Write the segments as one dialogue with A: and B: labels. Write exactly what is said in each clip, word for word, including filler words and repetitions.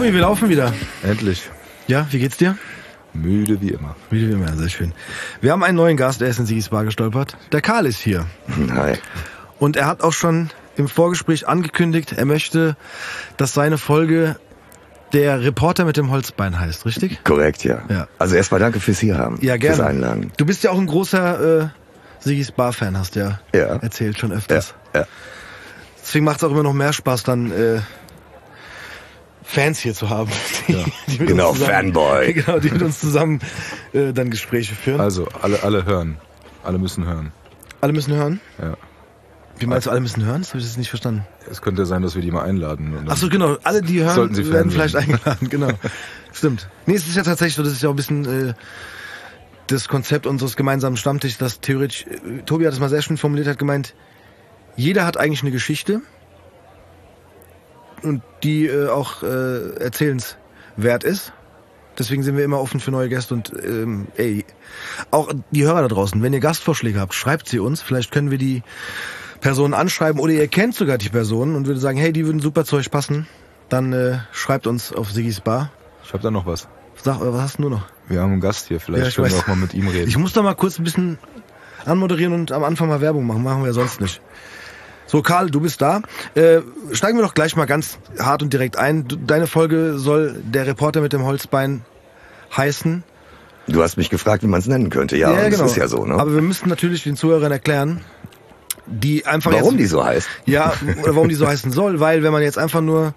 A: Tobi, wir laufen wieder.
B: Endlich.
A: Ja, wie geht's dir?
B: Müde wie immer.
A: Müde wie immer, sehr schön. Wir haben einen neuen Gast, der ist in Sigis Bar gestolpert. Der Karl ist hier.
C: Hi.
A: Und er hat auch schon im Vorgespräch angekündigt, er möchte, dass seine Folge der Reporter mit dem Holzbein heißt, richtig?
C: Korrekt, ja.
A: Ja.
C: Also erstmal danke fürs hier haben.
A: Ja, gerne.
C: Fürs Einladen.
A: Du bist ja auch ein großer äh, Sigis Bar-Fan, hast du ja,
C: Ja.
A: erzählt schon öfters.
C: Ja, ja.
A: Deswegen macht es auch immer noch mehr Spaß, dann äh, Fans hier zu haben. Die,
B: Ja.
A: die mit
C: Genau,
A: uns zusammen,
C: Fanboy.
A: Genau, die mit uns zusammen äh, dann Gespräche führen.
B: Also, alle, alle hören. Alle müssen hören.
A: Alle müssen hören?
B: Ja.
A: Wie meinst du, alle müssen hören? Das habe ich jetzt nicht verstanden.
B: Es könnte sein, dass wir die mal einladen. Und dann
A: Ach so, genau. Alle, die hören,
B: Sollten sie
A: werden
B: Fan
A: vielleicht
B: werden.
A: eingeladen. Genau. Stimmt. Nee, es ist ja tatsächlich so, das ist ja auch ein bisschen äh, das Konzept unseres gemeinsamen Stammtischs, dass theoretisch, äh, Tobi hat es mal sehr schön formuliert, hat gemeint, jeder hat eigentlich eine Geschichte und die äh, auch äh, erzählenswert ist. Deswegen sind wir immer offen für neue Gäste und ähm, ey, auch die Hörer da draußen, wenn ihr Gastvorschläge habt, schreibt sie uns. Vielleicht können wir die Personen anschreiben oder ihr kennt sogar die Personen und würde sagen, hey, die würden super zu euch passen. Dann äh, schreibt uns auf Sigis Bar.
B: Ich habe da noch was.
A: Sag, was hast du noch?
B: Wir haben einen Gast hier. Vielleicht
A: Ja, ich
B: können wir
A: weiß.
B: auch mal mit ihm reden.
A: Ich muss da mal kurz ein bisschen anmoderieren und am Anfang mal Werbung machen. Machen wir ja sonst nicht. So, Karl, du bist da. Äh, steigen wir doch gleich mal ganz hart und direkt ein. Du, deine Folge soll der Reporter mit dem Holzbein heißen.
C: Du hast mich gefragt, wie man es nennen könnte. Ja,
A: ja
C: das
A: genau.
C: ist ja so, ne?
A: Aber wir müssen natürlich den Zuhörern erklären, die einfach
C: Warum
A: jetzt,
C: die so heißt?
A: Ja, oder warum die so heißen soll, weil wenn man jetzt einfach nur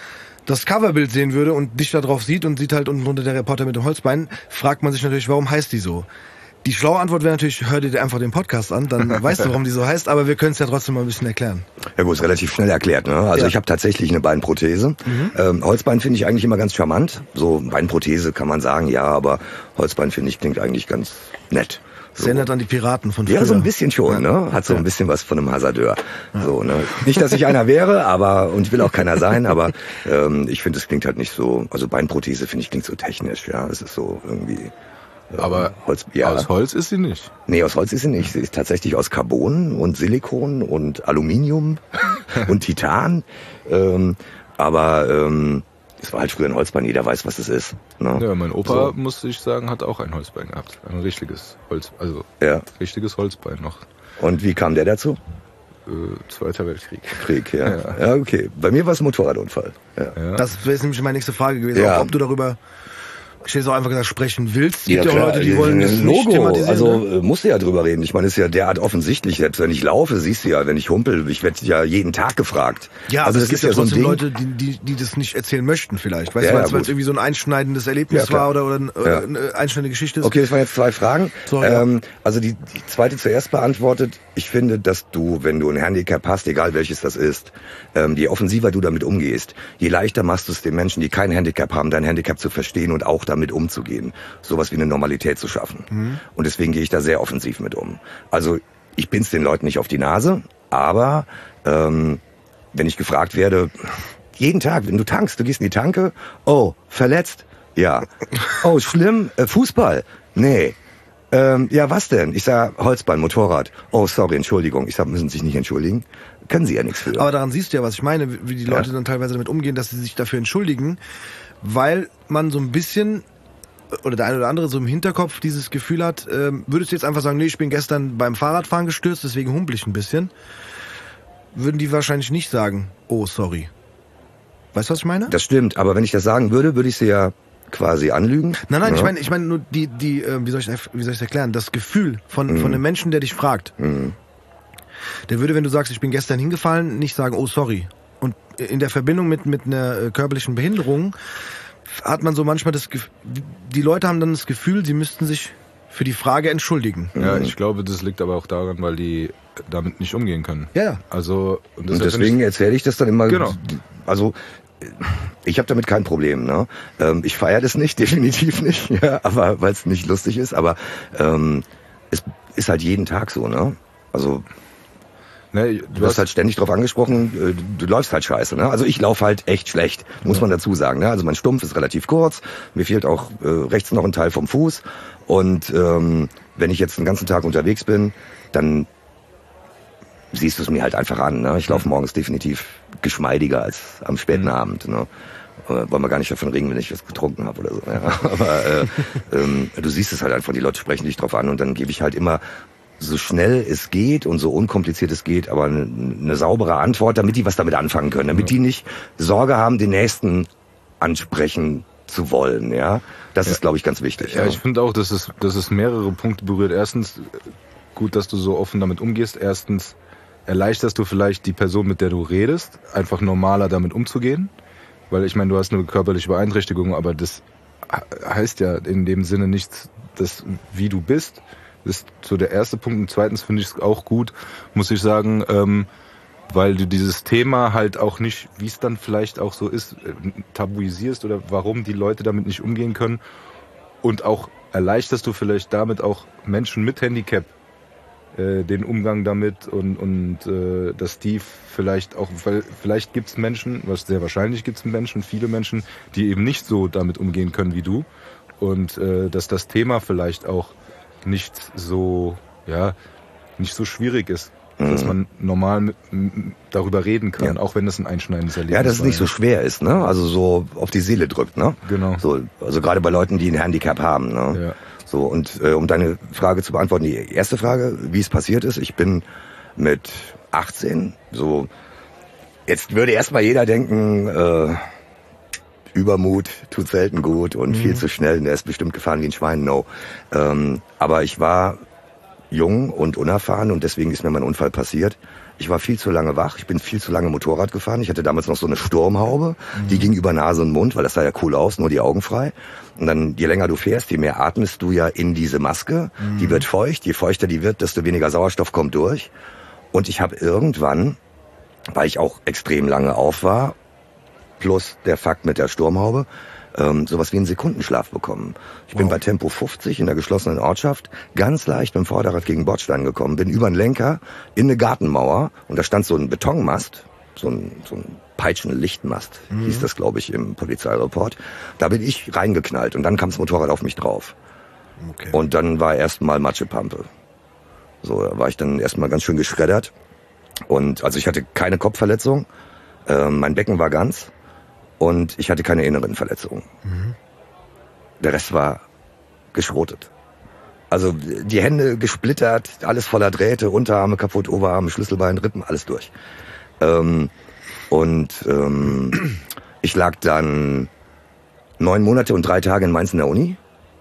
A: das Coverbild sehen würde und dich da drauf sieht und sieht halt unten drunter der Reporter mit dem Holzbein, fragt man sich natürlich, warum heißt die so? Die schlaue Antwort wäre natürlich, hör dir einfach den Podcast an, dann weißt du, warum die so heißt, aber wir können es ja trotzdem mal ein bisschen erklären.
C: Ja gut, ist relativ schnell erklärt, ne? Also
A: Ja.
C: ich habe tatsächlich eine Beinprothese.
A: Mhm.
C: Ähm, Holzbein finde ich eigentlich immer ganz charmant. So Beinprothese kann man sagen, ja, aber Holzbein finde ich klingt eigentlich ganz nett. So.
A: Das erinnert an die Piraten von früher.
C: Ja, so ein bisschen schon, ne? Hat so ein bisschen was von einem Hasardeur. So, ne? Nicht, dass ich einer wäre, aber und ich will auch keiner sein, aber ähm, ich finde, es klingt halt nicht so. Also Beinprothese finde ich klingt so technisch, ja. Es ist so irgendwie. Ähm,
B: Aber
C: Holz, ja.
B: aus Holz ist sie nicht.
C: Nee, aus Holz ist sie nicht. Sie ist tatsächlich aus Carbon und Silikon und Aluminium und Titan. Ähm, aber ähm, es war halt früher ein Holzbein, jeder weiß, was es ist. Ne?
B: Ja, mein Opa,
C: So.
B: muss ich sagen, hat auch ein Holzbein gehabt. Ein richtiges Holz, also
C: Ja.
B: richtiges Holzbein noch.
C: Und wie kam der dazu?
B: Äh, Zweiter Weltkrieg.
C: Krieg, ja.
B: Ja.
C: Ja, okay. Bei mir war es ein Motorradunfall. Ja.
B: Ja.
A: Das wäre jetzt nämlich meine nächste Frage gewesen,
C: Ja.
A: auch, ob du darüber, ich hätte auch einfach gesagt, sprechen willst. Es gibt
C: Ja,
A: ja auch
C: klar.
A: Leute, die wollen das
C: ein
A: nicht
C: Logo.
A: thematisieren.
C: Also
A: ne?
C: äh, musst du ja drüber reden. Ich meine, es ist ja derart offensichtlich. Selbst wenn ich laufe, siehst du ja, wenn ich humpel, ich werde ja jeden Tag gefragt.
A: Ja,
C: also
A: aber es
C: das
A: gibt
C: ist
A: ja
C: ja so ein
A: trotzdem
C: Ding.
A: Leute, die, die, die das nicht erzählen möchten vielleicht. Weißt
C: Ja,
A: du,
C: ja,
A: weil es
C: gut.
A: irgendwie so ein einschneidendes Erlebnis
C: Ja, klar.
A: war oder, oder äh,
C: Ja.
A: eine einschneidende Geschichte ist.
C: Okay, das waren jetzt zwei Fragen.
A: Sorry.
C: Ähm, also die, die zweite zuerst beantwortet. Ich finde, dass du, wenn du ein Handicap hast, egal welches das ist, ähm, je offensiver du damit umgehst, je leichter machst du es den Menschen, die kein Handicap haben, dein Handicap zu verstehen und auch damit umzugehen. Sowas wie eine Normalität zu schaffen.
A: Mhm.
C: Und deswegen gehe ich da sehr offensiv mit um. Also ich bin's den Leuten nicht auf die Nase, aber ähm, wenn ich gefragt werde, jeden Tag, wenn du tankst, du gehst in die Tanke, oh, verletzt? Ja. Oh, schlimm? Äh, Fußball? Nee. Ähm, ja, was denn? Ich sag Holzbein, Motorrad. Oh, sorry, Entschuldigung. Ich sag, müssen sich nicht entschuldigen. Können sie ja nichts für.
A: Aber daran siehst du ja, was ich meine, wie die Leute
C: Ja.
A: dann teilweise damit umgehen, dass sie sich dafür entschuldigen, weil man so ein bisschen, oder der eine oder andere so im Hinterkopf dieses Gefühl hat, ähm, würdest du jetzt einfach sagen, nee, ich bin gestern beim Fahrradfahren gestürzt, deswegen humpel ich ein bisschen, würden die wahrscheinlich nicht sagen, oh, sorry. Weißt du, was ich meine?
C: Das stimmt, aber wenn ich das sagen würde, würde ich sie ja quasi anlügen.
A: Nein, nein,
C: Ja.
A: ich meine, ich meine nur die, die, äh, wie soll ich, wie soll ich erklären? Das Gefühl von
C: Mhm.
A: von einem Menschen, der dich fragt,
C: Mhm.
A: der würde, wenn du sagst, ich bin gestern hingefallen, nicht sagen, oh sorry. Und in der Verbindung mit mit einer äh, körperlichen Behinderung hat man so manchmal das Gefühl, die Leute haben dann das Gefühl, sie müssten sich für die Frage entschuldigen.
B: Ja, ich glaube, das liegt aber auch daran, weil die damit nicht umgehen können.
A: Ja, ja.
B: Also und,
C: Und
B: deshalb
C: deswegen
B: finde
C: erzähle ich das dann immer.
B: Genau.
C: Also ich habe damit kein Problem. Ne? Ähm, ich feiere das nicht, definitiv nicht, ja, aber weil es nicht lustig ist. Aber ähm, es ist halt jeden Tag so. Ne? Also
B: ich, ne,
C: du
B: du
C: hast
B: hast
C: halt ständig drauf angesprochen, äh, du, du läufst halt scheiße. Ne? Also ich laufe halt echt schlecht, muss man dazu sagen. Ne? Also mein Stumpf ist relativ kurz, mir fehlt auch äh, rechts noch ein Teil vom Fuß. Und ähm, wenn ich jetzt den ganzen Tag unterwegs bin, dann siehst du es mir halt einfach an. Ne? Ich laufe morgens definitiv geschmeidiger als am späten Abend. Ne? Äh, wollen wir gar nicht davon reden, wenn ich was getrunken habe oder so. Ja. Aber äh, ähm, du siehst es halt einfach, die Leute sprechen dich drauf an und dann gebe ich halt immer so schnell es geht und so unkompliziert es geht, aber eine, eine saubere Antwort, damit die was damit anfangen können, damit die nicht Sorge haben, den Nächsten ansprechen zu wollen, ja. Das ja. ist, glaube ich, ganz wichtig.
B: Ja,
C: ja.
B: ich finde auch, dass es, dass es mehrere Punkte berührt. Erstens, gut, dass du so offen damit umgehst. Erstens, erleichterst du vielleicht die Person, mit der du redest, einfach normaler damit umzugehen. Weil ich meine, du hast eine körperliche Beeinträchtigung, aber das heißt ja in dem Sinne nichts, dass wie du bist. Das ist so der erste Punkt. Und zweitens finde ich es auch gut, muss ich sagen, ähm, weil du dieses Thema halt auch nicht, wie es dann vielleicht auch so ist, tabuisierst oder warum die Leute damit nicht umgehen können. Und auch erleichterst du vielleicht damit auch Menschen mit Handicap äh, den Umgang damit und, und äh, dass die vielleicht auch, weil vielleicht gibt es Menschen, was sehr wahrscheinlich gibt es Menschen, viele Menschen, die eben nicht so damit umgehen können wie du. Und äh, dass das Thema vielleicht auch nicht so, ja, nicht so schwierig ist, mhm. dass man normal mit, m, darüber reden kann, ja. auch wenn das ein einschneidendes Erlebnis ist.
C: Ja, dass es nicht so schwer ist, ne? Also so auf die Seele drückt, ne?
B: Genau.
C: So, also gerade bei Leuten, die ein Handicap haben, ne?
B: Ja.
C: So, und äh, um deine Frage zu beantworten, die erste Frage, wie es passiert ist, ich bin mit achtzehn, so, jetzt würde erstmal jeder denken, äh, Übermut tut selten gut und mhm. viel zu schnell. Und er ist bestimmt gefahren wie ein Schwein, no. Ähm, aber ich war jung und unerfahren und deswegen ist mir mein Unfall passiert. Ich war viel zu lange wach, ich bin viel zu lange Motorrad gefahren. Ich hatte damals noch so eine Sturmhaube, mhm. die ging über Nase und Mund, weil das sah ja cool aus, nur die Augen frei. Und dann, je länger du fährst, je mehr atmest du ja in diese Maske. Mhm. Die wird feucht, je feuchter die wird, desto weniger Sauerstoff kommt durch. Und ich habe irgendwann, weil ich auch extrem lange auf war, plus der Fakt mit der Sturmhaube, ähm, sowas wie einen Sekundenschlaf bekommen. Ich wow. bin bei Tempo fünfzig in der geschlossenen Ortschaft ganz leicht mit dem Vorderrad gegen Bordstein gekommen, bin über einen Lenker in eine Gartenmauer und da stand so ein Betonmast, so ein, so ein peitschende Lichtmast, mhm. hieß das, glaube ich, im Polizeireport. Da bin ich reingeknallt und dann kam das Motorrad auf mich drauf. Okay. Und dann war erstmal Matschepampe. So, da war ich dann erstmal ganz schön geschreddert. Und also ich hatte keine Kopfverletzung, äh, mein Becken war ganz. Und ich hatte keine inneren Verletzungen. Mhm. Der Rest war geschrotet. Also die Hände gesplittert, alles voller Drähte, Unterarme kaputt, Oberarme, Schlüsselbein, Rippen, alles durch. Ähm, und ähm, ich lag dann neun Monate und drei Tage in Mainz in der Uni.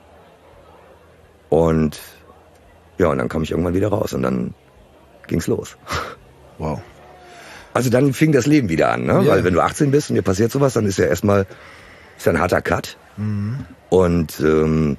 C: Und ja, und dann kam ich irgendwann wieder raus und dann ging's los.
A: Wow.
C: Also dann fing das Leben wieder an, ne?
A: Ja.
C: Weil wenn du achtzehn bist und dir passiert sowas, dann ist ja erstmal ist ja ein harter Cut. Mhm. Und ähm,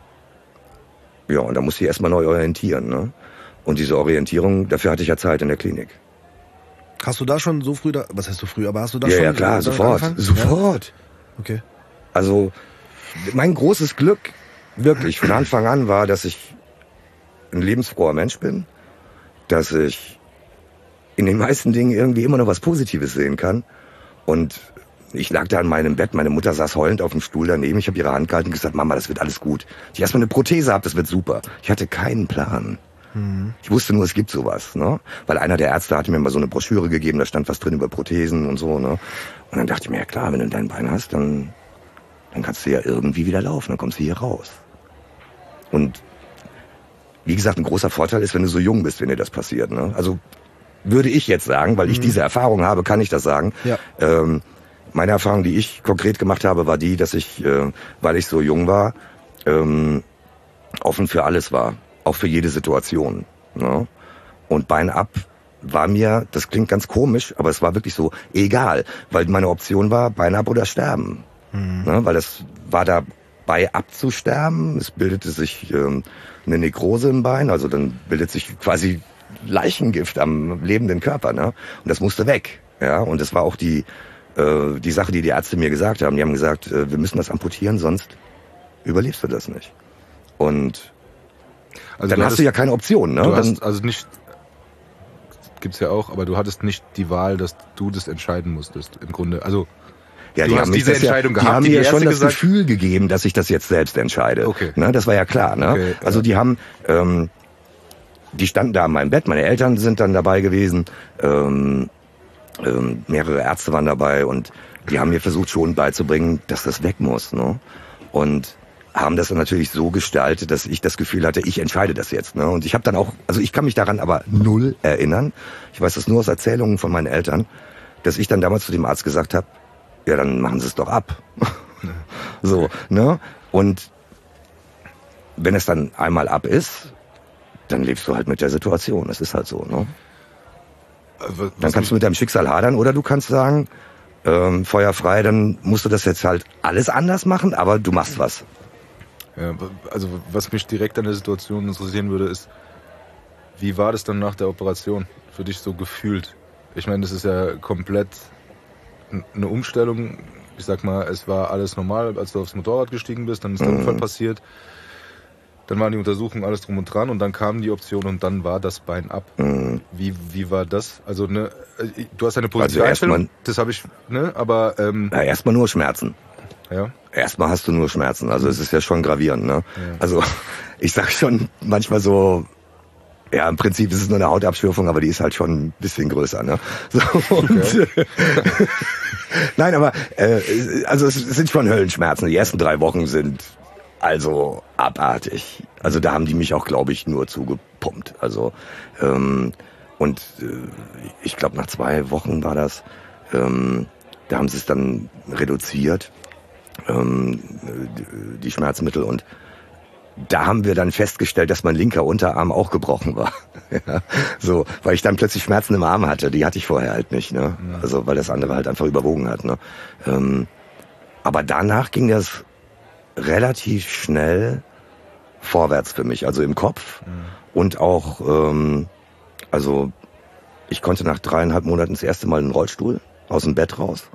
C: ja, und da musst du dich erstmal neu orientieren, ne? Und diese Orientierung, dafür hatte ich ja Zeit in der Klinik.
A: Hast du da schon so früh, da, was heißt du früh, aber hast du da
C: ja,
A: schon...
C: Ja, klar, sofort,
A: angefangen?
C: sofort.
A: Ja? Okay.
C: Also mein großes Glück, wirklich, von Anfang an war, dass ich ein lebensfroher Mensch bin, dass ich in den meisten Dingen irgendwie immer noch was Positives sehen kann. Und ich lag da in meinem Bett, meine Mutter saß heulend auf dem Stuhl daneben, ich habe ihre Hand gehalten und gesagt, Mama, das wird alles gut. Ich erstmal eine Prothese habe, das wird super. Ich hatte keinen Plan. Mhm. Ich wusste nur, es gibt sowas, ne? Weil einer der Ärzte hatte mir mal so eine Broschüre gegeben, da stand was drin über Prothesen und so, ne? Und dann dachte ich mir, ja klar, wenn du dein Bein hast, dann, dann kannst du ja irgendwie wieder laufen, dann kommst du hier raus. Und wie gesagt, ein großer Vorteil ist, wenn du so jung bist, wenn dir das passiert, ne? Also würde ich jetzt sagen, weil ich mhm. diese Erfahrung habe, kann ich das sagen. Ja. Ähm, meine Erfahrung, die ich konkret gemacht habe, war die, dass ich, äh, weil ich so jung war, ähm, offen für alles war. Auch für jede Situation. Ne? Und Bein ab war mir, das klingt ganz komisch, aber es war wirklich so egal. Weil meine Option war, Bein ab oder sterben. Mhm. Ne? Weil das war dabei abzusterben. Es bildete sich ähm, eine Nekrose im Bein, also dann bildet sich quasi Leichengift am lebenden Körper, ne? Und das musste weg, ja. Und das war auch die äh, die Sache, die die Ärzte mir gesagt haben. Die haben gesagt, äh, wir müssen das amputieren, sonst überlebst du das nicht. Und also dann du hast hattest, du ja keine Option, ne?
B: Du
C: dann,
B: hast also nicht, gibt's ja auch, aber du hattest nicht die Wahl, dass du das entscheiden musstest. Im Grunde, also
C: ja,
B: du
C: die
B: hast
C: haben
B: diese Entscheidung
C: ja,
B: gehabt.
C: Die haben
B: die
C: mir ja schon das
B: gesagt,
C: Gefühl gegeben, dass ich das jetzt selbst entscheide.
B: Okay.
C: Ne? Das war ja klar, ne? Okay, also die haben ähm, die standen da an meinem Bett, meine Eltern sind dann dabei gewesen, ähm, ähm, mehrere Ärzte waren dabei und die haben mir versucht schon beizubringen, dass das weg muss, ne? Und haben das dann natürlich so gestaltet, dass ich das Gefühl hatte, ich entscheide das jetzt, ne? Und ich habe dann auch, also ich kann mich daran aber null erinnern. Ich weiß das nur aus Erzählungen von meinen Eltern, dass ich dann damals zu dem Arzt gesagt habe, ja, dann machen Sie es doch ab. So, ne? Und wenn es dann einmal ab ist, dann lebst du halt mit der Situation. Das ist halt so, ne?
B: Also,
C: Dann kannst du mit deinem Schicksal hadern oder du kannst sagen, ähm, Feuer frei, dann musst du das jetzt halt alles anders machen, aber du machst was.
B: Ja, also was mich direkt an der Situation interessieren würde, ist, wie war das dann nach der Operation für dich so gefühlt? Ich meine, das ist ja komplett eine Umstellung. Ich sag mal, es war alles normal, als du aufs Motorrad gestiegen bist, dann ist der
C: Mhm.
B: Unfall passiert. Dann waren die Untersuchungen, alles drum und dran und dann kam die Option und dann war das Bein ab.
C: Mhm.
B: Wie, wie war das? Also ne, du hast eine
C: Also
B: positive Einstellung,
C: erstmal-
B: das habe ich, ne, aber ähm,
C: Na, erstmal nur Schmerzen.
B: ja.
C: Erstmal hast du nur Schmerzen. Also es ist ja schon gravierend, ne?
B: Ja.
C: Also ich sag schon manchmal so, ja, im Prinzip ist es nur eine Hautabschürfung, aber die ist halt schon ein bisschen größer, ne? So, und,
B: Okay.
C: Nein, aber äh, also es sind schon Höllenschmerzen. Die ersten drei Wochen sind also abartig. Also da haben die mich auch, glaube ich, nur zugepumpt. Also ähm, und äh, ich glaube nach zwei Wochen war das. Ähm, da haben sie es dann reduziert, ähm, die Schmerzmittel, und da haben wir dann festgestellt, dass mein linker Unterarm auch gebrochen war. Ja, so, weil ich dann plötzlich Schmerzen im Arm hatte, die hatte ich vorher halt nicht, ne?
B: Ja.
C: Also weil das andere halt einfach überwogen hat, ne? Ähm, aber danach ging das relativ schnell vorwärts für mich, also im Kopf
B: Mhm.
C: und auch, ähm, also ich konnte nach dreieinhalb Monaten das erste Mal in den Rollstuhl aus dem Bett raus.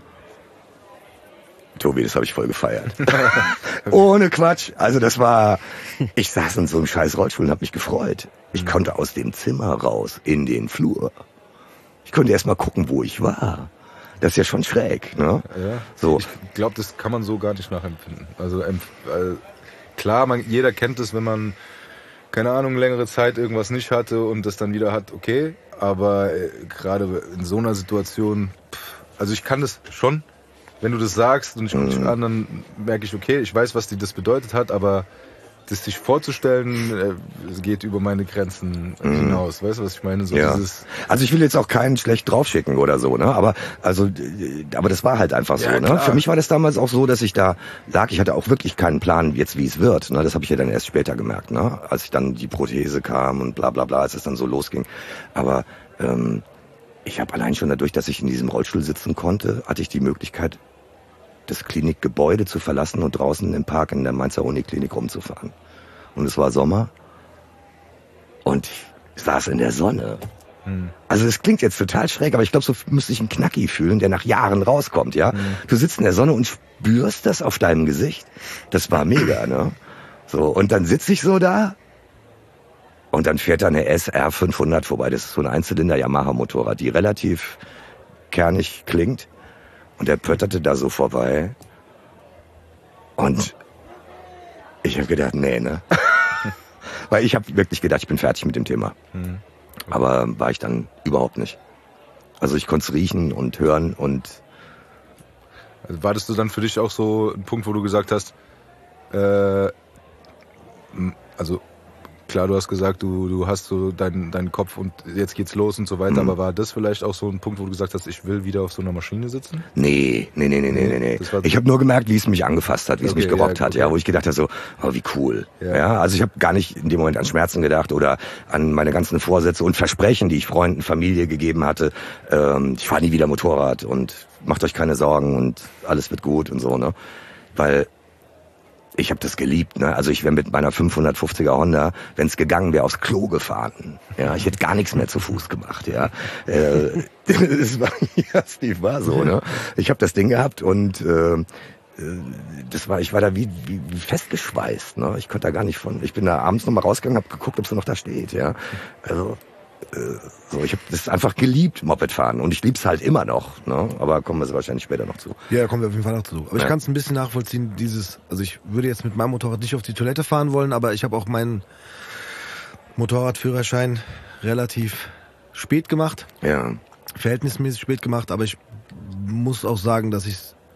C: Tobi, das habe ich voll gefeiert. Ohne Quatsch. Also das war, ich saß in so einem scheiß Rollstuhl und habe mich gefreut. Ich konnte aus dem Zimmer raus in den Flur. Ich konnte erst mal gucken, wo ich war. Das ist ja schon schräg, ne?
B: Ja.
C: So.
B: Ich glaube, das kann man so gar nicht nachempfinden. Also ähm, äh, klar, man, jeder kennt es, wenn man, keine Ahnung, längere Zeit irgendwas nicht hatte und das dann wieder hat, okay. Aber äh, gerade in so einer Situation, pff, also ich kann das schon, wenn du das sagst und ich gucke dich
C: Mhm.
B: an, dann merke ich, okay, ich weiß, was die das bedeutet hat, aber das sich vorzustellen, äh, es geht über meine Grenzen
C: Mhm.
B: hinaus. Weißt du, was ich meine? So
C: Ja.
B: dieses,
C: Also ich will jetzt auch keinen schlecht draufschicken oder so, ne? Aber also, äh, aber das war halt einfach so,
B: Ja,
C: ne?
B: klar.
C: Für mich war das damals auch so, dass ich da lag. Ich hatte auch wirklich keinen Plan, jetzt wie es wird. Ne? Das habe ich ja dann erst später gemerkt, ne? Als ich dann die Prothese kam und bla bla bla, als es dann so losging. Aber ähm, ich habe allein schon dadurch, dass ich in diesem Rollstuhl sitzen konnte, hatte ich die Möglichkeit, das Klinikgebäude zu verlassen und draußen im Park in der Mainzer Uniklinik rumzufahren. Und es war Sommer und ich saß in der Sonne.
B: hm,
C: Also das klingt jetzt total schräg, aber ich glaube, so müsste ich einen Knacki fühlen, der nach Jahren rauskommt, ja.
B: Mhm.
C: Du sitzt in der Sonne und spürst das auf deinem Gesicht. Das war mega, ne? So, und dann sitze ich so da und dann fährt da eine S R fünfhundert vorbei. Das ist so ein Einzylinder-Yamaha-Motorrad, die relativ kernig klingt. Und der pötterte da so vorbei. Und ich habe gedacht, nee, ne? Weil ich habe wirklich gedacht, ich bin fertig mit dem Thema.
B: hm.
C: Aber war ich dann überhaupt nicht. Also ich konnte es riechen und hören und
B: Also war das so dann für dich auch so ein Punkt, wo du gesagt hast, äh, m- also klar, du hast gesagt, du, du hast so deinen deinen Kopf und jetzt geht's los und so weiter,
C: Mhm.
B: aber war das vielleicht auch so ein Punkt, wo du gesagt hast, ich will wieder auf so einer Maschine sitzen?
C: nee, nee, nee, nee, nee, nee, nee.
B: Das war-
C: Ich habe nur gemerkt, wie es mich angefasst hat, wie es
B: Okay,
C: mich gerockt
B: ja,
C: hat,
B: okay.
C: ja, wo ich gedacht habe so, oh, wie cool.
B: Ja.
C: Ja, also ich habe gar nicht in dem Moment an Schmerzen gedacht oder an meine ganzen Vorsätze und Versprechen, die ich Freunden, Familie gegeben hatte. Ähm, ich fahre nie wieder Motorrad und macht euch keine Sorgen und alles wird gut und so, ne? Weil ich habe das geliebt, ne? Also ich wäre mit meiner fünfhundertfünfziger Honda, wenn es gegangen wäre, aufs Klo gefahren. Ja, ich hätte gar nichts mehr zu Fuß gemacht, ja. Äh, das war, ja, Steve, war so, ne? Ich habe das Ding gehabt und äh, äh, das war, ich war da wie, wie, wie festgeschweißt, ne? Ich konnte da gar nicht von. Ich bin da abends noch mal rausgegangen, habe geguckt, ob es noch da steht, ja. Also äh, so, ich habe das einfach geliebt, Mopedfahren, und ich lieb's halt immer noch, ne? Aber kommen wir wahrscheinlich später noch zu.
A: Ja, da kommen wir auf jeden Fall noch zu. Aber ich
C: Ja.
A: kann es ein bisschen nachvollziehen, dieses, also ich würde jetzt mit meinem Motorrad nicht auf die Toilette fahren wollen, aber ich habe auch meinen Motorradführerschein relativ spät gemacht,
C: Ja,
A: verhältnismäßig spät gemacht, aber ich muss auch sagen, dass ich es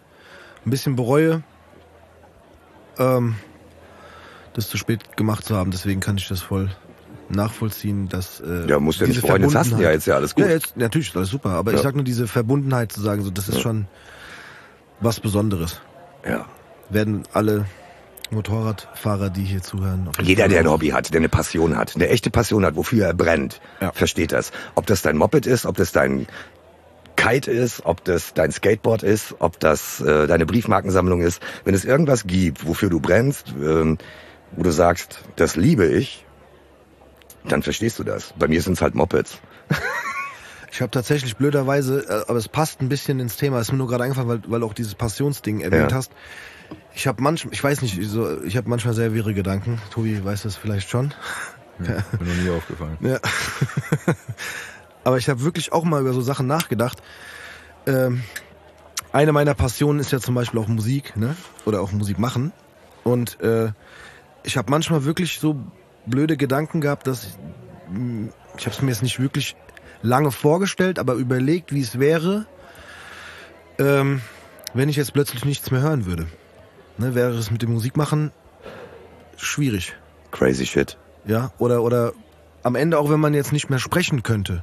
A: ein bisschen bereue, ähm, das zu spät gemacht zu haben. Deswegen kann ich das voll nachvollziehen, dass äh,
C: ja, musst ja nicht freuen, jetzt hast du ja jetzt ja alles gut.
A: Ja, jetzt, natürlich ist alles super, aber ja. ich sag nur diese Verbundenheit zu sagen, so das ist ja. schon was Besonderes.
C: Ja.
A: Werden alle Motorradfahrer, die hier zuhören.
C: Jeder, der ein Hobby hat, der eine Passion hat, eine echte Passion hat, wofür er brennt, ja. versteht das. Ob das dein Moped ist, ob das dein Kite ist, ob das dein Skateboard ist, ob das äh, deine Briefmarkensammlung ist. Wenn es irgendwas gibt, wofür du brennst, ähm, wo du sagst, das liebe ich, dann verstehst du das. Bei mir sind es halt Mopeds.
A: Ich habe tatsächlich blöderweise, aber es passt ein bisschen ins Thema, ist mir nur gerade eingefallen, weil, weil du auch dieses Passionsding erwähnt ja. hast. Ich habe manchmal, ich weiß nicht, so, ich habe manchmal sehr wirre Gedanken. Tobi weiß das vielleicht schon.
B: Ja, bin noch nie aufgefallen.
A: Ja. Aber ich habe wirklich auch mal über so Sachen nachgedacht. Ähm, eine meiner Passionen ist ja zum Beispiel auch Musik, ne? Oder auch Musik machen. Und äh, ich habe manchmal wirklich so blöde Gedanken gehabt, dass ich, ich habe es mir jetzt nicht wirklich lange vorgestellt, aber überlegt, wie es wäre, ähm, wenn ich jetzt plötzlich nichts mehr hören würde. Ne, wäre es mit dem Musikmachen schwierig.
C: Crazy shit.
A: Ja, oder oder am Ende auch, wenn man jetzt nicht mehr sprechen könnte,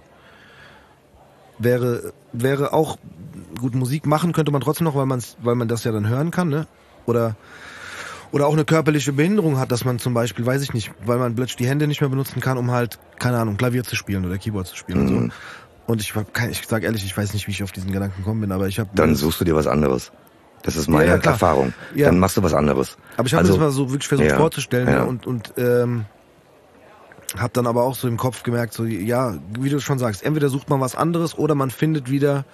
A: wäre wäre auch gut, Musik machen könnte man trotzdem noch, weil man weil man das ja dann hören kann, ne? Oder Oder auch eine körperliche Behinderung hat, dass man zum Beispiel, weiß ich nicht, weil man plötzlich die Hände nicht mehr benutzen kann, um halt, keine Ahnung, Klavier zu spielen oder Keyboard zu spielen mhm. und so. Und ich, ich sag ehrlich, ich weiß nicht, wie ich auf diesen Gedanken gekommen bin, aber ich habe...
C: Dann suchst du dir was anderes. Das ist meine ja, ja, Erfahrung. Ja. Dann machst du was anderes.
A: Aber ich habe also, mir das mal so wirklich versucht ja, vorzustellen ja. und, und ähm, habe dann aber auch so im Kopf gemerkt, so ja, wie du schon sagst, entweder sucht man was anderes oder man findet wieder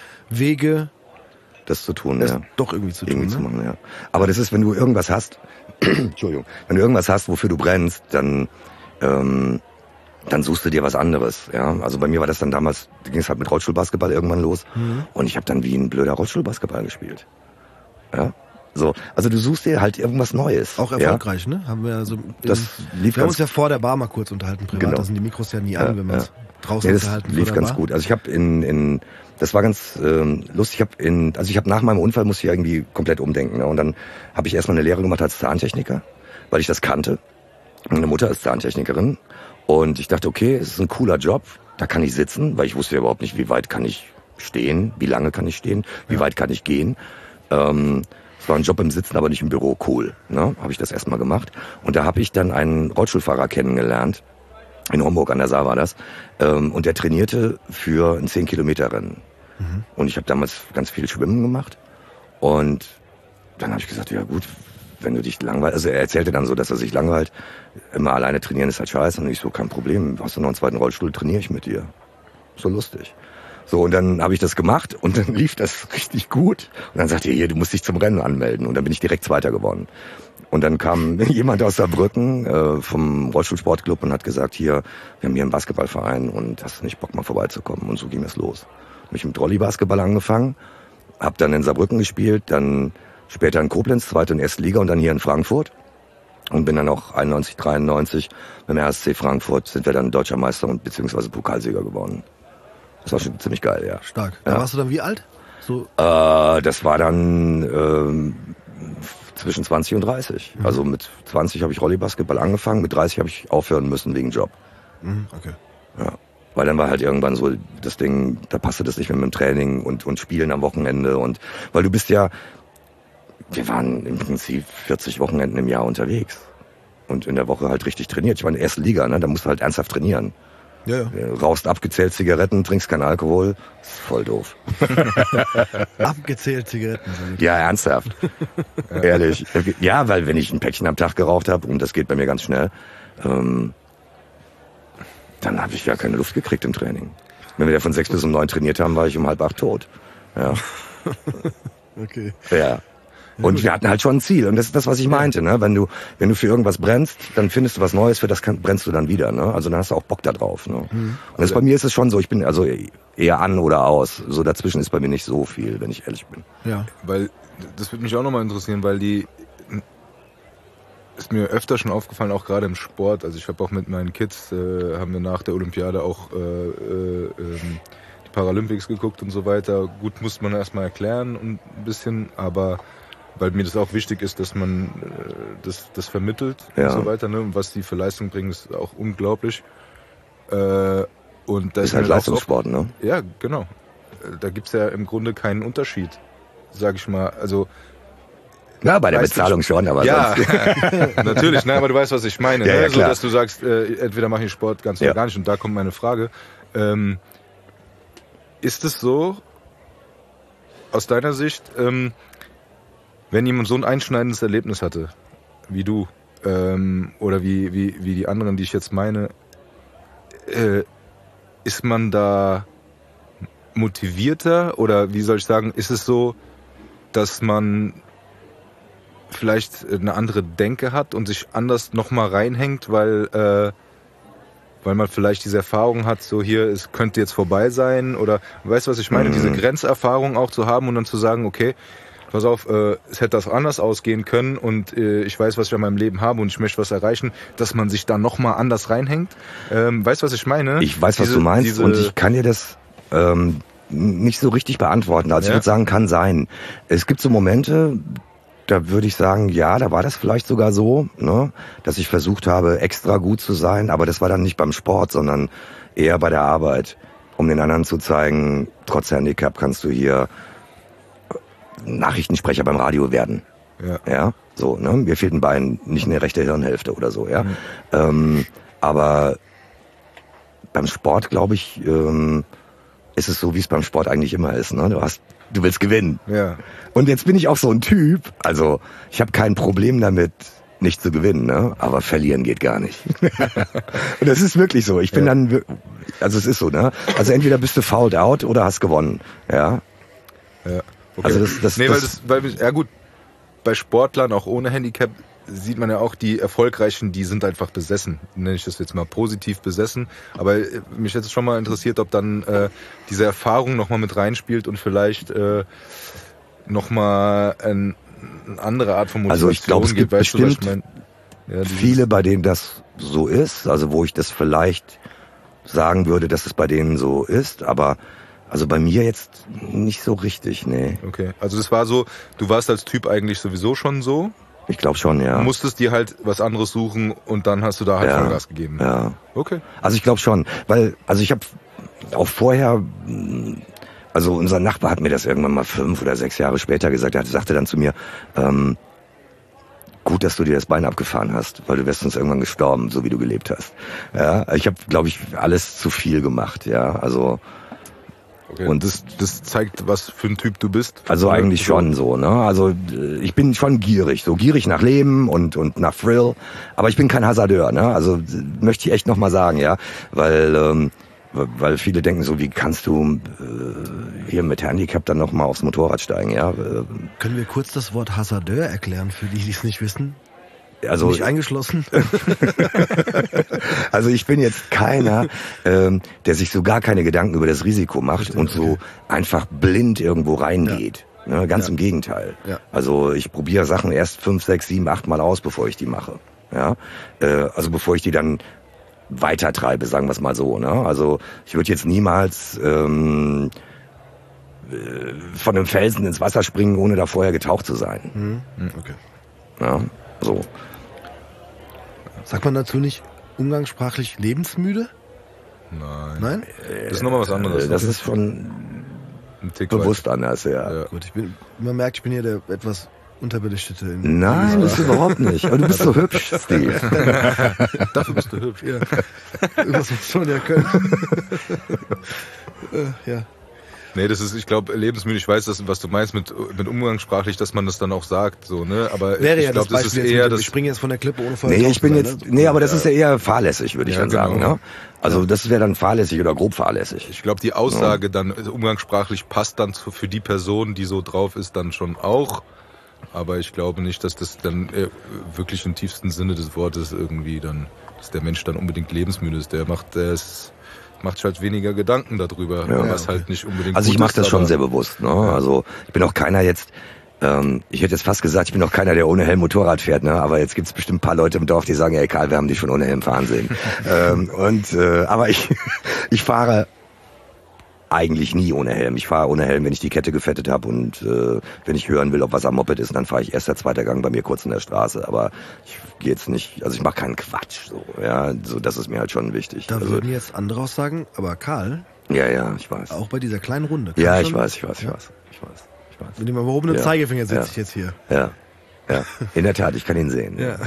A: Wege,
C: das zu tun,
A: das
C: ja.
A: doch irgendwie zu
C: irgendwie
A: tun,
C: zu
A: ne?
C: machen, ja. Aber das ist, wenn du irgendwas hast, Entschuldigung, wenn du irgendwas hast, wofür du brennst, dann ähm, dann suchst du dir was anderes, ja. Also bei mir war das dann damals, ging es halt mit Rollstuhlbasketball irgendwann los mhm. und ich habe dann wie ein blöder Rollstuhlbasketball gespielt, ja. So, also du suchst dir halt irgendwas Neues.
A: Auch erfolgreich, ja? ne? Haben wir also
C: das lief
A: wir haben uns ja vor der Bar mal kurz unterhalten, privat. Genau. Da sind die Mikros ja nie an,
C: ja,
A: wenn man es
C: ja.
A: draußen
C: nee, das
A: unterhalten
C: lief ganz Bar. gut. Also ich habe in in das war ganz ähm, lustig. Ich habe in also ich habe nach meinem Unfall musste ich irgendwie komplett umdenken, ne? Und dann habe ich erstmal eine Lehre gemacht als Zahntechniker, weil ich das kannte. Meine Mutter ist Zahntechnikerin und ich dachte, okay, es ist ein cooler Job, da kann ich sitzen, weil ich wusste ja überhaupt nicht, wie weit kann ich stehen, wie lange kann ich stehen, wie ja. weit kann ich gehen. Ähm, Es war ein Job im Sitzen, aber nicht im Büro. Cool. Ne? Habe ich das erstmal gemacht. Und da habe ich dann einen Rollstuhlfahrer kennengelernt. In Homburg an der Saar war das. Ähm, und der trainierte für ein zehn Kilometer Rennen. Mhm. Und ich habe damals ganz viel Schwimmen gemacht. Und dann habe ich gesagt, ja gut, wenn du dich langweilst. Also er erzählte dann so, dass er sich langweilt. Immer alleine trainieren ist halt scheiße. Und ich so, kein Problem. Hast du noch einen zweiten Rollstuhl, trainiere ich mit dir. So lustig. So, und dann habe ich das gemacht und dann lief das richtig gut. Und dann sagte er, hier, du musst dich zum Rennen anmelden. Und dann bin ich direkt Zweiter geworden. Und dann kam jemand aus Saarbrücken äh, vom Rollstuhlsportclub und hat gesagt, hier, wir haben hier einen Basketballverein und hast du nicht Bock, mal vorbeizukommen? Und so ging es los. Habe ich mit Rolli-Basketball angefangen, habe dann in Saarbrücken gespielt, dann später in Koblenz, zweite und erste Liga und dann hier in Frankfurt. Und bin dann auch einundneunzig, dreiundneunzig mit dem R S C Frankfurt sind wir dann Deutscher Meister und beziehungsweise Pokalsieger geworden. Das war schon ziemlich geil, ja.
A: Stark. Da
C: ja.
A: warst du dann wie alt? So
C: äh, das war dann ähm, zwischen zwanzig und dreißig. Mhm. Also mit zwanzig habe ich Rolli-Basketball angefangen, mit dreißig habe ich aufhören müssen wegen Job.
A: Mhm, okay.
C: Ja. Weil dann war halt irgendwann so das Ding, da passte das nicht mehr mit dem Training und, und Spielen am Wochenende. Und weil du bist ja, wir waren im Prinzip vierzig Wochenenden im Jahr unterwegs. Und in der Woche halt richtig trainiert. Ich war in der ersten Liga, ne? Da musst du halt ernsthaft trainieren.
A: Ja, ja.
C: Rauchst abgezählt Zigaretten, trinkst keinen Alkohol. Das ist voll doof.
A: Abgezählt Zigaretten.
C: Ja, ernsthaft. Ehrlich. Ja, weil wenn ich ein Päckchen am Tag geraucht habe, und das geht bei mir ganz schnell, ähm, dann habe ich ja keine Luft gekriegt im Training. Wenn wir da von sechs bis um neun trainiert haben, war ich um halb acht tot. Ja.
A: Okay.
C: Ja. Und wir hatten halt schon ein Ziel. Und das ist das, was ich meinte, ne? Wenn du, wenn du für irgendwas brennst, dann findest du was Neues, für das kann, brennst du dann wieder, ne? Also dann hast du auch Bock da drauf, ne? Mhm. Und das bei mir ist es schon so, ich bin also eher an oder aus. So dazwischen ist bei mir nicht so viel, wenn ich ehrlich bin.
B: Ja. Weil, das würde mich auch nochmal interessieren, weil die, ist mir öfter schon aufgefallen, auch gerade im Sport. Also ich habe auch mit meinen Kids, äh, haben wir nach der Olympiade auch, äh, äh, ähm, die Paralympics geguckt und so weiter. Gut, musste man erstmal erklären und ein bisschen, aber weil mir das auch wichtig ist, dass man äh, das, das vermittelt
C: Ja.
B: und so weiter. Ne? Und was die für Leistung bringen, ist auch unglaublich. Äh, und da
C: Ist halt
B: mir das
C: Leistungssport, ne?
B: auch, ja, genau. Äh, Da gibt's ja im Grunde keinen Unterschied, sag ich mal. Also
C: Ja, bei der
B: Leistungs-
C: Bezahlung schon, aber
B: ja,
C: sonst.
B: natürlich, ne, aber du weißt, was ich meine.
C: Ja,
B: ne?
C: ja,
B: so,
C: klar.
B: dass du sagst, äh, entweder mache ich Sport ganz
C: Ja.
B: oder gar nicht. Und da kommt meine Frage. Ähm, ist es so, aus deiner Sicht, ähm, wenn jemand so ein einschneidendes Erlebnis hatte, wie du, ähm, oder wie, wie, wie die anderen, die ich jetzt meine, äh, ist man da motivierter oder wie soll ich sagen, ist es so, dass man vielleicht eine andere Denke hat und sich anders nochmal reinhängt, weil, äh, weil man vielleicht diese Erfahrung hat, so hier, es könnte jetzt vorbei sein oder, weißt du, was ich meine,
C: Mhm.
B: diese Grenzerfahrung auch zu haben und dann zu sagen, okay, pass auf, äh, es hätte das anders ausgehen können und äh, ich weiß, was ich in meinem Leben habe und ich möchte was erreichen, dass man sich da nochmal anders reinhängt. Ähm, weißt du, was ich meine?
C: Ich weiß, was
B: Diese-
C: du meinst
B: diese-
C: und ich kann dir das ähm, nicht so richtig beantworten. Also
B: Ja.
C: ich würde sagen, kann sein. Es gibt so Momente, da würde ich sagen, ja, da war das vielleicht sogar so, ne, dass ich versucht habe, extra gut zu sein, aber das war dann nicht beim Sport, sondern eher bei der Arbeit, um den anderen zu zeigen, trotz Handicap kannst du hier Nachrichtensprecher beim Radio werden.
B: Ja.
C: Ja, so, ne? Mir fehlt ein Bein, nicht eine rechte Hirnhälfte oder so, ja. Mhm. Ähm, aber beim Sport, glaube ich, ähm, ist es so, wie es beim Sport eigentlich immer ist, ne? Du hast, du willst gewinnen.
B: Ja.
C: Und jetzt bin ich auch so ein Typ, also ich habe kein Problem damit, nicht zu gewinnen, ne? Aber verlieren geht gar nicht. Und das ist wirklich so. Ich bin ja. dann, also es ist so, ne? Also entweder bist du fouled out oder hast gewonnen, ja.
B: Ja. Okay.
C: Also das, das,
B: nee,
C: das,
B: weil das, weil, ja gut, bei Sportlern, auch ohne Handicap, sieht man ja auch, die Erfolgreichen, die sind einfach besessen. Nenne ich das jetzt mal positiv besessen. Aber mich hätte es schon mal interessiert, ob dann äh, diese Erfahrung nochmal mit reinspielt und vielleicht äh, nochmal ein, eine andere Art von Motivation
C: also ich glaube, es gibt
B: gibt, weißt du, was ich
C: bestimmt
B: mein? Ja,
C: viele, bei denen das so ist, also wo ich das vielleicht sagen würde, dass es bei denen so ist, aber also bei mir jetzt nicht so richtig, nee.
B: Okay, also das war so, du warst als Typ eigentlich sowieso schon so?
C: Ich glaube schon, ja.
B: Du musstest dir halt was anderes suchen und dann hast du da halt
C: ja,
B: Vollgas gegeben.
C: Ja.
B: Okay.
C: Also ich glaube schon, weil, also ich habe auch vorher, also unser Nachbar hat mir das irgendwann mal fünf oder sechs Jahre später gesagt, er sagte dann zu mir, ähm, gut, dass du dir das Bein abgefahren hast, weil du wärst sonst irgendwann gestorben, so wie du gelebt hast. Ja, ich habe, glaube ich, alles zu viel gemacht, ja, also
B: Okay.
C: und
B: das, das zeigt, was für ein Typ du bist.
C: also eigentlich schon so, ne? Also ich bin schon gierig, so gierig nach Leben und und nach Thrill, aber ich bin kein Hasardeur, ne? Also möchte ich echt noch mal sagen, ja, weil ähm, weil viele denken so, wie kannst du äh, hier mit Handicap dann noch mal aufs Motorrad steigen, ja?
A: Können wir kurz das Wort Hasardeur erklären für die, die es nicht wissen?
C: Also
A: nicht eingeschlossen.
C: Also ich bin jetzt keiner, ähm, der sich so gar keine Gedanken über das Risiko macht
A: Verstehe,
C: und so
A: okay.
C: einfach blind irgendwo reingeht. Ja. Ne, ganz
A: Ja.
C: im Gegenteil.
A: Ja.
C: Also ich probiere Sachen erst fünf, sechs, sieben, acht Mal aus, bevor ich die mache. Ja, äh, also bevor ich die dann weitertreibe, sagen wir es mal so. Ne? Also ich würde jetzt niemals ähm, äh, von einem Felsen ins Wasser springen, ohne da vorher getaucht zu sein.
A: Mhm. Okay.
C: Ja, so.
A: Sagt man dazu nicht umgangssprachlich lebensmüde?
B: Nein.
A: Nein?
B: Das ist nochmal was anderes.
C: Äh, Das ist schon
B: ein Tick
C: bewusst anders, ja.
B: Ja.
A: Gut, ich bin, man merkt, ich bin hier der etwas unterbelichtete. In
C: Nein, bist du überhaupt nicht. Aber du bist so hübsch, Steve.
B: Dafür bist du hübsch.
A: Ja. Was muss schon ja können. äh, ja.
B: Nee, das ist, ich glaube, lebensmüde, ich weiß, das, was du meinst mit, mit umgangssprachlich, dass man das dann auch sagt, so, ne, aber
A: Wäre
B: ich
A: ja
B: glaube,
A: das
B: das ist
A: Beispiel
B: eher
A: jetzt,
B: das,
A: ich springe jetzt von der Klippe ohne vorher
C: Nee,
A: drauf
C: ich bin
A: zu
C: jetzt,
A: sein, ne?
C: nee, aber das ist ja eher fahrlässig, würde ich
B: Ja,
C: dann
B: genau.
C: sagen, ne? Also das wäre dann fahrlässig oder grob fahrlässig.
B: ich glaube, die Aussage dann also umgangssprachlich passt dann zu, für die Person, die so drauf ist, dann schon auch, aber ich glaube nicht, dass das dann äh, wirklich im tiefsten Sinne des Wortes irgendwie dann, dass der Mensch dann unbedingt lebensmüde ist, der macht, der ist, macht sich halt weniger Gedanken darüber,
C: Ja,
B: was halt nicht unbedingt
C: Also
B: gut
C: ich mache
B: ist,
C: das schon
B: aber-
C: sehr bewusst, ne? Also ich bin auch keiner jetzt, ähm, ich hätte jetzt fast gesagt, ich bin auch keiner, der ohne Helm Motorrad fährt, ne? Aber jetzt gibt's bestimmt ein paar Leute im Dorf, die sagen, ey Karl, wir haben dich schon ohne Helm fahren sehen. ähm, und äh, aber ich, ich fahre eigentlich nie ohne Helm. Ich fahre ohne Helm, wenn ich die Kette gefettet habe und äh, wenn ich hören will, ob was am Moped ist, dann fahre ich erster, zweiter Gang bei mir kurz in der Straße. Aber ich gehe jetzt nicht, also ich mache keinen Quatsch. So, ja, so das ist mir halt schon wichtig.
A: Da
C: also,
A: würden jetzt andere auch sagen, aber Karl,
C: ja, ja, ich weiß.
A: auch bei dieser kleinen Runde. kann
C: Ja,
A: schon-
C: ich weiß, ich weiß, ich weiß, ich weiß, ich weiß.
A: Mit dem erhobenen
C: Ja.
A: Zeigefinger sitze
C: Ja.
A: ich jetzt hier.
C: Ja, ja, in der Tat, ich kann ihn sehen.
A: Ja.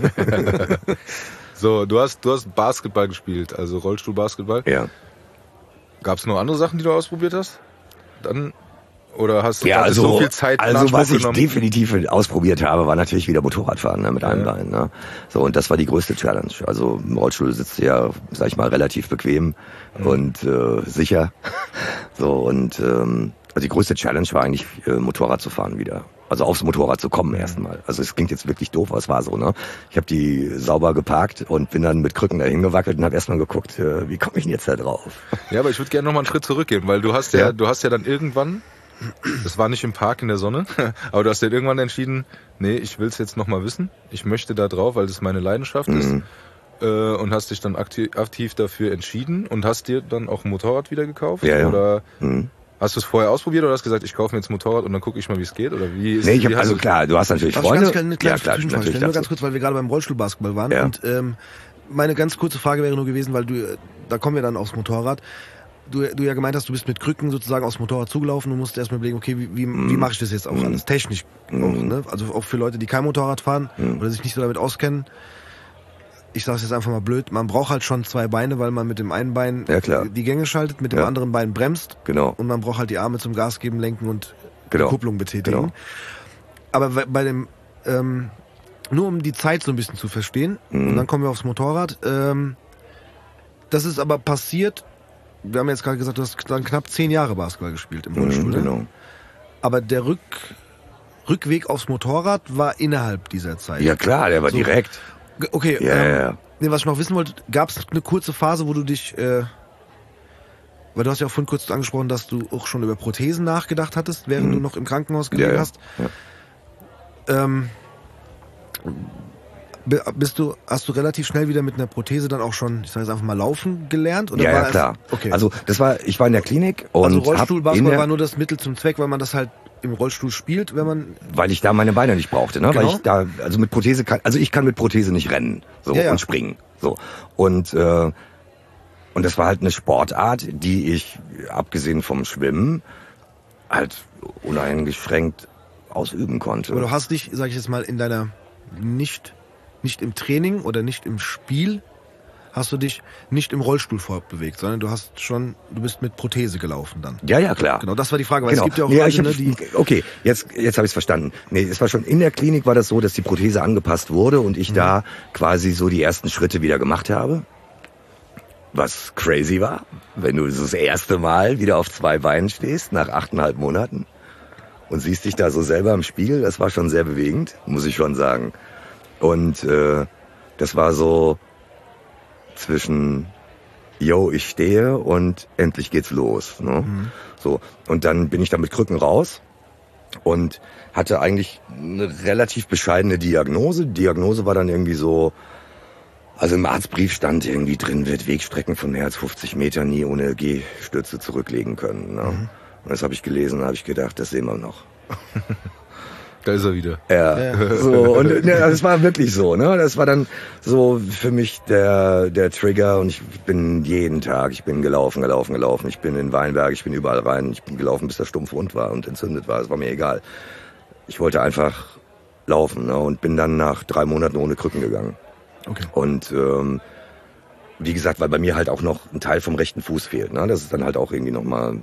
B: So, du hast, du hast Basketball gespielt, also Rollstuhlbasketball.
C: Ja.
B: Gab es noch andere Sachen, die du ausprobiert hast? Dann oder hast du
C: Ja,
B: hattest
C: also,
B: so viel Zeit in
C: also
B: Anspruch
C: was ich
B: genommen?
C: definitiv ausprobiert habe, war natürlich wieder Motorradfahren, ne, mit einem
B: Ja.
C: Bein. Ne? So, und das war die größte Challenge. Also im Rollstuhl sitzt du ja, sag ich mal, relativ bequem
B: Mhm.
C: und äh, sicher. So, und ähm, also die größte Challenge war eigentlich, äh, Motorrad zu fahren wieder. Also aufs Motorrad zu kommen erstmal. Also es klingt jetzt wirklich doof, aber es war so, ne? Ich habe die sauber geparkt und bin dann mit Krücken dahin gewackelt und habe erstmal geguckt, äh, wie komme ich denn jetzt da drauf?
B: Ja, aber ich würde gerne noch mal einen Schritt zurückgehen, weil du hast ja,
C: Ja.
B: du hast ja dann irgendwann, das war nicht im Park in der Sonne, aber du hast ja irgendwann entschieden, nee, ich will es jetzt noch mal wissen, ich möchte da drauf, weil das meine Leidenschaft ist,
C: Mhm.
B: äh, und hast dich dann aktiv, aktiv dafür entschieden und hast dir dann auch ein Motorrad wieder gekauft?
C: Ja, ja.
B: Oder
C: Mhm.
B: hast du es vorher ausprobiert oder hast gesagt, ich kaufe mir jetzt ein Motorrad und dann gucke ich mal, wie es geht? Oder wie ist,
C: Nee, ich
B: wie
C: habe
B: hast
C: also
B: du-
C: klar, du hast natürlich
A: Darf ich
C: Freunde.
A: ganz kleine, eine kleine
C: ja, klar,
A: Zwischenfrage
C: natürlich.
A: stellen? Nur
C: darfst
A: ganz kurz, weil wir gerade beim Rollstuhlbasketball waren.
C: Ja.
A: Und ähm, meine ganz kurze Frage wäre nur gewesen, weil du, äh, da kommen wir dann aufs Motorrad. Du, du ja gemeint hast, du bist mit Krücken sozusagen aufs Motorrad zugelaufen und musst erstmal überlegen, okay, wie, wie, wie mache ich das jetzt auch alles? Technisch auch, ne? Also auch für Leute, die kein Motorrad fahren oder sich nicht so damit auskennen. Ich sage es jetzt einfach mal blöd, man braucht halt schon zwei Beine, weil man mit dem einen Bein
C: Ja, klar.
A: die Gänge schaltet, mit dem
C: Ja.
A: anderen Bein bremst.
C: Genau.
A: Und man braucht halt die Arme zum Gas geben, lenken und
C: Genau.
A: die Kupplung betätigen.
C: Genau.
A: Aber bei- bei dem, ähm, nur um die Zeit so ein bisschen zu verstehen,
C: Mhm.
A: und dann kommen wir aufs Motorrad. Ähm, das ist aber passiert, wir haben jetzt gerade gesagt, du hast dann knapp zehn Jahre Basketball gespielt im Rollstuhl.
C: Mhm,
A: ne?
C: genau.
A: Aber der Rück, Rückweg aufs Motorrad war innerhalb dieser Zeit.
C: Ja klar, der war
A: So.
C: direkt.
A: G- Okay,
C: Ja,
A: ähm,
C: ja, ja.
A: nee, was ich noch wissen wollte, gab es eine kurze Phase, wo du dich, äh, weil du hast ja auch vorhin kurz angesprochen, dass du auch schon über Prothesen nachgedacht hattest, während
C: Mhm.
A: du noch im Krankenhaus gelegen
C: Ja, ja.
A: hast.
C: Ja.
A: Ähm, bi- bist du, hast du relativ schnell wieder mit einer Prothese dann auch schon, ich sage jetzt einfach mal, laufen gelernt? Oder
C: Ja,
A: war
C: ja,
A: es-
C: klar.
A: Okay.
C: Also das war, ich war in der Klinik und
A: also
C: hab in
A: Rollstuhlbasketball
C: der,
A: war nur das Mittel zum Zweck, weil man das halt im Rollstuhl spielt, wenn man...
C: weil ich da meine Beine nicht brauchte, ne?
A: Genau.
C: Weil ich da, also mit Prothese kann, also ich kann mit Prothese nicht rennen, so
A: Ja, ja.
C: und springen, so und äh, und das war halt eine Sportart, die ich abgesehen vom Schwimmen halt uneingeschränkt ausüben konnte.
A: Aber du hast dich, sag ich jetzt mal, in deiner nicht nicht im Training oder nicht im Spiel hast du dich nicht im Rollstuhl fortbewegt, sondern du hast schon, du bist mit Prothese gelaufen dann.
C: Ja, ja, klar.
A: Genau, das war die Frage, weil
C: Genau.
A: es gibt ja auch
C: Ja,
A: Leute,
C: ich hab,
A: ne, die...
C: okay, jetzt, jetzt habe ich es verstanden. Nee, es war schon in der Klinik war das so, dass die Prothese angepasst wurde und ich
A: Mhm.
C: da quasi so die ersten Schritte wieder gemacht habe. Was crazy war, wenn du das erste Mal wieder auf zwei Beinen stehst, nach achteinhalb Monaten und siehst dich da so selber im Spiegel. Das war schon sehr bewegend, muss ich schon sagen. Und äh, das war so zwischen yo, ich stehe und endlich geht's los. Ne?
A: Mhm.
C: So, und dann bin ich da mit Krücken raus und hatte eigentlich eine relativ bescheidene Diagnose. Die Diagnose war dann irgendwie so, also im Arztbrief stand irgendwie drin, wird Wegstrecken von mehr als fünfzig Metern nie ohne Gehstütze zurücklegen können. Ne?
A: Mhm.
C: Und das habe ich gelesen, habe ich gedacht, das sehen wir noch.
B: Da ist er wieder.
C: Ja,
A: Ja.
C: so und ne, das war wirklich so, ne? Das war dann so für mich der der Trigger und ich bin jeden Tag, ich bin gelaufen, gelaufen, gelaufen. Ich bin in Weinberg, ich bin überall rein, ich bin gelaufen, bis der Stumpf wund war und entzündet war. Es war mir egal. Ich wollte einfach laufen, ne? Und bin dann nach drei Monaten ohne Krücken gegangen.
A: Okay.
C: Und ähm, wie gesagt, weil bei mir halt auch noch ein Teil vom rechten Fuß fehlt, ne? Das ist dann halt auch irgendwie nochmal,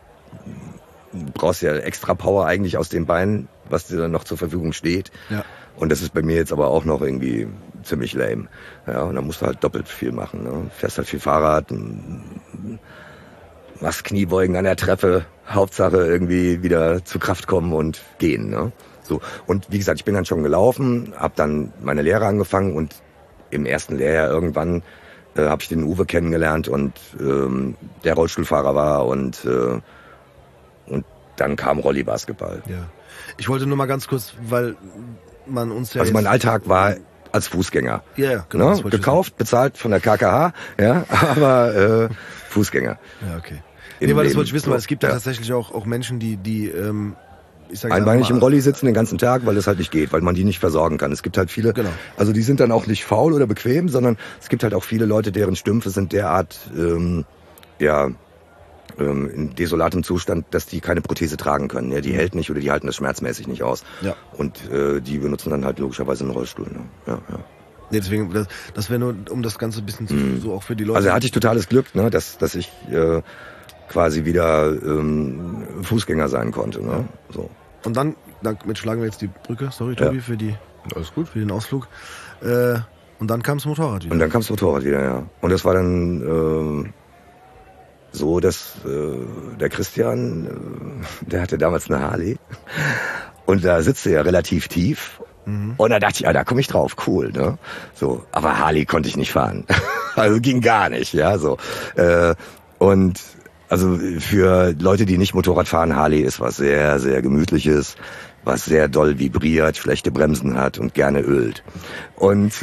C: du brauchst ja extra Power eigentlich aus den Beinen, was dir dann noch zur Verfügung steht.
A: Ja.
C: Und das ist bei mir jetzt aber auch noch irgendwie ziemlich lame. Ja, und dann musst du halt doppelt viel machen. Ne? Fährst halt viel Fahrrad, m- machst Kniebeugen an der Treppe. Hauptsache irgendwie wieder zu Kraft kommen und gehen. Ne? So. Und wie gesagt, ich bin dann schon gelaufen, habe dann meine Lehre angefangen und im ersten Lehrjahr irgendwann äh, habe ich den Uwe kennengelernt und ähm, der Rollstuhlfahrer war und äh, und dann kam Rolli-Basketball.
A: Ja. Ich wollte nur mal ganz kurz, weil man uns ja
C: Also
A: jetzt,
C: mein Alltag war als Fußgänger.
A: ja, ja, genau,
C: Ne?
A: das wollte ich
C: Gekauft, bezahlt von der K K H, ja, aber äh, Fußgänger.
A: wissen. Ja, okay.
C: im
A: Nee, weil das
C: Leben.
A: wollte ich wissen, weil es gibt ja,
C: Ja.
A: tatsächlich auch, auch Menschen, die, die, ähm, ich sag
C: Einbeinig
A: mal,
C: im Rolli sitzen den ganzen Tag, weil es halt nicht geht, weil man die nicht versorgen kann. Es gibt halt viele,
A: Genau.
C: also die sind dann auch nicht faul oder bequem, sondern es gibt halt auch viele Leute, deren Stümpfe sind derart, ähm, ja, ähm, in desolatem Zustand, dass die keine Prothese tragen können. Ja, die hält nicht oder die halten das schmerzmäßig nicht aus.
A: Ja.
C: Und äh, die benutzen dann halt logischerweise einen Rollstuhl. Ne? Ja, ja.
A: Nee, deswegen, das, das wäre nur, um das Ganze ein bisschen zu,
C: Mhm.
A: so auch für die Leute.
C: Also hatte ich totales Glück, ne, dass, dass ich äh, quasi wieder ähm, Fußgänger sein konnte. Ne? So.
A: Und dann, damit schlagen wir jetzt die Brücke, sorry Tobi,
C: Ja.
A: für die,
B: Alles gut.
A: für den Ausflug. Äh, und dann kam das Motorrad wieder.
C: Und dann kam das Motorrad wieder, ja. Und das war dann äh, so, dass äh, der Christian, äh, der hatte damals eine Harley und da sitzt er ja relativ tief.
A: Mhm.
C: Und da dachte ich, ja, da komme ich drauf, cool, ne? So, aber Harley konnte ich nicht fahren. Also ging gar nicht, ja, so. Äh, und also für Leute, die nicht Motorrad fahren, Harley ist was sehr, sehr Gemütliches, was sehr doll vibriert, schlechte Bremsen hat und gerne ölt. Und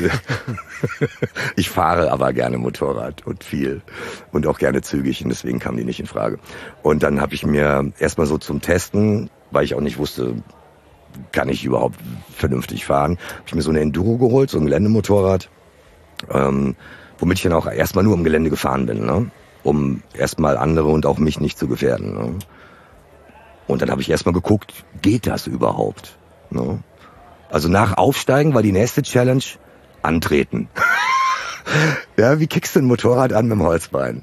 C: ich fahre aber gerne Motorrad und viel und auch gerne zügig und deswegen kamen die nicht in Frage. Und dann habe ich mir erstmal so zum Testen, weil ich auch nicht wusste, kann ich überhaupt vernünftig fahren, habe ich mir so eine Enduro geholt, so ein Geländemotorrad, ähm, womit ich dann auch erstmal nur im Gelände gefahren bin, ne? Um erstmal andere und auch mich nicht zu gefährden. Ne? Und dann habe ich erstmal geguckt, geht das überhaupt? Ne? Also nach Aufsteigen war die nächste Challenge antreten. Ja, wie kickst du ein Motorrad an mit dem Holzbein?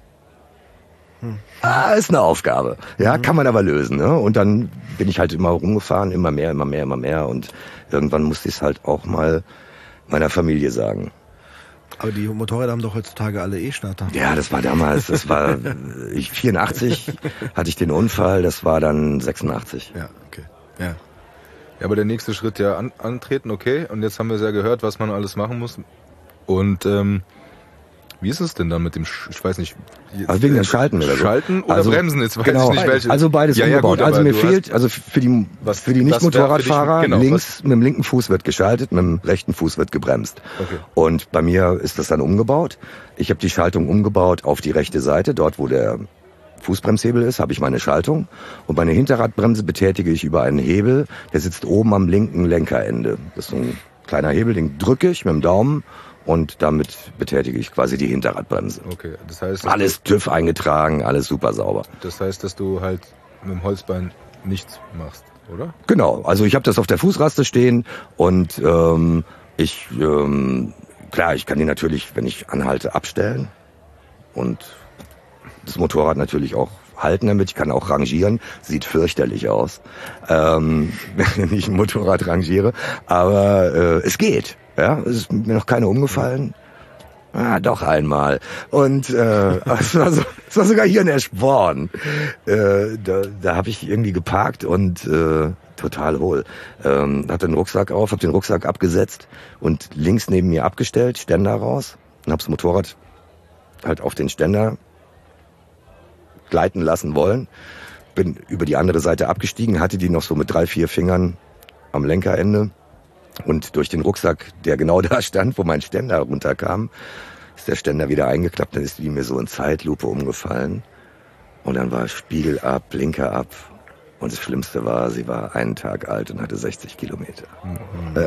C: Hm. Ah, ist eine Aufgabe. Ja, mhm. Kann man aber lösen. Ne? Und dann bin ich halt immer rumgefahren, immer mehr, immer mehr, immer mehr. Und irgendwann musste ich es halt auch mal meiner Familie sagen.
A: Aber die Motorräder haben doch heutzutage alle E-Starter.
C: Ja, das war damals, das war ich vierundachtzig hatte ich den Unfall, das war dann sechsundachtzig.
A: Ja, okay. Ja.
B: Ja, aber der nächste Schritt ja an, antreten, okay. Und jetzt haben wir es ja gehört, was man alles machen muss. Und ähm, wie ist es denn dann mit dem, Sch ich weiß nicht.
C: Also wegen dem Schalten oder so.
B: Schalten oder
C: also,
B: Bremsen, jetzt weiß
C: genau,
B: ich nicht welche.
C: Also beides
B: ja, ja,
C: umgebaut.
B: gut,
C: also mir
B: du
C: fehlt, also für die,
B: was,
C: für die
B: das wär
C: Nicht-Motorradfahrer,
B: für dich- genau,
C: links, mit dem linken Fuß wird geschaltet, mit dem rechten Fuß wird gebremst.
B: Okay.
C: Und bei mir ist das dann umgebaut. Ich habe die Schaltung umgebaut auf die rechte Seite, dort wo der Fußbremshebel ist, habe ich meine Schaltung. Und meine Hinterradbremse betätige ich über einen Hebel, der sitzt oben am linken Lenkerende. Das ist so ein kleiner Hebel, den drücke ich mit dem Daumen und damit betätige ich quasi die Hinterradbremse.
B: Okay, das heißt,
C: Alles TÜV eingetragen, alles super sauber.
B: das heißt, dass du halt mit dem Holzbein nichts machst, oder?
C: Genau, also ich habe das auf der Fußraste stehen und ähm, ich, ähm, klar, ich kann die natürlich, wenn ich anhalte, abstellen und das Motorrad natürlich auch halten damit. Ich kann auch rangieren. Sieht fürchterlich aus, ähm, wenn ich ein Motorrad rangiere. Aber äh, es geht. Ja, es ist mir noch keine umgefallen. Ah, doch einmal. Und äh, es, war so, es war sogar hier in Eschborn. Äh, da da habe ich irgendwie geparkt und äh, total hohl. Ähm, hatte den Rucksack auf, habe den Rucksack abgesetzt und links neben mir abgestellt, Ständer raus und habe das Motorrad halt auf den Ständer gleiten lassen wollen. Bin über die andere Seite abgestiegen, hatte die noch so mit drei, vier Fingern am Lenkerende. Und durch den Rucksack, der genau da stand, wo mein Ständer runterkam, ist der Ständer wieder eingeklappt. Dann ist die mir so in Zeitlupe umgefallen. Und dann war Spiegel ab, Blinker ab. Und das Schlimmste war, sie war einen Tag alt und hatte sechzig Kilometer. Mhm. Äh,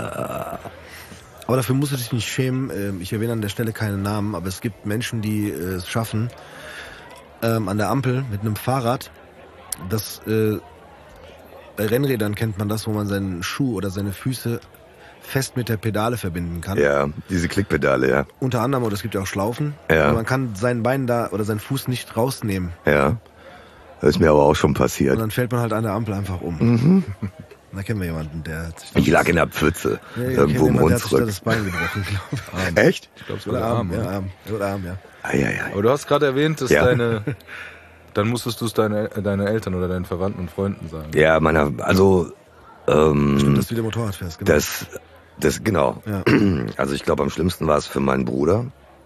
A: Aber dafür musst du dich nicht schämen. Ich erwähne an der Stelle keine Namen, aber es gibt Menschen, die es schaffen, ähm, an der Ampel mit einem Fahrrad, das äh, bei Rennrädern kennt man das, wo man seinen Schuh oder seine Füße fest mit der Pedale verbinden kann.
C: Ja, diese Klickpedale, ja.
A: Unter anderem, oder es gibt ja auch Schlaufen.
C: Ja.
A: Und man kann sein Bein da oder seinen Fuß nicht rausnehmen.
C: Ja, das ist mir aber auch schon passiert.
A: Und dann fällt man halt an der Ampel einfach um.
C: Mhm.
A: Da kennen wir jemanden, der hat sich...
C: Ich lag in der Pfütze,
A: ja,
C: irgendwo im
A: jemanden, der hat sich da
C: Hunsrück.
A: das Bein gebrochen, glaube ich.
C: Echt?
B: Ich glaube
A: Oder
B: sogar
A: Arm,
B: Arm.
A: ja,
B: oder?
A: Arm. Oder Arm, ja.
C: Ei, ei, ei.
B: Aber du hast gerade erwähnt, dass
C: Ja.
B: deine, dann musstest du es deine, deine Eltern oder deinen Verwandten und Freunden sagen.
C: Ja, meiner, also, ähm,
A: Stimmt, dass du wieder Motorrad fährst, genau.
C: das, das, genau.
A: Ja.
C: Also ich glaube, am schlimmsten war es für meinen Bruder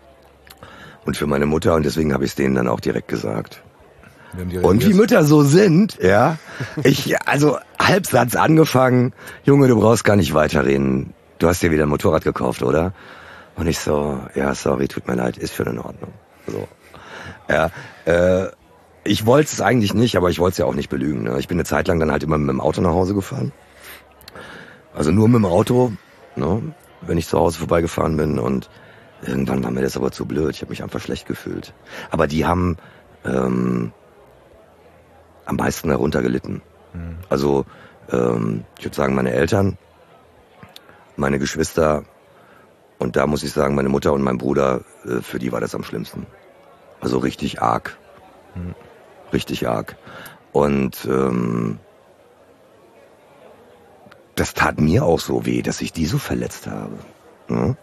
C: und für meine Mutter und deswegen habe ich es denen dann auch direkt gesagt.
B: Wir haben die
C: Und wie
B: reagiert.
C: Mütter so sind, ja, ich, also Halbsatz angefangen, Junge, du brauchst gar nicht weiterreden, du hast dir wieder ein Motorrad gekauft, oder? Und ich so, ja, sorry, tut mir leid, ist schon in Ordnung. So, ja, äh, Ich wollte es eigentlich nicht, aber ich wollte es ja auch nicht belügen. Ne? Ich bin eine Zeit lang dann halt immer mit dem Auto nach Hause gefahren. Also nur mit dem Auto, ne? Wenn ich zu Hause vorbeigefahren bin. Und irgendwann war mir das aber zu blöd. Ich habe mich einfach schlecht gefühlt. Aber die haben ähm, am meisten darunter gelitten. Mhm. Also ähm, ich würde sagen, meine Eltern, meine Geschwister und da muss ich sagen, meine Mutter und mein Bruder, äh, für die war das am schlimmsten. Also richtig arg. Mhm. Richtig arg. Und ähm, das tat mir auch so weh, dass ich die so verletzt habe. Ja?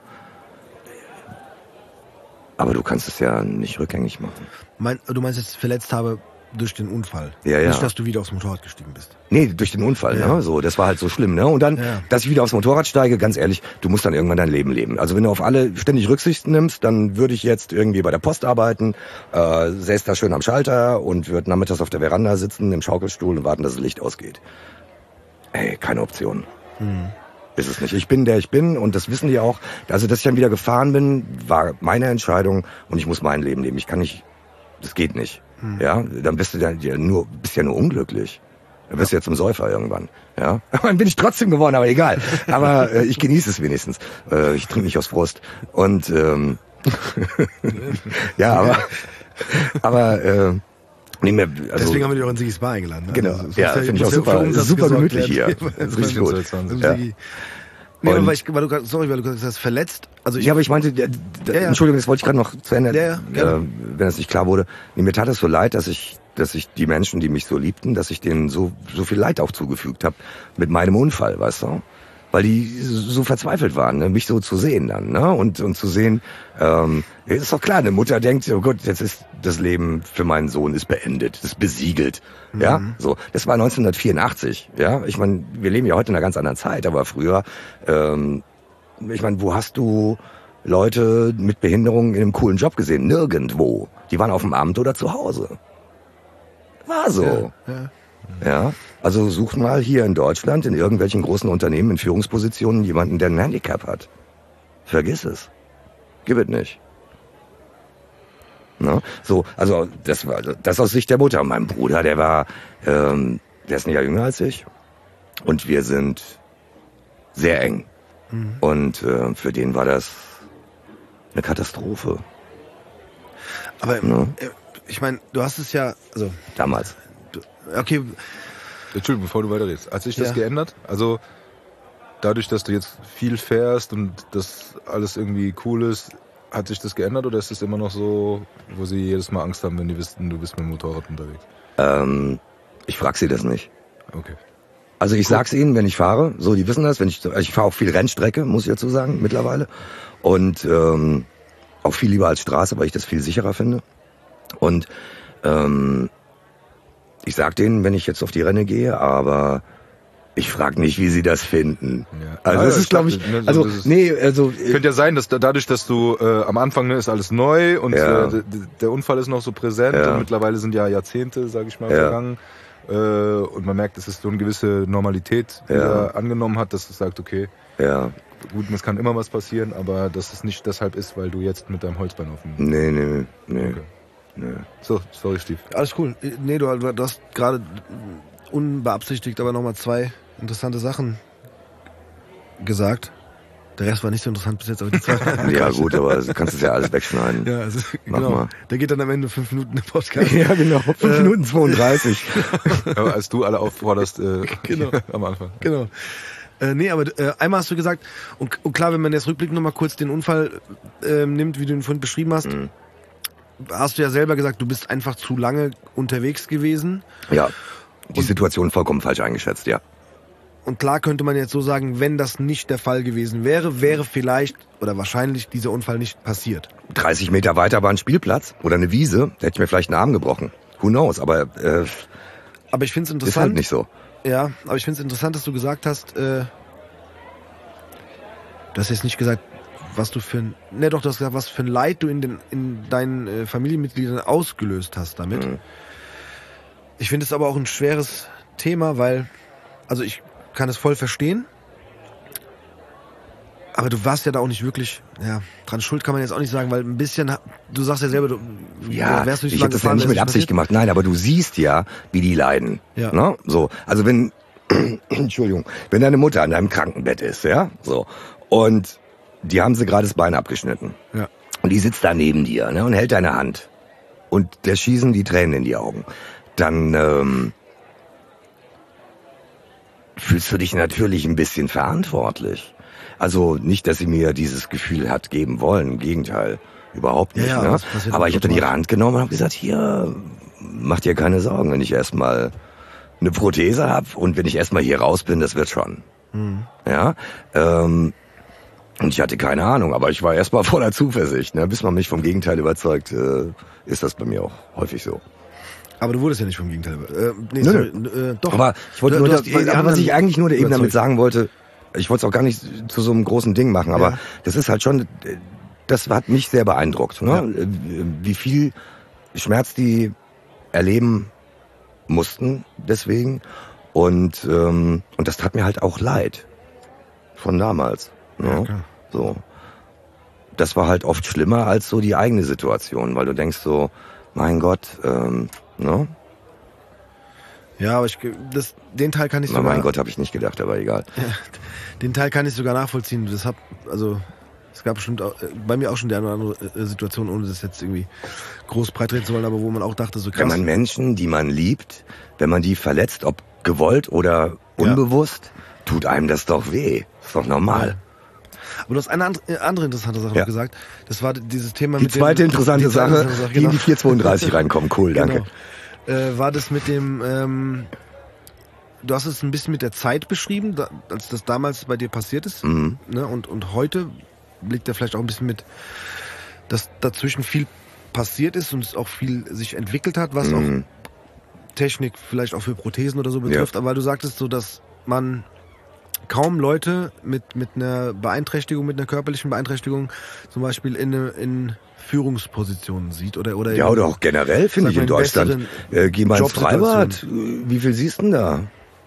C: Aber du kannst es ja nicht rückgängig machen.
A: Mein, du meinst jetzt verletzt habe durch den Unfall?
C: Ja, ja.
A: Nicht, dass du wieder aufs Motorrad gestiegen bist?
C: Nee, durch den Unfall. Ja. Ne? So, das war halt so schlimm. Ne? Und dann, ja. dass ich wieder aufs Motorrad steige, ganz ehrlich, du musst dann irgendwann dein Leben leben. Also wenn du auf alle ständig Rücksicht nimmst, dann würde ich jetzt irgendwie bei der Post arbeiten, äh, säß da schön am Schalter und würde nachmittags auf der Veranda sitzen, im Schaukelstuhl und warten, dass das Licht ausgeht. Ey, keine Option. Hm. Ist es nicht. Ich bin, der ich bin und das wissen die auch. Also, dass ich dann wieder gefahren bin, war meine Entscheidung und ich muss mein Leben leben. Ich kann nicht, das geht nicht. Hm. Ja, dann bist du ja nur, bist ja nur unglücklich. Dann bist du ja zum Säufer irgendwann. Ja, dann bin ich trotzdem geworden, aber egal. Aber äh, ich genieße es wenigstens. Äh, ich trinke nicht aus Frust. Und ähm, ja, aber aber äh, nee, mehr, also,
A: deswegen haben wir dich auch in Sigis Bar eingeladen. Ne?
C: Genau,
A: also,
C: ja, finde ich auch super, super gemütlich hier. Das ist richtig gut. Ja.
A: Nee, weil, ich, weil du, sorry, weil du gesagt hast, verletzt. Also ich,
C: ja, aber ich meinte, der, der, ja, ja. Entschuldigung, das wollte ich gerade noch zu Ende,
A: ja, ja,
C: äh, wenn es nicht klar wurde. Nee, mir tat es so leid, dass ich, dass ich die Menschen, die mich so liebten, dass ich denen so, so viel Leid auch zugefügt habe mit meinem Unfall, weißt du? Weil die so verzweifelt waren, ne? Mich so zu sehen dann, ne? Und, und zu sehen, ähm, ist doch klar, eine Mutter denkt, oh Gott, jetzt ist das Leben für meinen Sohn ist beendet, ist besiegelt, mhm. ja? So, das war neunzehnhundertvierundachtzig, ja? Ich meine, wir leben ja heute in einer ganz anderen Zeit, aber früher, ähm, ich meine, wo hast du Leute mit Behinderungen in einem coolen Job gesehen? Nirgendwo. Die waren auf dem Amt oder zu Hause. War so. Ja, ja. Ja, also such mal hier in Deutschland in irgendwelchen großen Unternehmen in Führungspositionen jemanden, der ein Handicap hat. Vergiss es. Gib es nicht. Ne? So, also das war das aus Sicht der Mutter. Mein Bruder, der war, ähm, der ist ein Jahr jünger als ich und wir sind sehr eng. Mhm. Und äh, für den war das eine Katastrophe.
A: Aber ne? Ich meine, du hast es ja, also
C: damals.
A: Okay.
B: Entschuldigung, bevor du weiterredest. Hat sich das ja. geändert? Also dadurch, dass du jetzt viel fährst und das alles irgendwie cool ist, hat sich das geändert oder ist es immer noch so, wo sie jedes Mal Angst haben, wenn die wissen, du bist mit dem Motorrad unterwegs?
C: Ähm, ich frag sie das nicht.
B: Okay.
C: Also ich cool. sag's ihnen, wenn ich fahre. So, die wissen das. Wenn ich, ich fahre auch viel Rennstrecke, muss ich dazu sagen, mittlerweile. Und ähm, auch viel lieber als Straße, weil ich das viel sicherer finde. Und ähm, ich sag denen, wenn ich jetzt auf die Renne gehe, aber ich frage nicht, wie sie das finden. Ja. Also
B: ah,
C: das ist, glaube ich, also
B: ist,
C: nee, also
B: könnte ja sein, dass da, dadurch, dass du äh, am Anfang ne, ist alles neu und
C: ja.
B: äh, der Unfall ist noch so präsent
C: ja.
B: und mittlerweile sind ja Jahrzehnte, sage ich mal,
C: ja.
B: vergangen äh, und man merkt, dass es so eine gewisse Normalität
C: ja.
B: wieder angenommen hat, dass es sagt, okay,
C: ja.
B: gut, es kann immer was passieren, aber dass es nicht deshalb ist, weil du jetzt mit deinem Holzbein auf dem...
C: Nee, nee, nee.
B: Okay. Nee. So, sorry, Steve.
A: Alles cool. Nee, du, du hast gerade unbeabsichtigt aber nochmal zwei interessante Sachen gesagt. Der Rest war nicht so interessant bis jetzt, aber die zwei
C: ja gut, aber du kannst es ja alles wegschneiden.
A: Ja, also,
C: Mach
A: genau.
C: mal.
A: Der geht dann am Ende fünf Minuten der Podcast.
C: Ja, genau. fünf äh, Minuten zweiunddreißig.
B: Aber als du alle aufforderst äh,
A: genau.
B: am Anfang.
A: Genau. Äh, nee, aber äh, einmal hast du gesagt, und, und klar, wenn man jetzt rückblickend nochmal kurz den Unfall äh, nimmt, wie du ihn vorhin beschrieben hast, mhm. hast du ja selber gesagt, du bist einfach zu lange unterwegs gewesen.
C: Ja, die und, Situation vollkommen falsch eingeschätzt, ja.
A: Und klar könnte man jetzt so sagen, wenn das nicht der Fall gewesen wäre, wäre vielleicht oder wahrscheinlich dieser Unfall nicht passiert.
C: dreißig Meter weiter war ein Spielplatz oder eine Wiese, da hätte ich mir vielleicht einen Arm gebrochen. Who knows, aber äh,
A: aber ich finde es interessant.
C: Ist halt nicht so.
A: Ja, aber ich finde es interessant, dass du gesagt hast, äh, du hast jetzt nicht gesagt, was du für ein, ne doch, du hast gesagt, was für ein Leid du in den in deinen äh, Familienmitgliedern ausgelöst hast damit. Mhm. Ich finde es aber auch ein schweres Thema, weil, also ich kann es voll verstehen. Aber du warst ja da auch nicht wirklich, ja, dran schuld kann man jetzt auch nicht sagen, weil ein bisschen, du sagst ja selber, du
C: ja,
A: wärst du nicht
C: ich
A: so
C: habe das ja nicht mit Absicht gemacht. Nein, aber du siehst ja, wie die leiden.
A: Ja.
C: Ne? So, also wenn, Entschuldigung, wenn deine Mutter an deinem Krankenbett ist, ja, so, und die haben sie gerade das Bein abgeschnitten.
A: Ja.
C: Und die sitzt da neben dir, ne, und hält deine Hand. Und der schießen die Tränen in die Augen. Dann, ähm, fühlst du dich natürlich ein bisschen verantwortlich. Also nicht, dass sie mir dieses Gefühl hat geben wollen, im Gegenteil, überhaupt nicht.
A: Ja, ja,
C: ne?
A: das
C: Aber ich habe dann ihre Hand genommen und habe gesagt, hier, mach dir keine Sorgen, wenn ich erstmal eine Prothese habe und wenn ich erstmal hier raus bin, das wird schon.
A: Mhm.
C: Ja, ähm, und ich hatte keine Ahnung, aber ich war erstmal voller Zuversicht. Ne? Bis man mich vom Gegenteil überzeugt, äh, ist das bei mir auch häufig so.
A: Aber du wurdest ja nicht vom Gegenteil. Äh, nee,
C: Nö,
A: sorry,
C: nö.
A: äh, doch.
C: Aber ich wollte
A: Du-
C: nur,
A: du
C: dass,
A: hast- weil die
C: aber was
A: anderen
C: ich eigentlich nur eben damit
A: überzeugt.
C: sagen wollte, ich wollte es auch gar nicht zu so einem großen Ding machen, aber
A: Ja.
C: das ist halt schon, das hat mich sehr beeindruckt, ne? Wie viel Schmerz die erleben mussten deswegen und ähm, und das tat mir halt auch leid von damals. Ne?
A: Ja, klar.
C: So, das war halt oft schlimmer als so die eigene Situation, weil du denkst so, mein Gott, ähm, ne?
A: Ja, aber ich, das, den Teil kann ich
C: Na,
A: sogar,
C: mein Gott, habe ich nicht gedacht, aber egal.
A: den Teil kann ich sogar nachvollziehen. Das hab, also, es gab bestimmt auch, äh, bei mir auch schon die eine oder andere äh, Situation, ohne das jetzt irgendwie groß breitreden zu wollen, aber wo man auch dachte, so
C: Wenn
A: krass.
C: man Menschen, die man liebt, wenn man die verletzt, ob gewollt oder unbewusst, tut einem das doch weh. Ist doch normal.
A: Aber du hast eine andere, andere interessante Sache
C: Ja.
A: noch gesagt. Das war dieses Thema
C: Die
A: mit
C: zweite
A: dem,
C: interessante
A: die zweite
C: Sache,
A: interessante Sache,
C: die in
A: genau.
C: die vier zweiunddreißig reinkommen. Cool, danke.
A: Genau. Äh, war das mit dem, ähm, du hast es ein bisschen mit der Zeit beschrieben, da, als das damals bei dir passiert ist.
C: Mhm.
A: Ne? Und, und heute liegt da vielleicht auch ein bisschen mit, dass dazwischen viel passiert ist und es auch viel sich entwickelt hat, was
C: Mhm.
A: auch Technik vielleicht auch für Prothesen oder so betrifft. Aber du sagtest so, dass man kaum Leute mit, mit einer Beeinträchtigung, mit einer körperlichen Beeinträchtigung zum Beispiel in, eine- in Führungspositionen sieht oder oder
C: Ja,
A: in-
C: oder auch generell, finde
A: sag
C: ich,
A: mal,
C: in Deutschland.
A: besseren
C: Äh, geh mal ins
A: Jobsituationen.
C: Freibad. Äh, Wie viel siehst du denn da?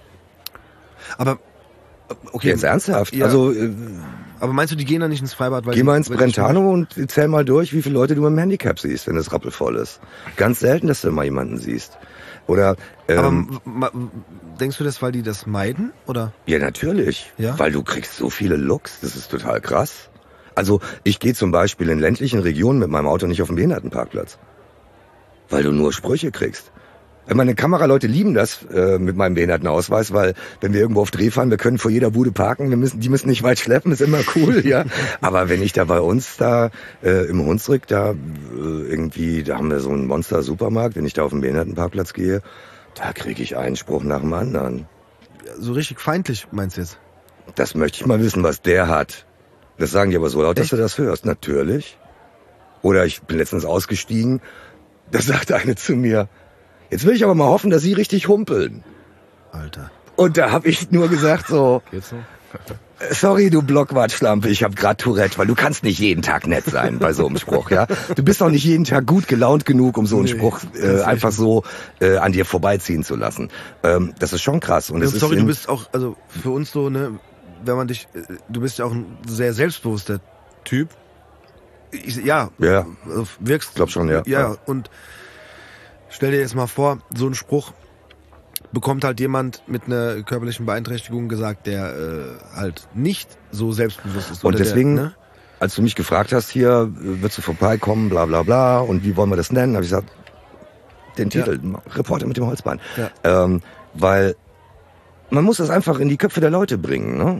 A: Aber okay,
C: Jetzt ernsthaft.
A: Ja.
C: Also äh,
A: aber meinst du, die gehen da nicht ins Freibad? Weil
C: geh
A: sie-
C: mal ins
A: weil
C: Brentano und zähl mal durch, wie viele Leute du mit dem Handicap siehst, wenn es rappelvoll ist. Ganz selten, dass du mal jemanden siehst. Oder
A: Aber
C: ähm,
A: m- ma- denkst du das, weil die das meiden? Oder?
C: ja, natürlich.
A: Ja?
C: Weil du kriegst so viele Looks, das ist total krass. Also ich gehe zum Beispiel in ländlichen Regionen mit meinem Auto nicht auf den Behindertenparkplatz. Weil du nur Sprüche kriegst. Meine Kameraleute lieben das äh, mit meinem Behindertenausweis, weil wenn wir irgendwo auf Dreh fahren, wir können vor jeder Bude parken, wir müssen, die müssen nicht weit schleppen, ist immer cool, ja. Aber wenn ich da bei uns da äh, im Hunsrück da äh, irgendwie, da haben wir so einen Monster-Supermarkt, wenn ich da auf den Behindertenparkplatz gehe, da kriege ich einen Spruch nach dem anderen.
A: So richtig feindlich, meinst du jetzt?
C: Das möchte ich mal wissen, was der hat. Das sagen die aber so laut, dass
A: Echt?
C: du das hörst. Natürlich. Oder ich bin letztens ausgestiegen, da sagte eine zu mir, jetzt will ich aber mal hoffen, dass sie richtig humpeln.
A: Alter.
C: Und da habe ich nur gesagt so,
B: Geht's noch?
C: sorry, du Blockwart-Schlampe, ich habe gerade Tourette, weil du kannst nicht jeden Tag nett sein bei so einem Spruch, ja. Du bist auch nicht jeden Tag gut gelaunt genug, um so einen
A: Nee,
C: Spruch
A: kannst
C: äh,
A: du
C: einfach
A: echt
C: so äh, an dir vorbeiziehen zu lassen. Ähm, das ist schon krass. Und
A: Und
C: das ist
A: sorry,
C: in,
A: du bist auch, also für uns so, ne, wenn man dich, äh, du bist ja auch ein sehr selbstbewusster Typ. Ich, ja,
C: Ja.
A: also wirkst.
C: Glaub schon, ja.
A: Ja,
C: Ja.
A: und stell dir jetzt mal vor, so ein Spruch bekommt halt jemand mit einer körperlichen Beeinträchtigung gesagt, der äh, halt nicht so selbstbewusst ist.
C: Und
A: oder
C: deswegen,
A: der, ne?
C: als du mich gefragt hast, hier, äh, willst du vorbeikommen, bla bla bla, und wie wollen wir das nennen, habe ich gesagt, den Titel, Reporter mit dem Holzbein.
A: Ja.
C: Ähm, weil man muss das einfach in die Köpfe der Leute bringen, ne?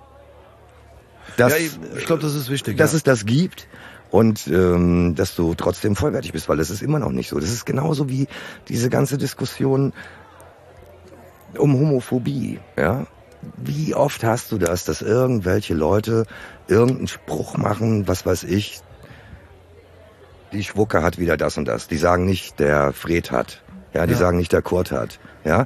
C: Dass,
A: Ja, ich ich glaube, das ist wichtig.
C: dass
A: ja.
C: es das gibt und ähm, dass du trotzdem vollwertig bist, weil das ist immer noch nicht so. Das ist genauso wie diese ganze Diskussion um Homophobie, ja. Wie oft hast du das, dass irgendwelche Leute irgendeinen Spruch machen, was weiß ich, die Schwucke hat wieder das und das. Die sagen nicht, der Fred hat. Ja, die
A: Ja.
C: sagen nicht, der Kurt hat. Ja.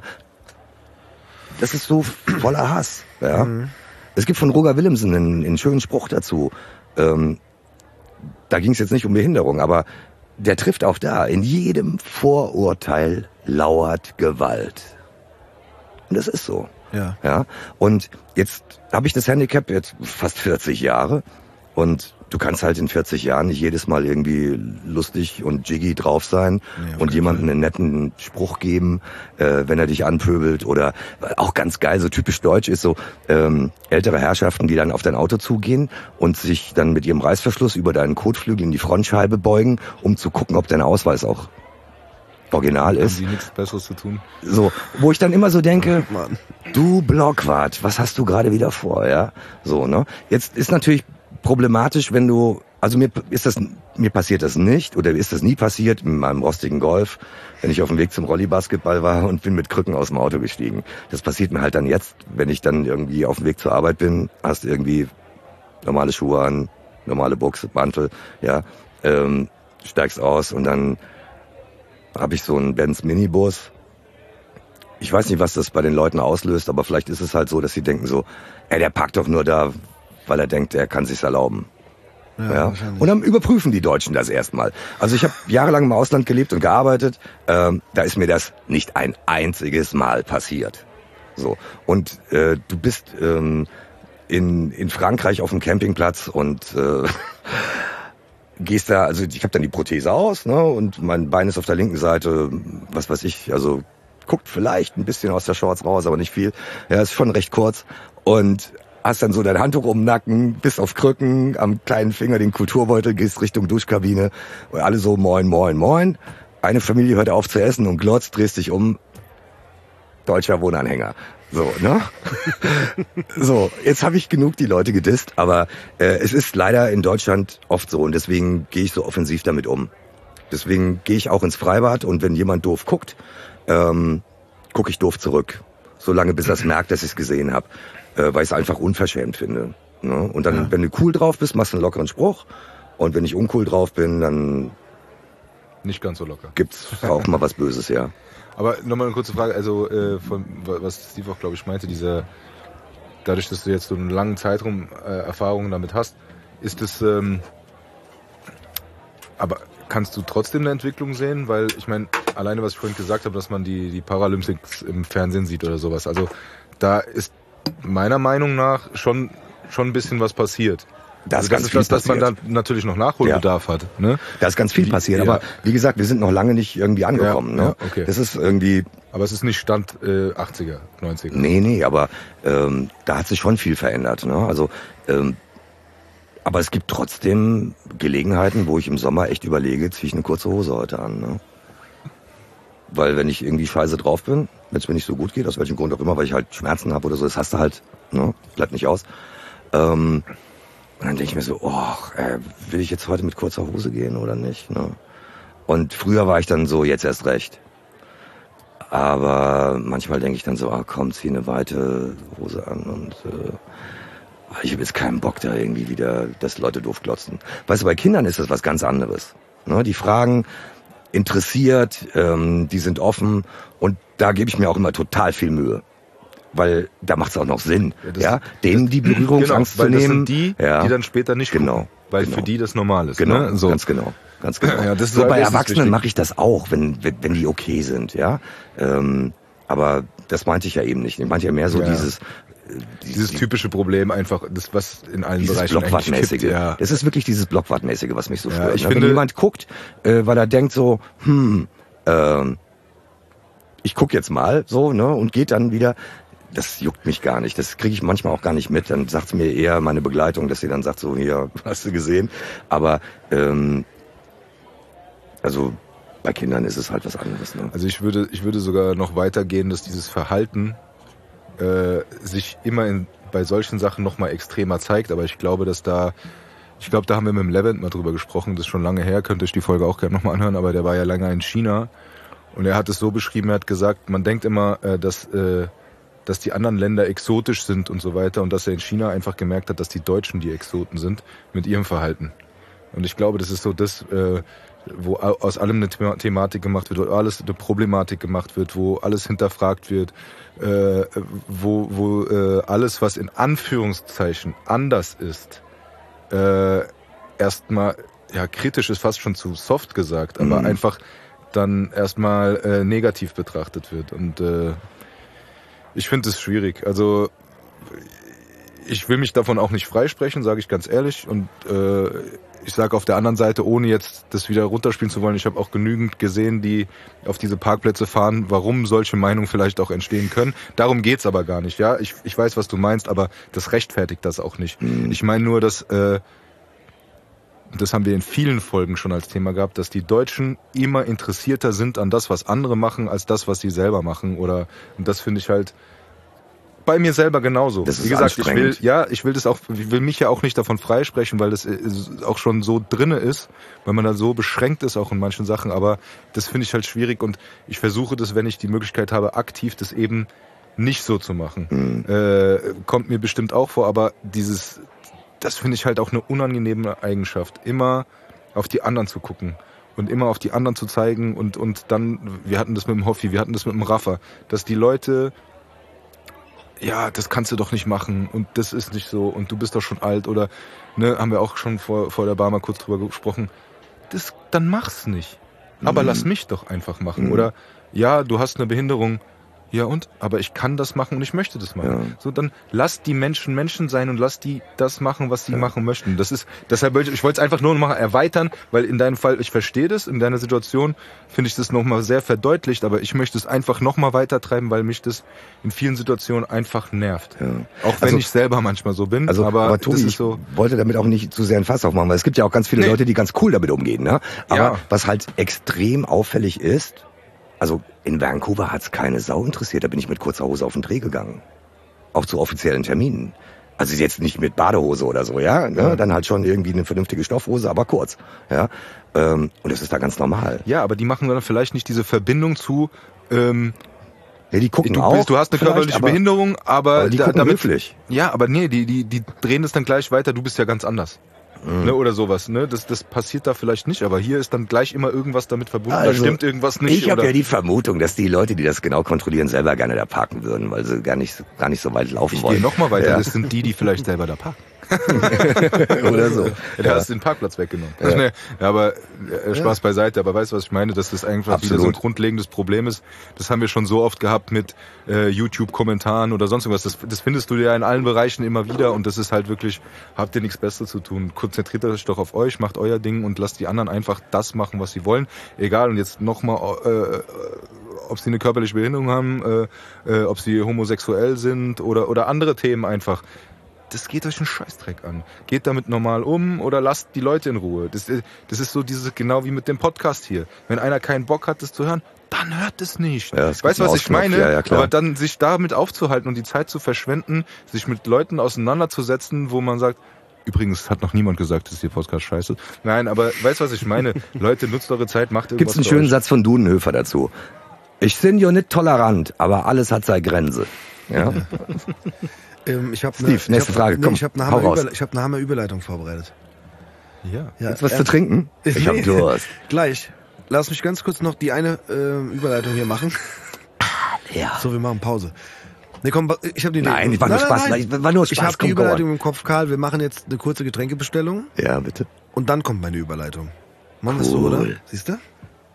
C: Das ist so voller Hass. Ja.
A: Mhm.
C: Es gibt von Roger Willemsen einen, einen schönen Spruch dazu. Ähm, da ging es jetzt nicht um Behinderung, aber der trifft auch da. In jedem Vorurteil lauert Gewalt. Und das ist so.
A: Ja.
C: Ja. Und jetzt habe ich das Handicap jetzt fast vierzig Jahre und du kannst halt in vierzig Jahren nicht jedes Mal irgendwie lustig und jiggy drauf sein
A: Nee,
C: und jemandem einen netten Spruch geben, äh, wenn er dich anpöbelt oder auch ganz geil, so typisch deutsch ist so ähm, ältere Herrschaften, die dann auf dein Auto zugehen und sich dann mit ihrem Reißverschluss über deinen Kotflügel in die Frontscheibe beugen, um zu gucken, ob dein Ausweis auch original ist.
B: Haben die nichts Besseres zu tun?
C: So, wo ich dann immer so denke,
A: Oh, Mann.
C: du Blockwart, was hast du gerade wieder vor, ja? So, ne? Jetzt ist natürlich problematisch, wenn du, also mir ist das, mir passiert das nicht oder ist das nie passiert mit meinem rostigen Golf, wenn ich auf dem Weg zum Rolli-Basketball war und bin mit Krücken aus dem Auto gestiegen. Das passiert mir halt dann jetzt, wenn ich dann irgendwie auf dem Weg zur Arbeit bin, hast irgendwie normale Schuhe an, normale Buchse, Mantel, ja, ähm, steigst aus und dann habe ich so einen Benz Minibus. Ich weiß nicht, was das bei den Leuten auslöst, aber vielleicht ist es halt so, dass sie denken so, ey, der parkt doch nur da, weil er denkt, er kann sich's erlauben.
A: Ja,
C: Ja.
A: wahrscheinlich.
C: Und dann überprüfen die Deutschen das erstmal. Also ich habe jahrelang im Ausland gelebt und gearbeitet. Ähm, da ist mir das nicht ein einziges Mal passiert. So. Und äh, du bist ähm, in, in Frankreich auf dem Campingplatz und äh, gehst da, also ich habe dann die Prothese aus, ne, und mein Bein ist auf der linken Seite, was weiß ich, also guckt vielleicht ein bisschen aus der Shorts raus, aber nicht viel. Ja, ist schon recht kurz. Und hast dann so dein Handtuch um den Nacken, bist auf Krücken, am kleinen Finger den Kulturbeutel, gehst Richtung Duschkabine und alle so moin, moin, moin. Eine Familie hört auf zu essen und glotzt, drehst dich um, deutscher Wohnanhänger. So, ne? So, jetzt habe ich genug die Leute gedisst, aber äh, es ist leider in Deutschland oft so und deswegen gehe ich so offensiv damit um. Deswegen gehe ich auch ins Freibad und wenn jemand doof guckt, ähm, gucke ich doof zurück. Solange bis er es merkt, dass ich es gesehen habe. Äh, weil ich es einfach unverschämt finde. Ne? Und dann, ja. wenn du cool drauf bist, machst du einen lockeren Spruch. Und wenn ich uncool drauf bin, dann
B: nicht ganz so locker.
C: Gibt's auch mal was Böses, ja.
B: Aber nochmal eine kurze Frage, also äh, von was Steve auch, glaube ich, meinte, dieser, dadurch, dass du jetzt so einen langen Zeitraum äh, Erfahrungen damit hast, ist es, ähm, aber kannst du trotzdem eine Entwicklung sehen? Weil ich meine, alleine was ich vorhin gesagt habe, dass man die, die Paralympics im Fernsehen sieht oder sowas, also da ist meiner Meinung nach schon, schon ein bisschen was passiert.
C: Da ist
B: also
C: ganz
B: das ist
C: viel
B: das, dass
C: passiert.
B: man dann natürlich noch Nachholbedarf ja. hat. Ne?
C: Da ist ganz viel
B: wie,
C: passiert,
B: ja.
C: aber wie gesagt, wir sind noch lange nicht irgendwie angekommen.
B: Ja,
C: ne?
B: ja, okay.
C: Das ist irgendwie...
B: Aber es ist nicht Stand äh, achtziger, neunziger.
C: Nee, nee, aber ähm, da hat sich schon viel verändert. Ne? Also, ähm, aber es gibt trotzdem Gelegenheiten, wo ich im Sommer echt überlege, ziehe ich eine kurze Hose heute an. Ne? Weil wenn ich irgendwie scheiße drauf bin, wenn es mir nicht so gut geht, aus welchem Grund auch immer, weil ich halt Schmerzen habe oder so, das hast du halt, ne? Bleibt nicht aus. Ähm, und dann denke ich mir so, oh, äh, will ich jetzt heute mit kurzer Hose gehen oder nicht? Ne? Und früher war ich dann so, jetzt erst recht. Aber manchmal denke ich dann so, ah komm, zieh eine weite Hose an und äh, ich habe jetzt keinen Bock da irgendwie wieder, dass Leute doof glotzen. Weißt du, bei Kindern ist das was ganz anderes. Ne? Die fragen, interessiert, ähm, die sind offen und da gebe ich mir auch immer total viel Mühe. Weil da macht es auch noch Sinn, ja, das, ja denen die Berührungsangst
B: genau,
C: zu nehmen.
B: Das sind die,
C: ja.
B: die dann später nicht
C: genau,
B: gucken, weil
C: genau.
B: für die das normal ist.
C: Genau,
B: ne? so.
C: ganz genau, ganz genau.
B: Ja, das ist
C: so
B: halt,
C: bei
B: das ist
C: Erwachsenen
B: wichtig.
C: mache ich das auch, wenn, wenn wenn die okay sind, ja. Ähm, aber das meinte ich ja eben nicht. Ich meinte ja mehr so
B: ja.
C: dieses
B: dieses die, typische Problem einfach, das was in allen
C: dieses
B: Bereichen
C: Blockwartmäßige.
B: Kippt, ja.
C: Das ist wirklich dieses Blockwartmäßige, was mich so
B: ja,
C: stört.
B: Ich
C: ne?
B: finde,
C: wenn jemand guckt, äh, weil er denkt so, hm, ähm, ich guck jetzt mal so, ne, und geht dann wieder. Das juckt mich gar nicht. Das kriege ich manchmal auch gar nicht mit. Dann sagt mir eher meine Begleitung, dass sie dann sagt, so, hier, hast du gesehen. Aber ähm, also bei Kindern ist es halt was anderes. Ne?
B: Also ich würde, ich würde sogar noch weitergehen, dass dieses Verhalten äh, sich immer in, bei solchen Sachen noch mal extremer zeigt. Aber ich glaube, dass da, ich glaube, da haben wir mit dem Levent mal drüber gesprochen. Das ist schon lange her. Könnt ihr euch die Folge auch gerne noch mal anhören. Aber der war ja lange in China und er hat es so beschrieben. Er hat gesagt, man denkt immer, äh, dass äh, dass die anderen Länder exotisch sind und so weiter und dass er in China einfach gemerkt hat, dass die Deutschen die Exoten sind mit ihrem Verhalten. Und ich glaube, das ist so das, äh, wo aus allem eine Thema- Thematik gemacht wird, wo alles eine Problematik gemacht wird, wo alles hinterfragt wird, äh, wo, wo äh, alles, was in Anführungszeichen anders ist, äh, erstmal, ja, kritisch ist fast schon zu soft gesagt, aber
C: Mhm.
B: einfach dann erstmal äh, negativ betrachtet wird und äh, Ich finde es schwierig. Also ich will mich davon auch nicht freisprechen, sage ich ganz ehrlich. Und äh, ich sage auf der anderen Seite, ohne jetzt das wieder runterspielen zu wollen, ich habe auch genügend gesehen, die auf diese Parkplätze fahren, warum solche Meinungen vielleicht auch entstehen können. Darum geht's aber gar nicht. Ja, ich, ich weiß, was du meinst, aber das rechtfertigt das auch nicht. Mhm. Ich meine nur, dass äh, das haben wir in vielen Folgen schon als Thema gehabt, dass die Deutschen immer interessierter sind an das, was andere machen, als das, was sie selber machen. Oder und das finde ich halt bei mir selber genauso.
C: Das ist
B: Wie gesagt, ich will, ja, ich will das auch, ich will mich ja auch nicht davon freisprechen, weil das auch schon so drinne ist, weil man da so beschränkt ist auch in manchen Sachen. Aber das finde ich halt schwierig und ich versuche das, wenn ich die Möglichkeit habe, aktiv das eben nicht so zu machen. Mhm. Äh, kommt mir bestimmt auch vor, aber dieses, das finde ich halt auch eine unangenehme Eigenschaft, immer auf die anderen zu gucken. Und immer auf die anderen zu zeigen und, und dann, wir hatten das mit dem Hoffi, wir hatten das mit dem Raffa, dass die Leute, ja, das kannst du doch nicht machen und das ist nicht so und du bist doch schon alt oder, ne, haben wir auch schon vor, vor der Bar mal kurz drüber gesprochen. Das, dann mach's nicht. Aber mhm. lass mich doch einfach machen. Mhm. Oder, ja, du hast eine Behinderung. Ja und? Aber ich kann das machen und ich möchte das machen. Ja. So, dann lass die Menschen Menschen sein und lass die das machen, was sie ja. machen möchten. Das ist, deshalb, ich wollte es einfach nur noch mal erweitern, weil in deinem Fall, ich verstehe das, in deiner Situation finde ich das noch mal sehr verdeutlicht, aber ich möchte es einfach noch mal weitertreiben, weil mich das in vielen Situationen einfach nervt. Ja. Auch wenn also, ich selber manchmal so bin,
C: also,
B: aber,
C: aber Tobi,
B: das ist so.
C: Ich wollte damit auch nicht zu sehr ein Fass aufmachen, weil es gibt ja auch ganz viele nee. Leute, die ganz cool damit umgehen, ne? Aber ja. was halt extrem auffällig ist, also in Vancouver hat's keine Sau interessiert. Da bin ich mit kurzer Hose auf den Dreh gegangen. Auch zu offiziellen Terminen. Also jetzt nicht mit Badehose oder so, ja. Ne? Ja. Dann halt schon irgendwie eine vernünftige Stoffhose, aber kurz. Ja. Ähm, und das ist da ganz normal.
B: Ja, aber die machen dann vielleicht nicht diese Verbindung zu... Ähm
C: ja, die gucken
B: du,
C: auch.
B: Du hast eine körperliche aber, Behinderung, aber...
C: aber die
B: da,
C: gucken
B: damit,
C: höflich.
B: Ja, aber nee, die, die, die drehen es dann gleich weiter. Du bist ja ganz anders. Mhm. Ne, oder sowas, ne? Das, das passiert da vielleicht nicht, aber hier ist dann gleich immer irgendwas damit verbunden, also, da stimmt irgendwas nicht.
C: Ich habe ja die Vermutung, dass die Leute, die das genau kontrollieren, selber gerne da parken würden, weil sie gar nicht, gar nicht so weit laufen
B: ich
C: wollen.
B: Ich gehe noch mal weiter, ja. Das sind die, die vielleicht selber da parken.
C: Oder so.
B: Ja, da ja. hast du den Parkplatz weggenommen. Ja. Ja, aber äh, Spaß ja. beiseite, aber weißt du, was ich meine? Dass das einfach Absolut. wieder so ein grundlegendes Problem ist. Das haben wir schon so oft gehabt mit äh, YouTube-Kommentaren oder sonst irgendwas. Das, das findest du ja in allen Bereichen immer wieder und das ist halt wirklich, habt ihr nichts Besseres zu tun. Konzentriert euch doch auf euch, macht euer Ding und lasst die anderen einfach das machen, was sie wollen. Egal, und jetzt nochmal, äh, ob sie eine körperliche Behinderung haben, äh, äh, ob sie homosexuell sind oder, oder andere Themen einfach. Das geht euch einen Scheißdreck an. Geht damit normal um oder lasst die Leute in Ruhe. Das, das ist so dieses, genau wie mit dem Podcast hier. Wenn einer keinen Bock hat, das zu hören, dann hört es nicht. Ja, weißt du, was ich meine? Ja, ja, aber dann sich damit aufzuhalten und die Zeit zu verschwenden, sich mit Leuten auseinanderzusetzen, wo man sagt, übrigens hat noch niemand gesagt, dass ihr Podcast scheiße. Nein, aber weißt du, was ich meine? Leute, nutzt eure Zeit, macht irgendwas.
C: Gibt's einen schönen euch. Satz von Dudenhöfer dazu. Ich bin ja nicht tolerant, aber alles hat seine Grenze. Ja.
A: Ähm, ich hab
C: Steve,
A: eine,
C: nächste
A: ich
C: Frage.
A: Hab,
C: Komm,
A: nee, ich habe eine, hab eine Hammer-Überleitung vorbereitet.
C: Ja. ja. Jetzt was äh, zu trinken? Ich
A: nee,
C: hab Durst.
A: Gleich. Lass mich ganz kurz noch die eine äh, Überleitung hier machen.
C: Ja.
A: So, wir machen Pause. Nee, komm, ich habe die
C: Nein, ich war nur Spaß. Nein, nein. War nur Spaß.
A: Ich habe die Überleitung im Kopf, Karl. Wir machen jetzt eine kurze Getränkebestellung.
C: Ja, bitte.
A: Und dann kommt meine Überleitung. Machen wir cool. so, oder? Siehst du?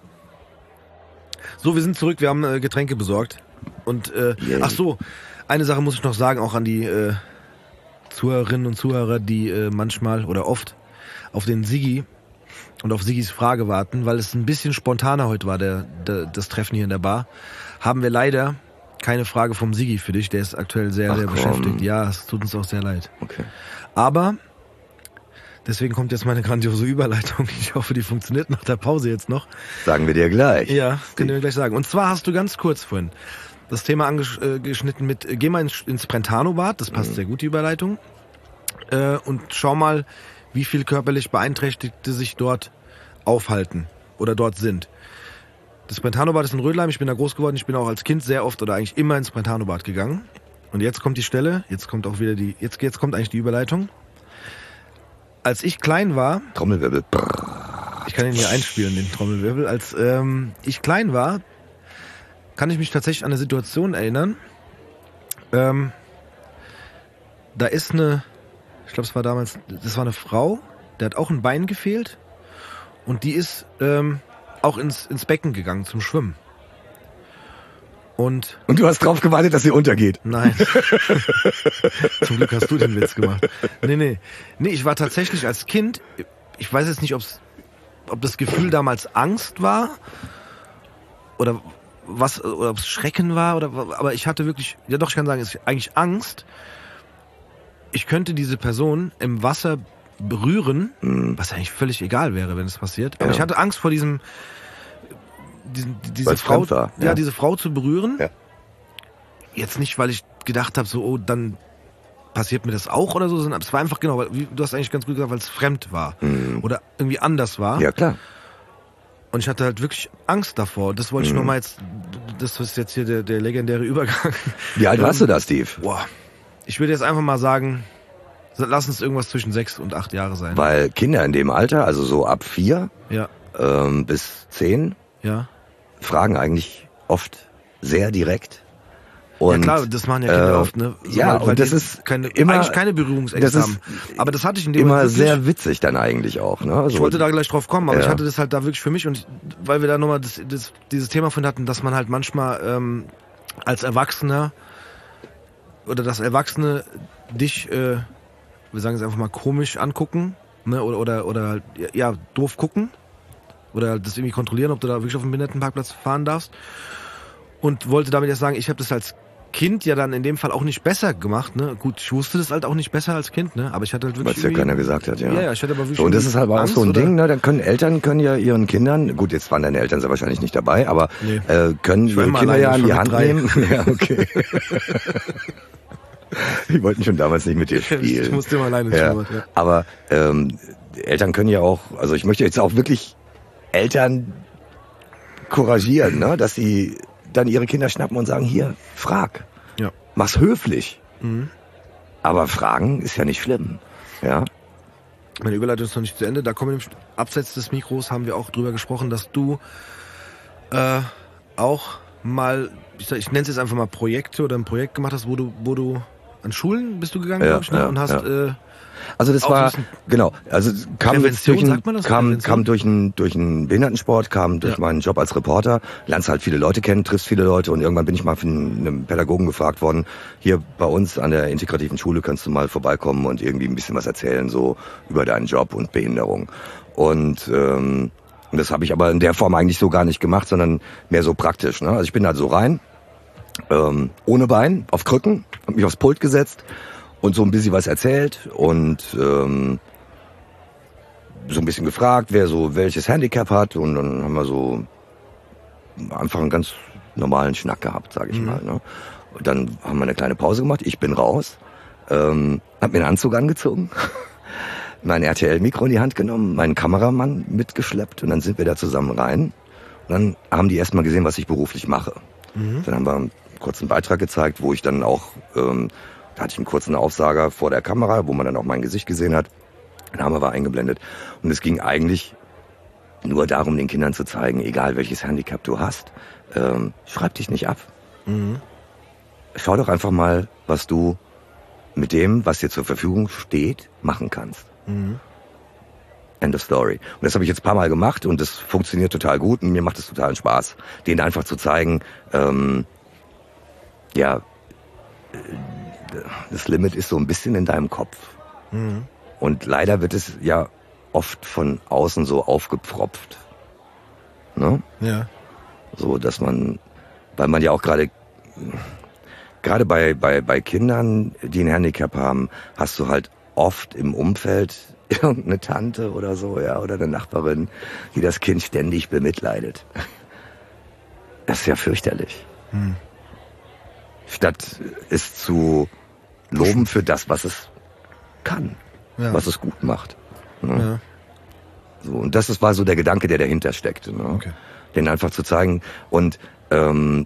A: So, wir sind zurück. Wir haben äh, Getränke besorgt. Und, äh, yeah. ach so. Eine Sache muss ich noch sagen, auch an die äh, Zuhörerinnen und Zuhörer, die äh, manchmal oder oft auf den Siggi und auf Siggis Frage warten, weil es ein bisschen spontaner heute war, der, der, das Treffen hier in der Bar, haben wir leider keine Frage vom Siggi für dich. Der ist aktuell sehr, Ach, sehr komm. beschäftigt. Ja, es tut uns auch sehr leid.
C: Okay.
A: Aber deswegen kommt jetzt meine grandiose Überleitung. Ich hoffe, die funktioniert nach der Pause jetzt noch.
C: Sagen wir dir gleich.
A: Ja, können wir gleich sagen. Und zwar hast du ganz kurz vorhin das Thema angeschnitten mit, äh, geh mal ins, ins Brentano-Bad, das passt mhm. sehr gut, die Überleitung, äh, und schau mal, wie viel körperlich Beeinträchtigte sich dort aufhalten oder dort sind. Das Brentano-Bad ist in Rödelheim, ich bin da groß geworden, ich bin auch als Kind sehr oft oder eigentlich immer ins Brentano-Bad gegangen. Und jetzt kommt die Stelle, jetzt kommt auch wieder die, jetzt, jetzt kommt eigentlich die Überleitung. Als ich klein war...
C: Trommelwirbel.
A: Ich kann ihn hier einspielen, den Trommelwirbel. Als ähm, ich klein war, kann ich mich tatsächlich an eine Situation erinnern. Ähm, da ist eine, ich glaube, es war damals, das war eine Frau, der hat auch ein Bein gefehlt und die ist ähm, auch ins, ins Becken gegangen zum Schwimmen. Und,
C: Und du hast drauf gewartet, dass sie untergeht.
A: Nein. Zum Glück hast du den Witz gemacht. Nee, nee. Nee, ich war tatsächlich als Kind, ich weiß jetzt nicht, ob's, ob das Gefühl damals Angst war oder was, oder ob es Schrecken war, oder, aber ich hatte wirklich, ja doch, ich kann sagen, es ist eigentlich Angst. Ich könnte diese Person im Wasser berühren, mhm. was eigentlich völlig egal wäre, wenn es passiert. Aber ja. ich hatte Angst vor diesem, diesen, diese
C: Weil's
A: Frau,
C: war,
A: ja.
C: ja,
A: diese Frau zu berühren.
C: Ja.
A: Jetzt nicht, weil ich gedacht habe, so, oh, dann passiert mir das auch oder so, sondern es war einfach genau, weil, wie, du hast eigentlich ganz gut gesagt, weil es fremd war mhm. oder irgendwie anders war.
C: Ja, klar.
A: Und ich hatte halt wirklich Angst davor. Das wollte mhm. ich nochmal jetzt, das ist jetzt hier der, der legendäre Übergang.
C: Wie alt warst du da, Steve?
A: Boah, ich würde jetzt einfach mal sagen, lass uns irgendwas zwischen sechs und acht Jahre sein.
C: Weil Kinder in dem Alter, also so ab vier
A: ja.
C: ähm, bis zehn,
A: ja.
C: fragen eigentlich oft sehr direkt. Und,
A: ja klar, das machen ja Kinder
C: äh,
A: oft, ne? So
C: ja,
A: halt, weil
C: und das
A: die
C: ist
A: keine,
C: immer,
A: eigentlich keine Berührungsängste haben. Aber das hatte ich in dem
C: immer
A: Moment wirklich,
C: sehr witzig dann eigentlich auch. Ne?
A: Ich
C: so,
A: wollte da gleich drauf kommen, aber
C: ja.
A: ich hatte das halt da wirklich für mich und weil wir da nochmal das, das, dieses Thema von hatten, dass man halt manchmal ähm, als Erwachsener oder dass Erwachsene dich, äh, wir sagen es einfach mal, komisch angucken, ne? Oder oder oder ja doof gucken oder das irgendwie kontrollieren, ob du da wirklich auf dem Behindertenparkplatz fahren darfst. Und wollte damit jetzt sagen, ich habe das als Kind ja dann in dem Fall auch nicht besser gemacht, ne? Gut, ich wusste das halt auch nicht besser als Kind, ne? Aber ich hatte halt wirklich.
C: Was ja keiner gesagt hat, ja.
A: Ja, ja, ich hatte aber wirklich.
C: So, und das ist halt auch
A: Angst,
C: so ein
A: oder?
C: Ding, ne? Dann können Eltern können ja ihren Kindern, gut, jetzt waren deine Eltern sehr wahrscheinlich nicht dabei, aber
A: nee.
C: äh, können ihre Kinder
A: alleine,
C: ja an die
A: mit
C: Hand
A: drei.
C: nehmen. Ja, okay. Die wollten schon damals nicht mit dir spielen.
A: Ich musste immer alleine
C: ja.
A: spielen. Ja.
C: Aber ähm, Eltern können ja auch, also ich möchte jetzt auch wirklich Eltern couragieren, ne? Dass sie dann ihre Kinder schnappen und sagen, hier, frag.
A: Ja.
C: Mach's höflich.
A: Mhm.
C: Aber fragen ist ja nicht schlimm. Ja.
A: Meine Überleitung ist noch nicht zu Ende. Da kommen wir im Abseits des Mikros, haben wir auch drüber gesprochen, dass du äh, auch mal, ich, ich nenne es jetzt einfach mal Projekte oder ein Projekt gemacht hast, wo du, wo du an Schulen bist du gegangen,
C: Ja,
A: glaube ich, ne?
C: ja,
A: und hast
C: ja.
A: äh,
C: Also das
A: Auch
C: war,
A: so ein
C: genau, also kam jetzt
A: Prävention,
C: durch einen,
A: sagt man das?
C: kam,
A: Prävention?
C: kam durch einen, durch einen Behindertensport, kam durch
A: Ja.
C: meinen Job als Reporter, lernst halt viele Leute kennen, triffst viele Leute und irgendwann bin ich mal von einem Pädagogen gefragt worden, hier bei uns an der integrativen Schule kannst du mal vorbeikommen und irgendwie ein bisschen was erzählen, so über deinen Job und Behinderung. Und ähm, das habe ich aber in der Form eigentlich so gar nicht gemacht, sondern mehr so praktisch. Ne? Also ich bin halt so rein, ähm, ohne Bein, auf Krücken, hab mich aufs Pult gesetzt und so ein bisschen was erzählt und ähm, so ein bisschen gefragt, wer so welches Handicap hat und dann haben wir so einfach einen ganz normalen Schnack gehabt, sage ich mhm. mal. Ne? Und dann haben wir eine kleine Pause gemacht, ich bin raus, ähm, hab mir einen Anzug angezogen, mein R T L-Mikro in die Hand genommen, meinen Kameramann mitgeschleppt und dann sind wir da zusammen rein und dann haben die erstmal gesehen, was ich beruflich mache. Mhm. Dann haben wir einen kurzen Beitrag gezeigt, wo ich dann auch ähm, da hatte ich einen kurzen Aufsager vor der Kamera, wo man dann auch mein Gesicht gesehen hat. Der Name war eingeblendet. Und es ging eigentlich nur darum, den Kindern zu zeigen, egal welches Handicap du hast, ähm, schreib dich nicht ab.
A: Mhm.
C: Schau doch einfach mal, was du mit dem, was dir zur Verfügung steht, machen kannst.
A: Mhm.
C: End of story. Und das habe ich jetzt ein paar Mal gemacht und das funktioniert total gut und mir macht es totalen Spaß, denen einfach zu zeigen, ähm, ja, das Limit ist so ein bisschen in deinem Kopf.
A: Mhm.
C: Und leider wird es ja oft von außen so aufgepfropft. Ne?
A: Ja.
C: So, dass man, weil man ja auch gerade, gerade bei, bei, bei Kindern, die ein Handicap haben, hast du halt oft im Umfeld irgendeine Tante oder so, ja, oder eine Nachbarin, die das Kind ständig bemitleidet. Das ist ja fürchterlich.
A: Mhm.
C: Statt es zu loben für das, was es kann,
A: Ja.
C: was es gut macht. Ne?
A: Ja.
C: So, und das ist, war so der Gedanke, der dahinter steckte. Ne?
A: Okay.
C: Den einfach zu zeigen. Und ähm,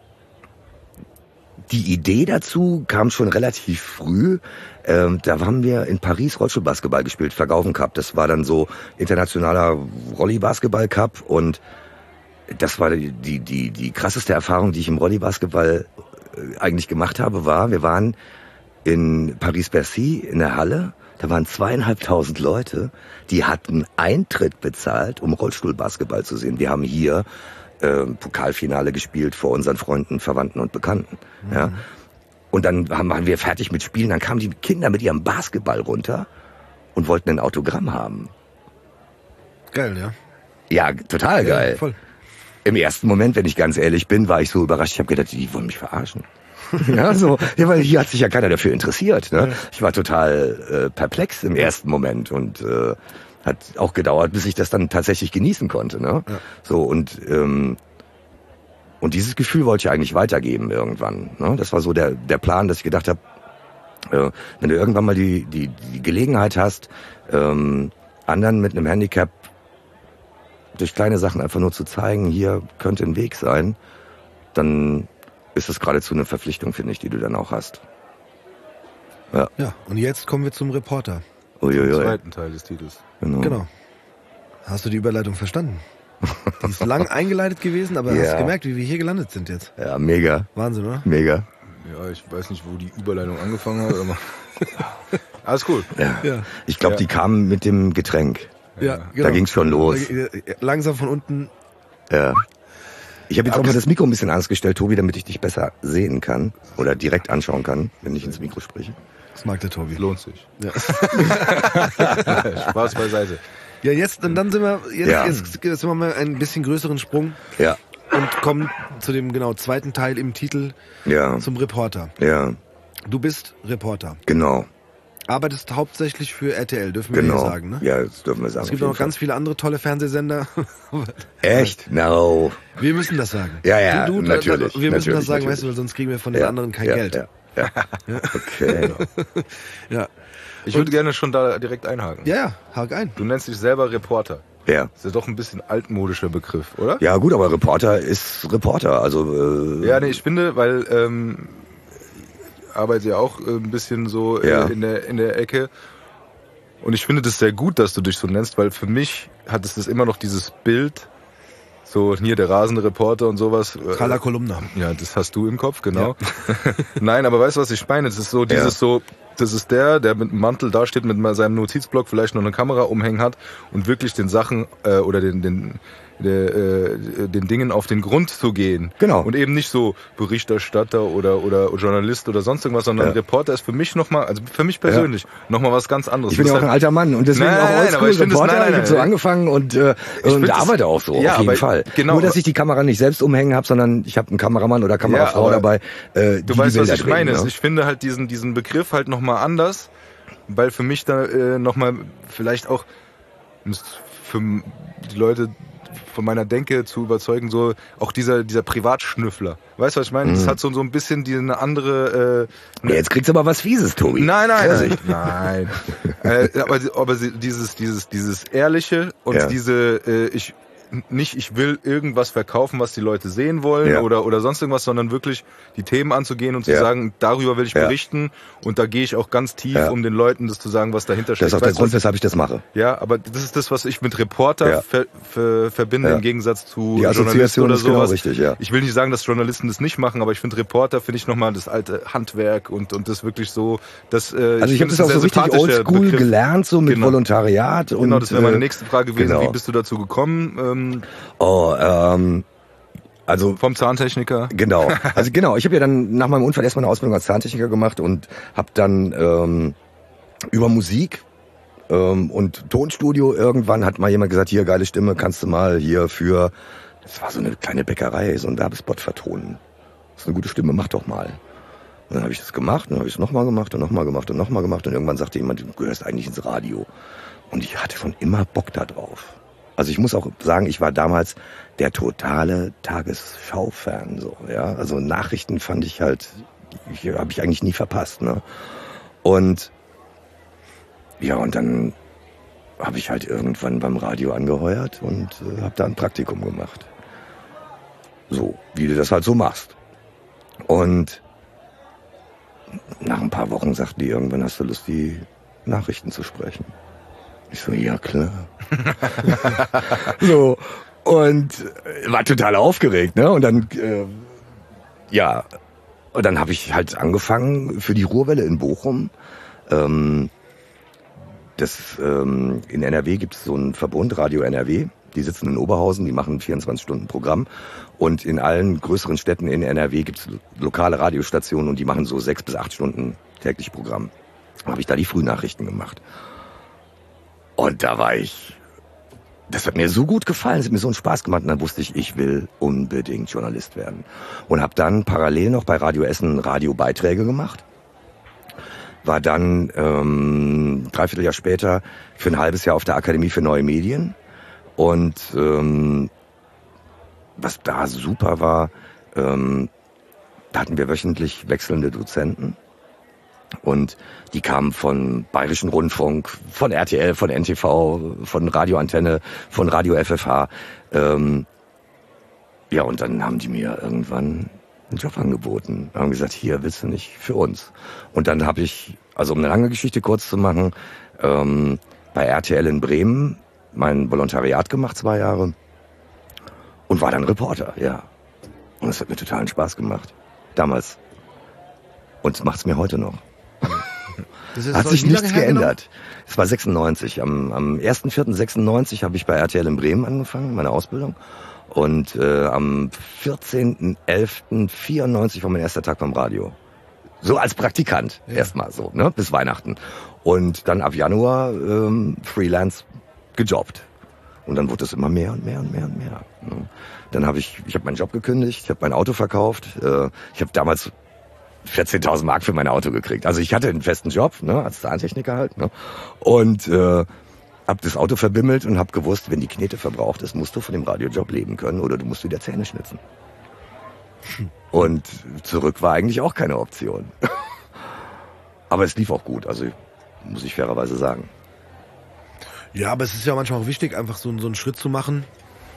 C: die Idee dazu kam schon relativ früh. Ähm, da haben wir in Paris Rollstuhlbasketball gespielt, Vergaufen Cup. Das war dann so internationaler Rolli-Basketball-Cup und das war die, die, die, die krasseste Erfahrung, die ich im Rolli-Basketball eigentlich gemacht habe, war, wir waren in Paris-Bercy in der Halle, da waren zweieinhalbtausend Leute, die hatten Eintritt bezahlt, um Rollstuhlbasketball zu sehen. Wir haben hier äh, Pokalfinale gespielt vor unseren Freunden, Verwandten und Bekannten. Mhm. Ja. Und dann waren wir fertig mit Spielen, dann kamen die Kinder mit ihrem Basketball runter und wollten ein Autogramm haben.
A: Geil, ja.
C: Ja, total geil.
A: Ja, voll.
C: Im ersten Moment, wenn ich ganz ehrlich bin, war ich so überrascht. Ich habe gedacht, die wollen mich verarschen. Ja, so, ja, weil hier hat sich ja keiner dafür interessiert. Ne? Ja. Ich war total äh, perplex im ersten Moment und äh, hat auch gedauert, bis ich das dann tatsächlich genießen konnte. Ne? Ja. So und ähm, und dieses Gefühl wollte ich eigentlich weitergeben irgendwann. Ne? Das war so der der Plan, dass ich gedacht habe, äh, wenn du irgendwann mal die die die Gelegenheit hast, ähm, anderen mit einem Handicap durch kleine Sachen einfach nur zu zeigen, hier könnte ein Weg sein, dann ist es geradezu eine Verpflichtung, finde ich, die du dann auch hast. Ja.
A: Ja, und jetzt kommen wir zum Reporter.
B: Uiuiui. Zum zweiten Teil des Titels.
A: Genau. genau. Hast du die Überleitung verstanden? Die ist lang eingeleitet gewesen, aber
C: ja.
A: hast du gemerkt, wie wir hier gelandet sind jetzt?
C: Ja, mega.
A: Wahnsinn, oder?
C: Mega.
B: Ja, ich weiß nicht, wo die Überleitung angefangen hat, aber alles cool.
C: Ja.
A: Ja.
C: Ich glaube,
B: ja.
C: die kamen mit dem Getränk.
A: Ja, genau.
C: Da ging's schon los.
A: Langsam von unten.
C: Ja. Ich habe jetzt auch mal das Mikro ein bisschen anders gestellt, Tobi, damit ich dich besser sehen kann oder direkt anschauen kann, wenn ich ins Mikro spreche.
A: Das mag der Tobi.
B: Lohnt sich.
A: Ja.
B: Spaß beiseite.
A: Ja, jetzt, und dann sind wir, jetzt,
C: Ja.
A: jetzt, jetzt machen wir einen bisschen größeren Sprung
C: Ja,
A: und kommen zu dem, genau, zweiten Teil im Titel,
C: ja,
A: zum Reporter.
C: ja,
A: Du bist Reporter.
C: genau,
A: Arbeitest hauptsächlich für R T L, dürfen wir
C: genau.
A: hier sagen, ne?
C: Ja, das dürfen wir sagen.
A: Es gibt
C: auf
A: auch noch
C: jeden
A: ganz viele andere tolle Fernsehsender.
C: Fall. Echt? No.
A: Wir müssen das sagen.
C: Ja, ja,
A: du, du,
C: natürlich.
A: Wir müssen
C: natürlich,
A: das sagen,
C: natürlich.
A: weißt du, weil sonst kriegen wir von den
C: Ja,
A: anderen kein
C: ja,
A: Geld.
C: Ja, ja. ja. Okay.
A: Ja.
B: Ich würde gerne schon da direkt einhaken.
A: Ja, ja, hak ein.
B: Du nennst dich selber Reporter.
C: Ja.
B: Das ist ja doch ein bisschen altmodischer Begriff, oder?
C: Ja, gut, aber Reporter ist Reporter, also. Äh,
B: Ja, nee, ich finde, weil ähm, ich arbeite ja auch äh, ein bisschen so äh,
C: Ja.
B: in der in der Ecke. Und ich finde das sehr gut, dass du dich so nennst, weil für mich hat es das immer noch dieses Bild, so hier der rasende Reporter und sowas.
A: Trala Kolumna.
B: Ja, das hast du im Kopf, genau. Ja. Nein, aber weißt du, was ich meine? Das ist so dieses
C: Ja.
B: so, das ist der, der mit dem Mantel da steht, mit seinem Notizblock vielleicht noch eine Kamera umhängen hat und wirklich den Sachen äh, oder den den der, äh, den Dingen auf den Grund zu gehen.
C: Genau.
B: Und eben nicht so Berichterstatter oder oder Journalist oder sonst irgendwas, sondern
C: Ja.
B: Reporter ist für mich nochmal, also für mich persönlich, ja. nochmal was ganz anderes.
C: Ich bin ja auch
B: Das ist
C: ein
B: halt-
C: alter Mann und deswegen
B: Nein,
C: auch
B: nein, nein, aber ich
C: Oldschool
B: finde es-
C: Reporter.
B: nein, nein,
C: Ich habe so
B: nein.
C: angefangen und, äh,
B: Ich
C: und
B: find das-
C: arbeite auch so,
B: Ja,
C: auf jeden
B: aber
C: Fall.
B: genau,
C: Nur, dass
B: aber-
C: ich die Kamera nicht selbst umhängen habe, sondern ich habe einen Kameramann oder Kamerafrau
B: Ja, aber
C: dabei, äh, die
B: Du
C: die
B: weißt, was
C: Bilder
B: ich
C: drehen,
B: meine.
C: ne?
B: Ich finde halt diesen diesen Begriff halt nochmal anders, weil für mich da äh, nochmal vielleicht auch, um es für die Leute von meiner Denke zu überzeugen, so auch dieser dieser Privatschnüffler. Weißt du, was ich meine?
C: Mhm.
B: Das hat so so ein bisschen die eine andere. Äh,
C: Ja, jetzt kriegst du aber was Fieses, Tobi.
B: Nein, nein,
C: Vorsicht.
B: nein. nein. äh, aber aber sie- dieses dieses dieses ehrliche und
C: Ja.
B: diese äh, ich nicht, ich will irgendwas verkaufen, was die Leute sehen wollen
C: Ja.
B: oder oder sonst irgendwas, sondern wirklich die Themen anzugehen und zu
C: Ja.
B: sagen, darüber will ich
C: Ja.
B: berichten und da gehe ich auch ganz tief,
C: Ja.
B: um den Leuten das zu sagen, was dahinter steht.
C: Das ist auch der
B: Weißt du,
C: Grund,
B: was-
C: weshalb ich das mache.
B: ja, aber das ist das, was ich mit Reporter
C: Ja.
B: ver, ver, verbinde
C: Ja.
B: im Gegensatz zu
C: Die
B: Journalisten
C: Assoziation
B: oder
C: ist genau
B: sowas.
C: richtig, ja.
B: Ich will nicht sagen, dass Journalisten das nicht machen, aber ich finde Reporter finde ich nochmal das alte Handwerk und und das wirklich so, dass äh,
C: Also ich habe
B: finde,
C: das auch
B: ein
C: so
B: sehr
C: richtig
B: sympathischer
C: oldschool
B: Begriff.
C: gelernt, so mit
B: Genau.
C: Volontariat. Und,
B: Genau, das wäre meine
C: äh,
B: nächste Frage gewesen.
C: genau.
B: Wie bist du dazu gekommen? Ähm,
C: Oh, ähm, also
B: vom Zahntechniker?
C: genau. Also genau, ich habe ja dann nach meinem Unfall erstmal eine Ausbildung als Zahntechniker gemacht und habe dann ähm, über Musik ähm, und Tonstudio irgendwann hat mal jemand gesagt, hier geile Stimme, kannst du mal hier für, das war so eine kleine Bäckerei, so ein Werbespot vertonen. Das ist eine gute Stimme, mach doch mal. Und dann habe ich das gemacht, und dann habe ich es nochmal gemacht und nochmal gemacht und nochmal gemacht und irgendwann sagte jemand, du gehörst eigentlich ins Radio. Und ich hatte schon immer Bock da drauf. Also ich muss auch sagen, ich war damals der totale Tagesschau-Fan, so, ja. Also Nachrichten fand ich halt, habe ich eigentlich nie verpasst, ne. Und ja, und dann habe ich halt irgendwann beim Radio angeheuert und äh, habe da ein Praktikum gemacht. So, wie du das halt so machst. Und nach ein paar Wochen sagten die irgendwann, hast du Lust, die Nachrichten zu sprechen? Ich so, ja klar. So, und äh, war total aufgeregt, ne? Und dann, äh, ja, und dann habe ich halt angefangen für die Ruhrwelle in Bochum. Ähm, das, ähm, in N R W gibt es so einen Verbund, Radio N R W. Die sitzen in Oberhausen, die machen ein vierundzwanzig Stunden Programm. Und in allen größeren Städten in N R W gibt's lokale Radiostationen und die machen so sechs bis acht Stunden täglich Programm. Da habe ich da die Frühnachrichten gemacht. Und da war ich... Das hat mir so gut gefallen, es hat mir so einen Spaß gemacht. Und dann wusste ich, ich will unbedingt Journalist werden. Und habe dann parallel noch bei Radio Essen Radiobeiträge gemacht. War dann ähm, dreiviertel Jahr später für ein halbes Jahr auf der Akademie für Neue Medien. Und ähm, was da super war, ähm, da hatten wir wöchentlich wechselnde Dozenten. Und die kamen von Bayerischen Rundfunk, von R T L, von N T V, von Radioantenne, von Radio F F H. Ähm, ja, und dann haben die mir irgendwann einen Job angeboten. Haben gesagt, hier willst du nicht für uns. Und dann habe ich, also um eine lange Geschichte kurz zu machen, ähm, bei R T L in Bremen mein Volontariat gemacht, zwei Jahre. Und war dann Reporter, ja. Und es hat mir totalen Spaß gemacht. Damals. Und es macht es mir heute noch. Das ist, hat sich nichts geändert. Es war sechsundneunzig. Am, am ersten vierten sechsundneunzig habe ich bei R T L in Bremen angefangen, meine Ausbildung. Und äh, am vierzehnten elften vierundneunzig war mein erster Tag beim Radio. So als Praktikant, ja. Erstmal so, ne, bis Weihnachten. Und dann ab Januar ähm, Freelance gejobbt. Und dann wurde es immer mehr und mehr und mehr und mehr. Ne? Dann habe ich, ich habe meinen Job gekündigt, ich habe mein Auto verkauft. Äh, ich habe damals vierzehntausend Mark für mein Auto gekriegt. Also ich hatte einen festen Job, ne, als Zahntechniker halt, ne, und äh, hab das Auto verbimmelt und hab gewusst, wenn die Knete verbraucht ist, musst du von dem Radiojob leben können oder du musst wieder Zähne schnitzen. Hm. Und zurück war eigentlich auch keine Option. Aber es lief auch gut, also muss ich fairerweise sagen.
A: Ja, aber es ist ja manchmal auch wichtig, einfach so, so einen Schritt zu machen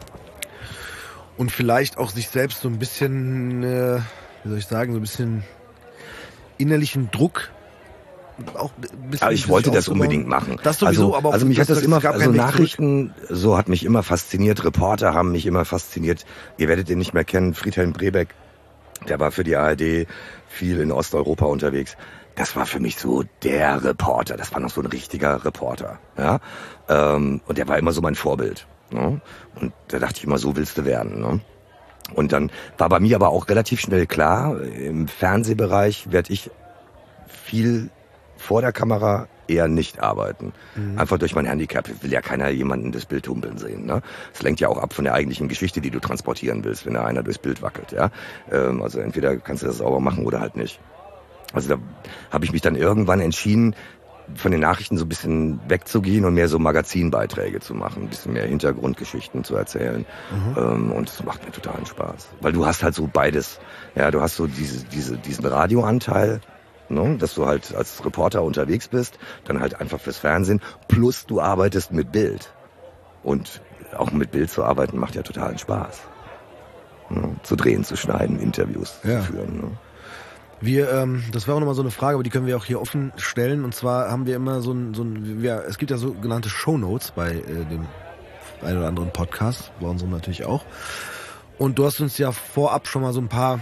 A: und vielleicht auch sich selbst so ein bisschen, äh, wie soll ich sagen, so ein bisschen innerlichen Druck auch ein bisschen.
C: Aber ich wollte das unbedingt machen.
A: Das sowieso,
C: also,
A: aber
C: also mich
A: das,
C: hat das, das immer, also Nachrichten,
A: zurück.
C: So hat mich immer fasziniert. Reporter haben mich immer fasziniert. Ihr werdet den nicht mehr kennen, Friedhelm Brebeck. Der war für die A R D viel in Osteuropa unterwegs. Das war für mich so der Reporter. Das war noch so ein richtiger Reporter, ja. Ähm, und der war immer so mein Vorbild. Ne? Und da dachte ich immer, so willst du werden. Ne? Und dann war bei mir aber auch relativ schnell klar, im Fernsehbereich werde ich viel vor der Kamera eher nicht arbeiten. Mhm. Einfach durch mein Handicap. Will ja keiner jemanden das Bild humpeln sehen. Ne? Das lenkt ja auch ab von der eigentlichen Geschichte, die du transportieren willst, wenn da einer durchs Bild wackelt. Ja? Ähm, also entweder kannst du das sauber machen oder halt nicht. Also da habe ich mich dann irgendwann entschieden, von den Nachrichten so ein bisschen wegzugehen und mehr so Magazinbeiträge zu machen, ein bisschen mehr Hintergrundgeschichten zu erzählen. Mhm. Ähm, und das macht mir totalen Spaß. Weil du hast halt so beides. Ja, du hast so diese, diese, diesen Radioanteil, ne, dass du halt als Reporter unterwegs bist, dann halt einfach fürs Fernsehen, plus du arbeitest mit Bild. Und auch mit Bild zu arbeiten macht ja totalen Spaß. Ne, zu drehen, zu schneiden, Interviews ja. zu führen. Ne.
A: Wir, ähm, das wäre auch nochmal so eine Frage, aber die können wir auch hier offen stellen. Und zwar haben wir immer so ein, so ein wir, es gibt ja sogenannte Shownotes bei äh, dem einen oder anderen Podcast, bei unserem natürlich auch. Und du hast uns ja vorab schon mal so ein paar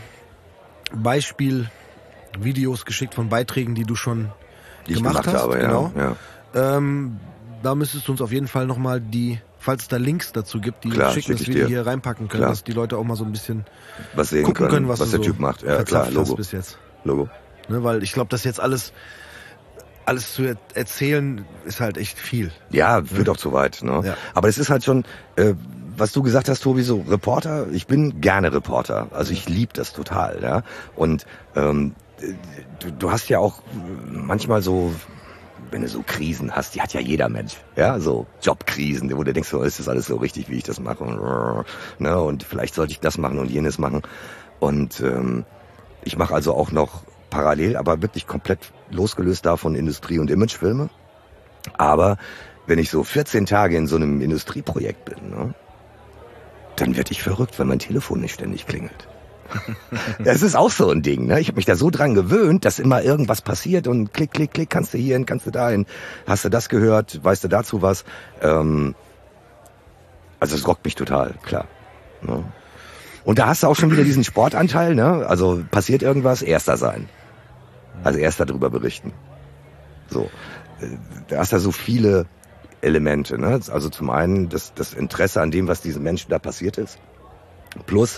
A: Beispielvideos geschickt von Beiträgen, die du schon
C: die
A: gemacht,
C: ich gemacht
A: hast.
C: Habe,
A: genau.
C: Ja, ja.
A: Ähm, da müsstest du uns auf jeden Fall nochmal die, falls es da Links dazu gibt, die
C: klar,
A: schicken, dass wir die hier reinpacken können, klar. Dass die Leute auch mal so ein bisschen
C: was sehen
A: gucken
C: können,
A: können, was,
C: was der
A: so
C: Typ macht. Ja, klar, Logo.
A: Bis jetzt.
C: Logo.
A: Ne, weil ich glaube, das jetzt alles alles zu er- erzählen ist halt echt viel.
C: Ja, führt auch zu weit. Ne? Ja. Aber es ist halt schon, äh, was du gesagt hast, Tobi, so Reporter. Ich bin gerne Reporter. Also ich liebe das total. Ja. Und ähm, du, du hast ja auch manchmal so, wenn du so Krisen hast, die hat ja jeder Mensch. Ja, so Jobkrisen, wo du denkst, so, ist das alles so richtig, wie ich das mache? Und, ne, und vielleicht sollte ich das machen und jenes machen. Und ähm, ich mache also auch noch parallel, aber wirklich komplett losgelöst davon Industrie- und Imagefilme. Aber wenn ich so vierzehn Tage in so einem Industrieprojekt bin, ne, dann werde ich verrückt, weil mein Telefon nicht ständig klingelt. Das ist auch so ein Ding. Ne? Ich habe mich da so dran gewöhnt, dass immer irgendwas passiert und klick, klick, klick, kannst du hierhin, kannst du dahin. Hast du das gehört? Weißt du dazu was? Ähm, also es rockt mich total, klar. Ne? Und da hast du auch schon wieder diesen Sportanteil, ne? Also passiert irgendwas, Erster sein. Also Erster drüber berichten. So. Da hast du so viele Elemente. Ne? Also zum einen das, das Interesse an dem, was diesen Menschen da passiert ist. Plus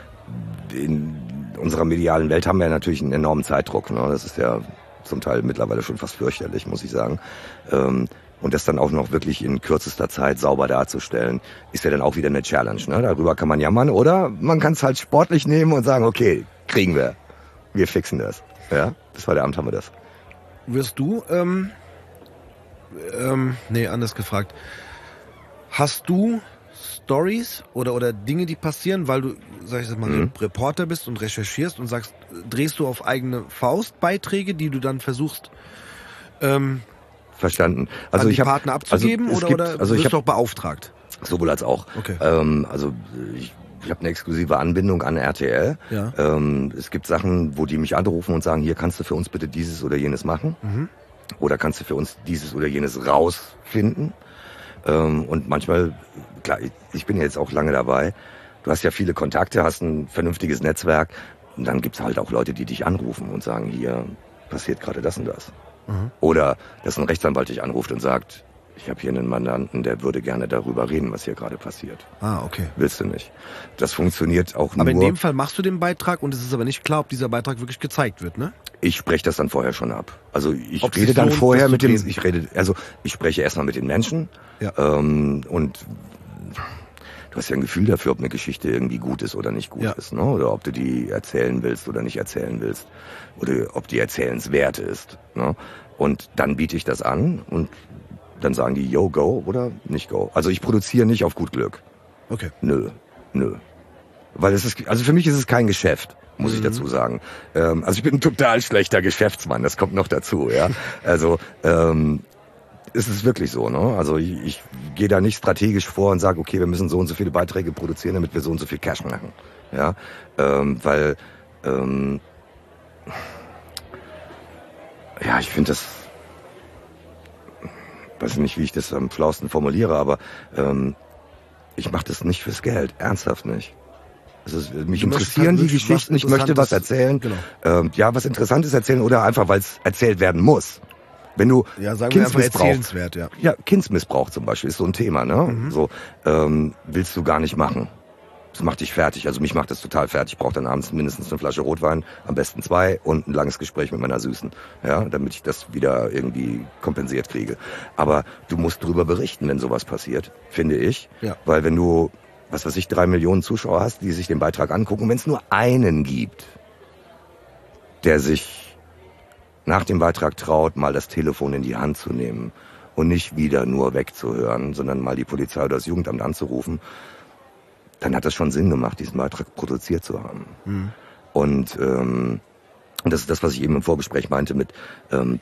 C: in unserer medialen Welt haben wir natürlich einen enormen Zeitdruck. Ne? Das ist ja zum Teil mittlerweile schon fast fürchterlich, muss ich sagen. Ähm, und das dann auch noch wirklich in kürzester Zeit sauber darzustellen, ist ja dann auch wieder eine Challenge. Ne? Darüber kann man jammern oder man kann es halt sportlich nehmen und sagen, okay, kriegen wir. Wir fixen das. Ja, bis heute Abend haben wir das.
A: Wirst du, ähm, ähm, nee, anders gefragt. Hast du Stories oder, oder Dinge, die passieren, weil du, sag ich mal, mhm. Reporter bist und recherchierst und sagst, drehst du auf eigene Faust Beiträge, die du dann versuchst, ähm,
C: verstanden. Also
A: an die
C: ich hab,
A: Partner abzugeben
C: also
A: oder,
C: gibt,
A: oder
C: also
A: wirst
C: ich
A: du auch beauftragt?
C: Sowohl als auch.
A: Okay.
C: Ähm, also ich, ich habe eine exklusive Anbindung an R T L.
A: Ja.
C: Ähm, es gibt Sachen, wo die mich anrufen und sagen, hier kannst du für uns bitte dieses oder jenes machen.
A: Mhm.
C: Oder kannst du für uns dieses oder jenes rausfinden. Ähm, und manchmal, klar, ich, ich bin ja jetzt auch lange dabei. Du hast ja viele Kontakte, hast ein vernünftiges Netzwerk. Und dann gibt's halt auch Leute, die dich anrufen und sagen, hier passiert gerade das und das.
A: Mhm.
C: Oder dass ein Rechtsanwalt dich anruft und sagt, ich habe hier einen Mandanten, der würde gerne darüber reden, was hier gerade passiert.
A: Ah, okay.
C: Willst du nicht. Das funktioniert auch nur...
A: Aber in dem Fall machst du den Beitrag und es ist aber nicht klar, ob dieser Beitrag wirklich gezeigt wird, ne?
C: Ich spreche das dann vorher schon ab. Also ich
A: Ob
C: rede
A: sich
C: dann
A: lohnt,
C: vorher
A: das
C: mit
A: zu
C: dem...
A: drehen.
C: Ich rede, also ich spreche erstmal mit den Menschen.
A: Ja.
C: Ähm, und du hast ja ein Gefühl dafür, ob eine Geschichte irgendwie gut ist oder nicht gut
A: Ja.
C: ist. Ne? Oder ob du die erzählen willst oder nicht erzählen willst. Oder ob die erzählenswert ist. Ne? Und dann biete ich das an und dann sagen die, yo, go oder nicht go. Also ich produziere nicht auf gut Glück.
A: Okay.
C: Nö, nö. Weil es ist, also für mich ist es kein Geschäft, muss
A: Mhm.
C: ich dazu sagen. Ähm, also ich bin ein total schlechter Geschäftsmann, das kommt noch dazu, ja. Also ähm, es ist wirklich so, ne? Also ich, ich gehe da nicht strategisch vor und sage, okay, wir müssen so und so viele Beiträge produzieren, damit wir so und so viel Cash machen, ja. Ähm, weil ähm, ja, ich finde das, weiß nicht, wie ich das am flausten formuliere, aber ähm, ich mache das nicht fürs Geld, ernsthaft nicht. Also es, mich
A: Du möchtest
C: interessieren
A: halt
C: die
A: wirklich
C: Geschichten,
A: was
C: ich möchte was
A: Interessantes-
C: erzählen.
A: Genau.
C: Ähm, ja, was Interessantes erzählen oder einfach, weil es erzählt werden muss. Wenn du
A: Ja, sagen wir einfach
C: Kindsmissbrauch,
A: erzählenswert, ja.
C: ja, Kindsmissbrauch zum Beispiel ist so ein Thema, ne?
A: Mhm.
C: So ähm, willst du gar nicht machen. Das macht dich fertig. Also mich macht das total fertig. Ich brauche dann abends mindestens eine Flasche Rotwein, am besten zwei und ein langes Gespräch mit meiner Süßen, ja, damit ich das wieder irgendwie kompensiert kriege. Aber du musst drüber berichten, wenn sowas passiert, finde ich.
A: Ja.
C: Weil wenn du, was weiß ich, drei Millionen Zuschauer hast, die sich den Beitrag angucken, wenn es nur einen gibt, der sich nach dem Beitrag traut, mal das Telefon in die Hand zu nehmen und nicht wieder nur wegzuhören, sondern mal die Polizei oder das Jugendamt anzurufen, dann hat das schon Sinn gemacht, diesen Beitrag produziert zu haben.
A: Mhm.
C: Und, ähm, und das ist das, was ich eben im Vorgespräch meinte mit, ähm,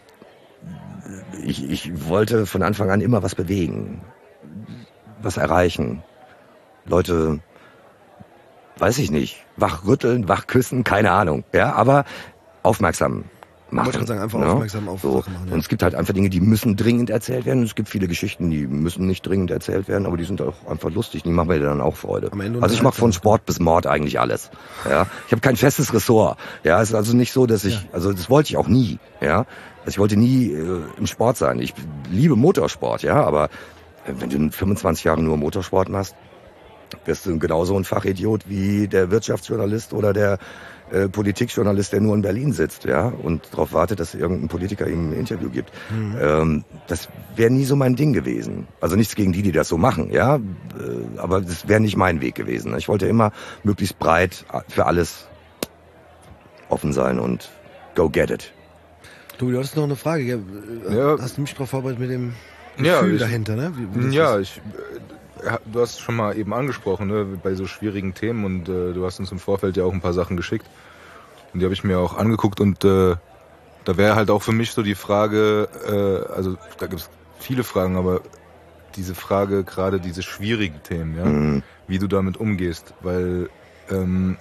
C: ich, ich wollte von Anfang an immer was bewegen, was erreichen. Leute, weiß ich nicht, wachrütteln, wachküssen, keine Ahnung, ja, aber aufmerksam machen.
A: Ich wollte gerade sagen, einfach
C: ne?
A: aufmerksam auf
C: so.
A: Sachen machen, ja.
C: Und es gibt halt einfach Dinge, die müssen dringend erzählt werden. Und es gibt viele Geschichten, die müssen nicht dringend erzählt werden, aber die sind auch einfach lustig. Die machen mir dann auch Freude.
A: Am Ende
C: Also ich mache von
A: unterhaltsam.
C: Sport bis Mord eigentlich alles. Ja, ich habe kein festes Ressort. Ja, es ist also nicht so, dass ich,
A: Ja.
C: also das wollte ich auch nie. Ja, also ich wollte nie äh, im Sport sein. Ich liebe Motorsport, ja, aber äh, wenn du in fünfundzwanzig Jahren nur Motorsport machst, wirst du genauso ein Fachidiot wie der Wirtschaftsjournalist oder der äh, Politikjournalist, der nur in Berlin sitzt, ja, und darauf wartet, dass irgendein Politiker ihm ein Interview gibt.
A: Mhm.
C: Ähm, das wäre nie so mein Ding gewesen. Also nichts gegen die, die das so machen, ja, äh, aber das wäre nicht mein Weg gewesen. Ich wollte immer möglichst breit für alles offen sein und go get it.
A: Du, du hattest noch eine Frage, ja?
B: Ja.
A: Hast du mich darauf vorbereitet mit dem
B: Ja,
A: Gefühl
B: ich-
A: dahinter, ne? Wie, wie das
B: Ja,
A: ist?
B: ich, äh, ja, du hast es schon mal eben angesprochen, ne, bei so schwierigen Themen und äh, du hast uns im Vorfeld ja auch ein paar Sachen geschickt und die habe ich mir auch angeguckt und äh, da wäre halt auch für mich so die Frage, äh, also da gibt es viele Fragen, aber diese Frage, gerade diese schwierigen Themen, ja,
C: Mhm.
B: wie du damit umgehst, weil ähm,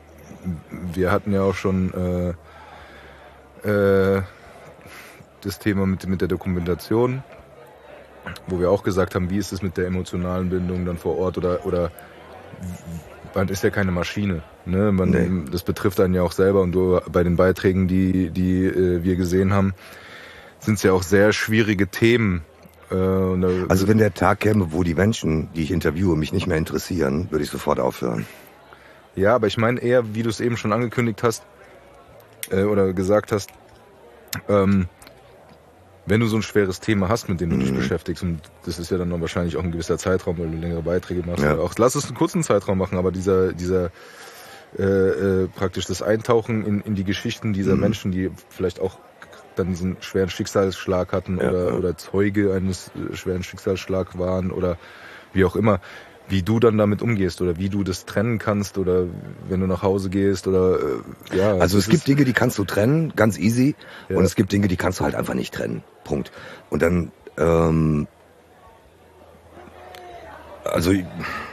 B: wir hatten ja auch schon äh, äh, das Thema mit, mit der Dokumentation, wo wir auch gesagt haben, wie ist es mit der emotionalen Bindung dann vor Ort oder oder man ist ja keine Maschine, ne? Man,
C: Nee.
B: das betrifft einen ja auch selber und du bei den Beiträgen, die die äh, wir gesehen haben, sind es ja auch sehr schwierige Themen Äh, und da,
C: Also wenn der Tag käme, wo die Menschen, die ich interviewe, mich nicht mehr interessieren, würde ich sofort aufhören.
B: Ja, aber ich meine eher, wie du es eben schon angekündigt hast äh, oder gesagt hast, ähm, wenn du so ein schweres Thema hast, mit dem du dich
C: Mhm.
B: beschäftigst, und das ist ja dann noch wahrscheinlich auch ein gewisser Zeitraum, weil du längere Beiträge machst,
C: Ja.
B: oder auch, lass es einen kurzen Zeitraum machen, aber dieser, dieser äh, äh, praktisch das Eintauchen in, in die Geschichten dieser
C: Mhm.
B: Menschen, die vielleicht auch dann diesen schweren Schicksalsschlag hatten
C: Ja,
B: oder,
C: ja.
B: oder Zeuge eines äh, schweren Schicksalsschlags waren oder wie auch immer, wie du dann damit umgehst oder wie du das trennen kannst oder wenn du nach Hause gehst oder äh, ja.
C: Also es
B: das
C: gibt
B: ist-
C: Dinge, die kannst du trennen, ganz easy.
B: Ja.
C: Und es gibt Dinge, die kannst du halt einfach nicht trennen. Punkt. Und dann, ähm, also ich,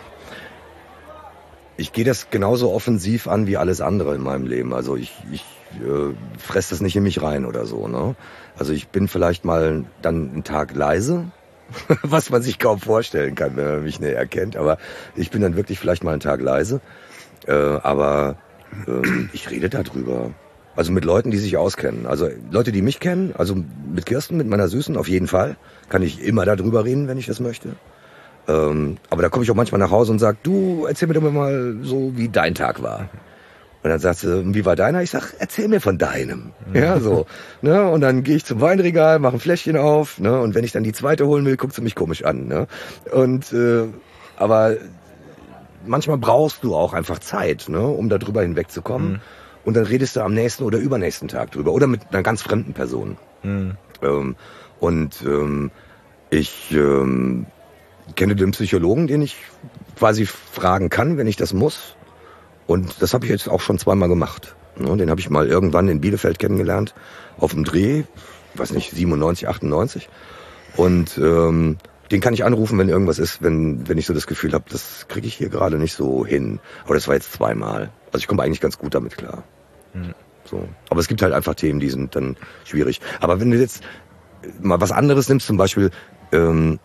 C: ich gehe das genauso offensiv an wie alles andere in meinem Leben. Also ich, ich äh, fresse das nicht in mich rein oder so. Ne? Also ich bin vielleicht mal dann einen Tag leise, was man sich kaum vorstellen kann, wenn man mich näher kennt. Aber ich bin dann wirklich vielleicht mal einen Tag leise. Äh, aber ähm, ich rede darüber. Also mit Leuten, die sich auskennen. Also Leute, die mich kennen, also mit Kirsten, mit meiner Süßen, auf jeden Fall. Kann ich immer darüber reden, wenn ich das möchte. Ähm, aber da komme ich auch manchmal nach Hause und sage, du, erzähl mir doch mal so, wie dein Tag war. Und dann sagt sie, wie war deiner? Ich sag, erzähl mir von deinem. Ja, so. Ne? Und dann gehe ich zum Weinregal, mache ein Fläschchen auf. Ne? Und wenn ich dann die zweite holen will, guckt sie mich komisch an. Ne? Und äh, aber manchmal brauchst du auch einfach Zeit, ne? Um da drüber hinwegzukommen.
B: Mhm.
C: Und dann redest du am nächsten oder übernächsten Tag drüber. Oder mit einer ganz fremden Person.
B: Mhm.
C: Ähm, und ähm, ich ähm, kenne den Psychologen, den ich quasi fragen kann, wenn ich das muss. Und das habe ich jetzt auch schon zweimal gemacht. Ne, den habe ich mal irgendwann in Bielefeld kennengelernt, auf dem Dreh, weiß nicht, siebenundneunzig, achtundneunzig. Und ähm, den kann ich anrufen, wenn irgendwas ist, wenn wenn ich so das Gefühl habe, das kriege ich hier gerade nicht so hin. Aber das war jetzt zweimal. Also ich komme eigentlich ganz gut damit klar.
B: Mhm.
C: So. Aber es gibt halt einfach Themen, die sind dann schwierig. Aber wenn du jetzt mal was anderes nimmst, zum Beispiel ähm,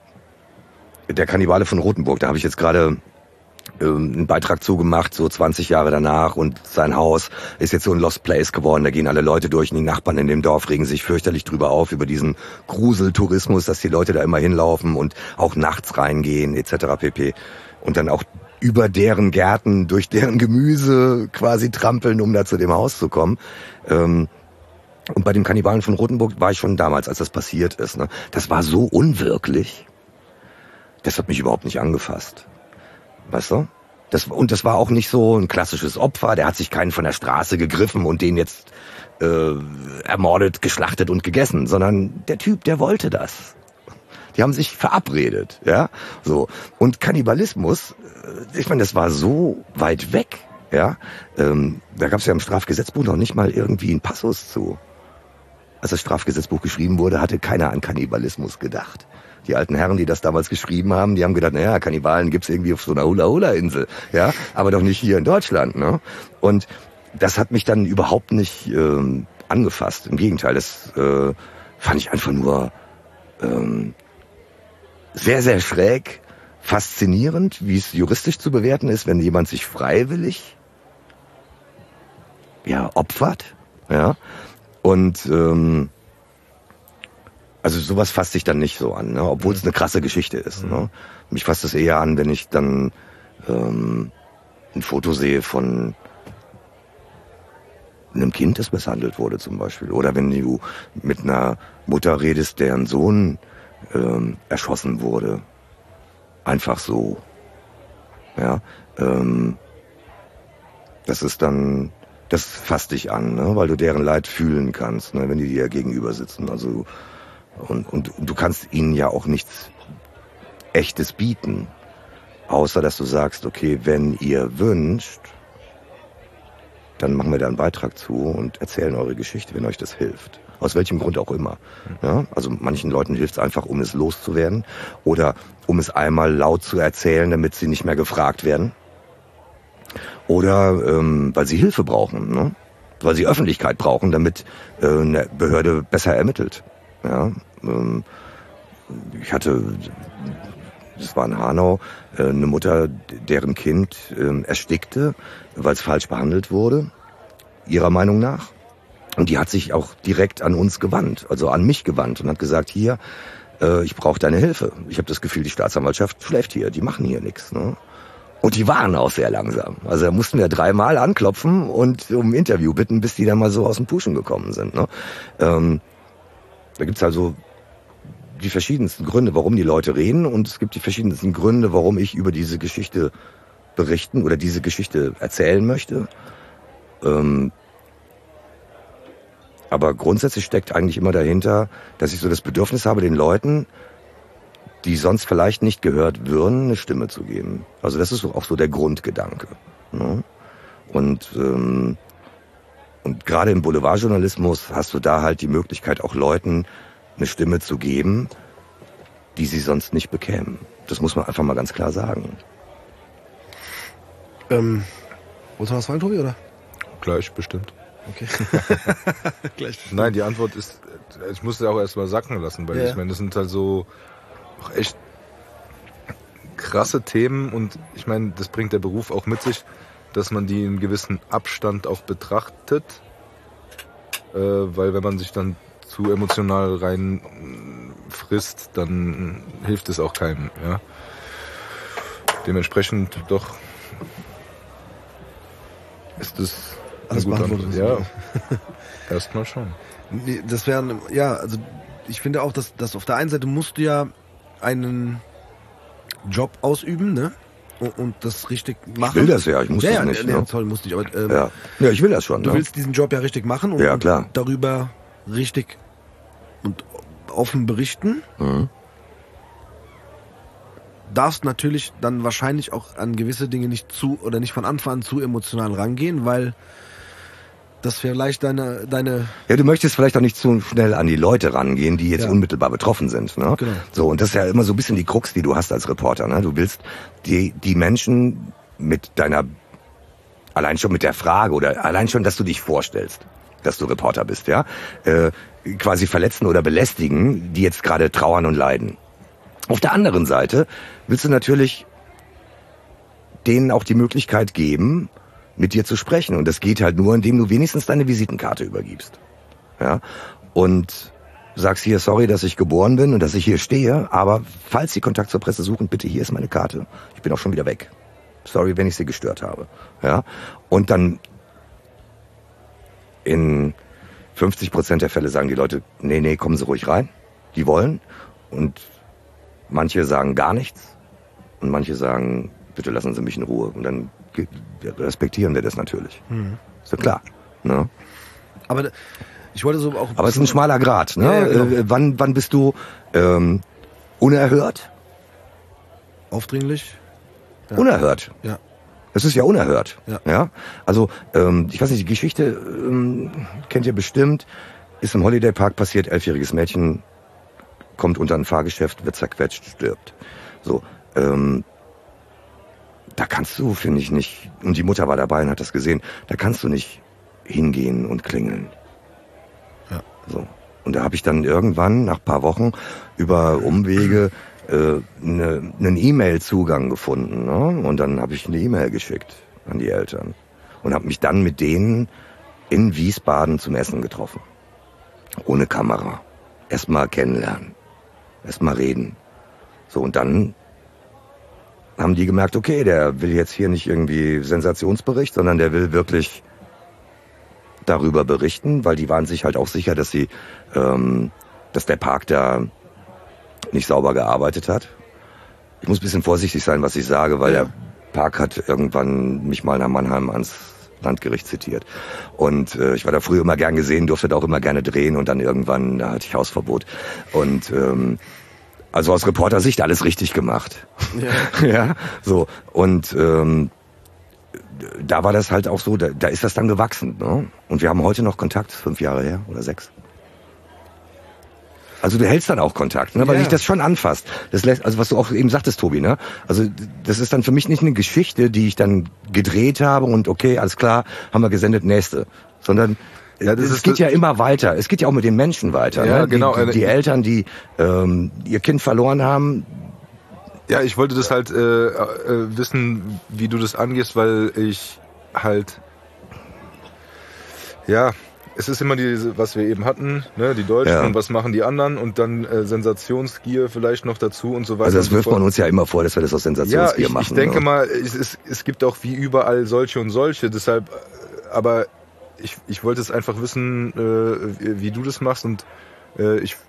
C: der Kannibale von Rothenburg, da habe ich jetzt gerade ähm, einen Beitrag zugemacht, so zwanzig Jahre danach, und sein Haus ist jetzt so ein Lost Place geworden. Da gehen alle Leute durch und die Nachbarn in dem Dorf regen sich fürchterlich drüber auf, über diesen Gruseltourismus, dass die Leute da immer hinlaufen und auch nachts reingehen et cetera pp. Und dann auch über deren Gärten, durch deren Gemüse quasi trampeln, um da zu dem Haus zu kommen. Ähm, und bei dem Kannibalen von Rothenburg war ich schon damals, als das passiert ist. Ne? Das war so unwirklich. Das hat mich überhaupt nicht angefasst. Weißt du? Das, und das war auch nicht so ein klassisches Opfer. Der hat sich keinen von der Straße gegriffen und den jetzt äh, ermordet, geschlachtet und gegessen. Sondern der Typ, der wollte das. Die haben sich verabredet. Ja, so. Und Kannibalismus, ich meine, das war so weit weg. Ja, ähm, da gab es ja im Strafgesetzbuch noch nicht mal irgendwie einen Passus zu. Als das Strafgesetzbuch geschrieben wurde, hatte keiner an Kannibalismus gedacht. Die alten Herren, die das damals geschrieben haben, die haben gedacht, naja, Kannibalen gibt's irgendwie auf so einer Hula-Hula-Insel, ja, aber doch nicht hier in Deutschland, ne? Und das hat mich dann überhaupt nicht ähm, angefasst. Im Gegenteil, das äh, fand ich einfach nur ähm, sehr, sehr schräg, faszinierend, wie es juristisch zu bewerten ist, wenn jemand sich freiwillig ja opfert, ja. Und ähm, also sowas fasst sich dann nicht so an, ne? Obwohl es eine krasse Geschichte ist.
B: Mhm.
C: Ne? Mich fasst es eher an, wenn ich dann ähm, ein Foto sehe von einem Kind, das misshandelt wurde zum Beispiel. Oder wenn du mit einer Mutter redest, deren Sohn ähm, erschossen wurde. Einfach so. Ja. Ähm, das ist dann, das fasst dich an, ne? Weil du deren Leid fühlen kannst, ne? Wenn die dir gegenüber sitzen. Also Und, und, und du kannst ihnen ja auch nichts Echtes bieten, außer dass du sagst, okay, wenn ihr wünscht, dann machen wir da einen Beitrag zu und erzählen eure Geschichte, wenn euch das hilft. Aus welchem Grund auch immer. Ja, also manchen Leuten hilft es einfach, um es loszuwerden oder um es einmal laut zu erzählen, damit sie nicht mehr gefragt werden. Oder ähm, weil sie Hilfe brauchen, ne? Weil sie Öffentlichkeit brauchen, damit äh, eine Behörde besser ermittelt. Ja, ähm, ich hatte, das war in Hanau, äh, eine Mutter, deren Kind äh, erstickte, weil es falsch behandelt wurde, ihrer Meinung nach. Und die hat sich auch direkt an uns gewandt, also an mich gewandt und hat gesagt, hier, äh, ich brauche deine Hilfe. Ich habe das Gefühl, die Staatsanwaltschaft schläft hier, die machen hier nichts. Ne? Und die waren auch sehr langsam. Also da mussten wir dreimal anklopfen und um ein Interview bitten, bis die dann mal so aus dem Puschen gekommen sind. Ne? Ähm, da gibt's also die verschiedensten Gründe, warum die Leute reden, und es gibt die verschiedensten Gründe, warum ich über diese Geschichte berichten oder diese Geschichte erzählen möchte. Ähm, aber grundsätzlich steckt eigentlich immer dahinter, dass ich so das Bedürfnis habe, den Leuten, die sonst vielleicht nicht gehört würden, eine Stimme zu geben. Also das ist auch so der Grundgedanke. Ne? Und ähm, und gerade im Boulevardjournalismus hast du da halt die Möglichkeit, auch Leuten eine Stimme zu geben, die sie sonst nicht bekämen. Das muss man einfach mal ganz klar sagen.
A: Ähm, wolltest du was fragen, Tobi, oder?
B: Gleich, bestimmt.
A: Okay. Gleich.
B: Nein, die Antwort ist, ich muss ja auch erst mal sacken lassen, weil
A: ja.
B: ich meine, das sind halt so auch echt krasse Themen, und ich meine, das bringt der Beruf auch mit sich, dass man die in gewissen Abstand auch betrachtet, äh, weil wenn man sich dann zu emotional rein frisst, dann hilft es auch keinem. Ja? Dementsprechend doch ist es eine gute Antwort. Ja, erstmal schon.
A: Das wären, ja, also ich finde auch, dass, dass auf der einen Seite musst du ja einen Job ausüben, ne? Und, und das richtig machen.
C: Ich will das ja, ich muss
A: ja,
C: das
A: ja,
C: nicht.
A: Ja,
C: Ne?
A: ja, toll, musst nicht, aber ähm,
C: ja. ja, ich will das schon.
A: Du
C: ne?
A: willst diesen Job ja richtig machen und,
C: ja, klar.
A: und darüber richtig und offen berichten.
C: Mhm.
A: Darfst natürlich dann wahrscheinlich auch an gewisse Dinge nicht zu oder nicht von Anfang an zu emotional rangehen, weil das vielleicht deine deine
C: ja, du möchtest vielleicht auch nicht zu schnell an die Leute rangehen, die jetzt ja. unmittelbar betroffen sind. Ne?
A: Genau.
C: So, und das ist ja immer so ein bisschen die Krux, die du hast als Reporter. Ne? Du willst die die Menschen mit deiner, allein schon mit der Frage oder allein schon, dass du dich vorstellst, dass du Reporter bist, ja, äh, quasi verletzen oder belästigen, die jetzt gerade trauern und leiden. Auf der anderen Seite willst du natürlich denen auch die Möglichkeit geben, mit dir zu sprechen. Und das geht halt nur, indem du wenigstens deine Visitenkarte übergibst. Ja? Und sagst hier, sorry, dass ich geboren bin und dass ich hier stehe, aber falls Sie Kontakt zur Presse suchen, bitte, hier ist meine Karte. Ich bin auch schon wieder weg. Sorry, wenn ich Sie gestört habe. Ja? Und dann in fünfzig Prozent der Fälle sagen die Leute, nee, nee, kommen Sie ruhig rein. Die wollen. Und manche sagen gar nichts. Und manche sagen, bitte lassen Sie mich in Ruhe. Und dann respektieren wir das natürlich. Hm. Ist ja klar. Ne?
A: Aber ich wollte so auch.
C: Aber es ist ein schmaler Grat. Ne?
A: Ja, ja, genau.
C: äh, wann, wann bist du ähm, unerhört?
A: Aufdringlich?
C: Ja. Unerhört.
A: Ja.
C: Es ist ja unerhört.
A: Ja.
C: Ja? Also, ähm, ich weiß nicht, die Geschichte ähm, kennt ihr bestimmt. Ist im Holiday Park passiert, elfjähriges Mädchen kommt unter ein Fahrgeschäft, wird zerquetscht, stirbt. So, ähm, da kannst du, finde ich, nicht, und die Mutter war dabei und hat das gesehen, da kannst du nicht hingehen und klingeln.
A: Ja.
C: So. Und da habe ich dann irgendwann, nach ein paar Wochen, über Umwege äh, ne, einen E-Mail-Zugang gefunden. Ne? Und dann habe ich eine E-Mail geschickt an die Eltern. Und habe mich dann mit denen in Wiesbaden zum Essen getroffen. Ohne Kamera. Erstmal kennenlernen. Erstmal reden. So, und dann haben die gemerkt, okay, der will jetzt hier nicht irgendwie Sensationsbericht, sondern der will wirklich darüber berichten, weil die waren sich halt auch sicher, dass sie, ähm, dass der Park da nicht sauber gearbeitet hat. Ich muss ein bisschen vorsichtig sein, was ich sage, weil ja. der Park hat irgendwann mich mal nach Mannheim ans Landgericht zitiert. Und äh, ich war da früher immer gern gesehen, durfte da auch immer gerne drehen und dann irgendwann, da hatte ich Hausverbot. Und ähm, also aus Reportersicht alles richtig gemacht. Ja, ja so. Und ähm, da war das halt auch so, da, da ist das dann gewachsen. Ne? Und wir haben heute noch Kontakt, fünf Jahre her oder sechs. Also du hältst dann auch Kontakt, ne? weil
A: ja.
C: dich das schon anfasst. Das lässt, also was du auch eben sagtest, Tobi, ne? Also das ist dann für mich nicht eine Geschichte, die ich dann gedreht habe und okay, alles klar, haben wir gesendet, nächste. Sondern ja, das es ist, geht das ja immer weiter. Es geht ja auch mit den Menschen weiter.
B: Ja,
C: ne? die,
B: genau.
C: Die, die Eltern, die ähm, ihr Kind verloren haben.
B: Ja, ich wollte das halt äh, äh, wissen, wie du das angehst, weil ich halt, ja, es ist immer diese, was wir eben hatten, ne, die Deutschen
C: Ja.
B: und was machen die anderen und dann äh, Sensationsgier vielleicht noch dazu und so weiter.
C: Also das
B: und so
C: wirft
B: fort.
C: man uns ja immer vor, dass wir das aus
B: Ja,
C: Sensationsgier
B: ich,
C: machen.
B: ich denke
C: ne?
B: mal, es, es, es gibt auch wie überall solche und solche, deshalb, äh, aber ich, ich wollte es einfach wissen, äh, wie, wie du das machst und äh, ich,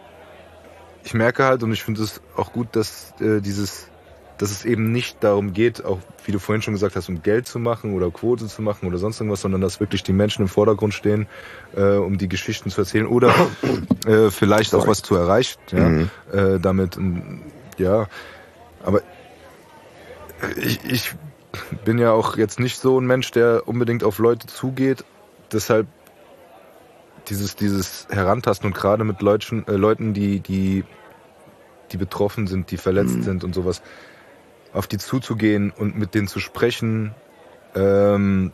B: ich merke halt und ich finde es auch gut, dass äh, dieses, dass es eben nicht darum geht, auch wie du vorhin schon gesagt hast, um Geld zu machen oder Quote zu machen oder sonst irgendwas, sondern dass wirklich die Menschen im Vordergrund stehen, äh, um die Geschichten zu erzählen oder äh, vielleicht
C: Sorry.
B: auch was zu erreichen, ja,
C: Mhm.
B: äh, damit, und, ja, aber ich, ich bin ja auch jetzt nicht so ein Mensch, der unbedingt auf Leute zugeht, deshalb dieses, dieses Herantasten und gerade mit Leuten, äh, Leuten, die, die, die betroffen sind, die verletzt
C: Mhm.
B: sind und sowas, auf die zuzugehen und mit denen zu sprechen, ähm,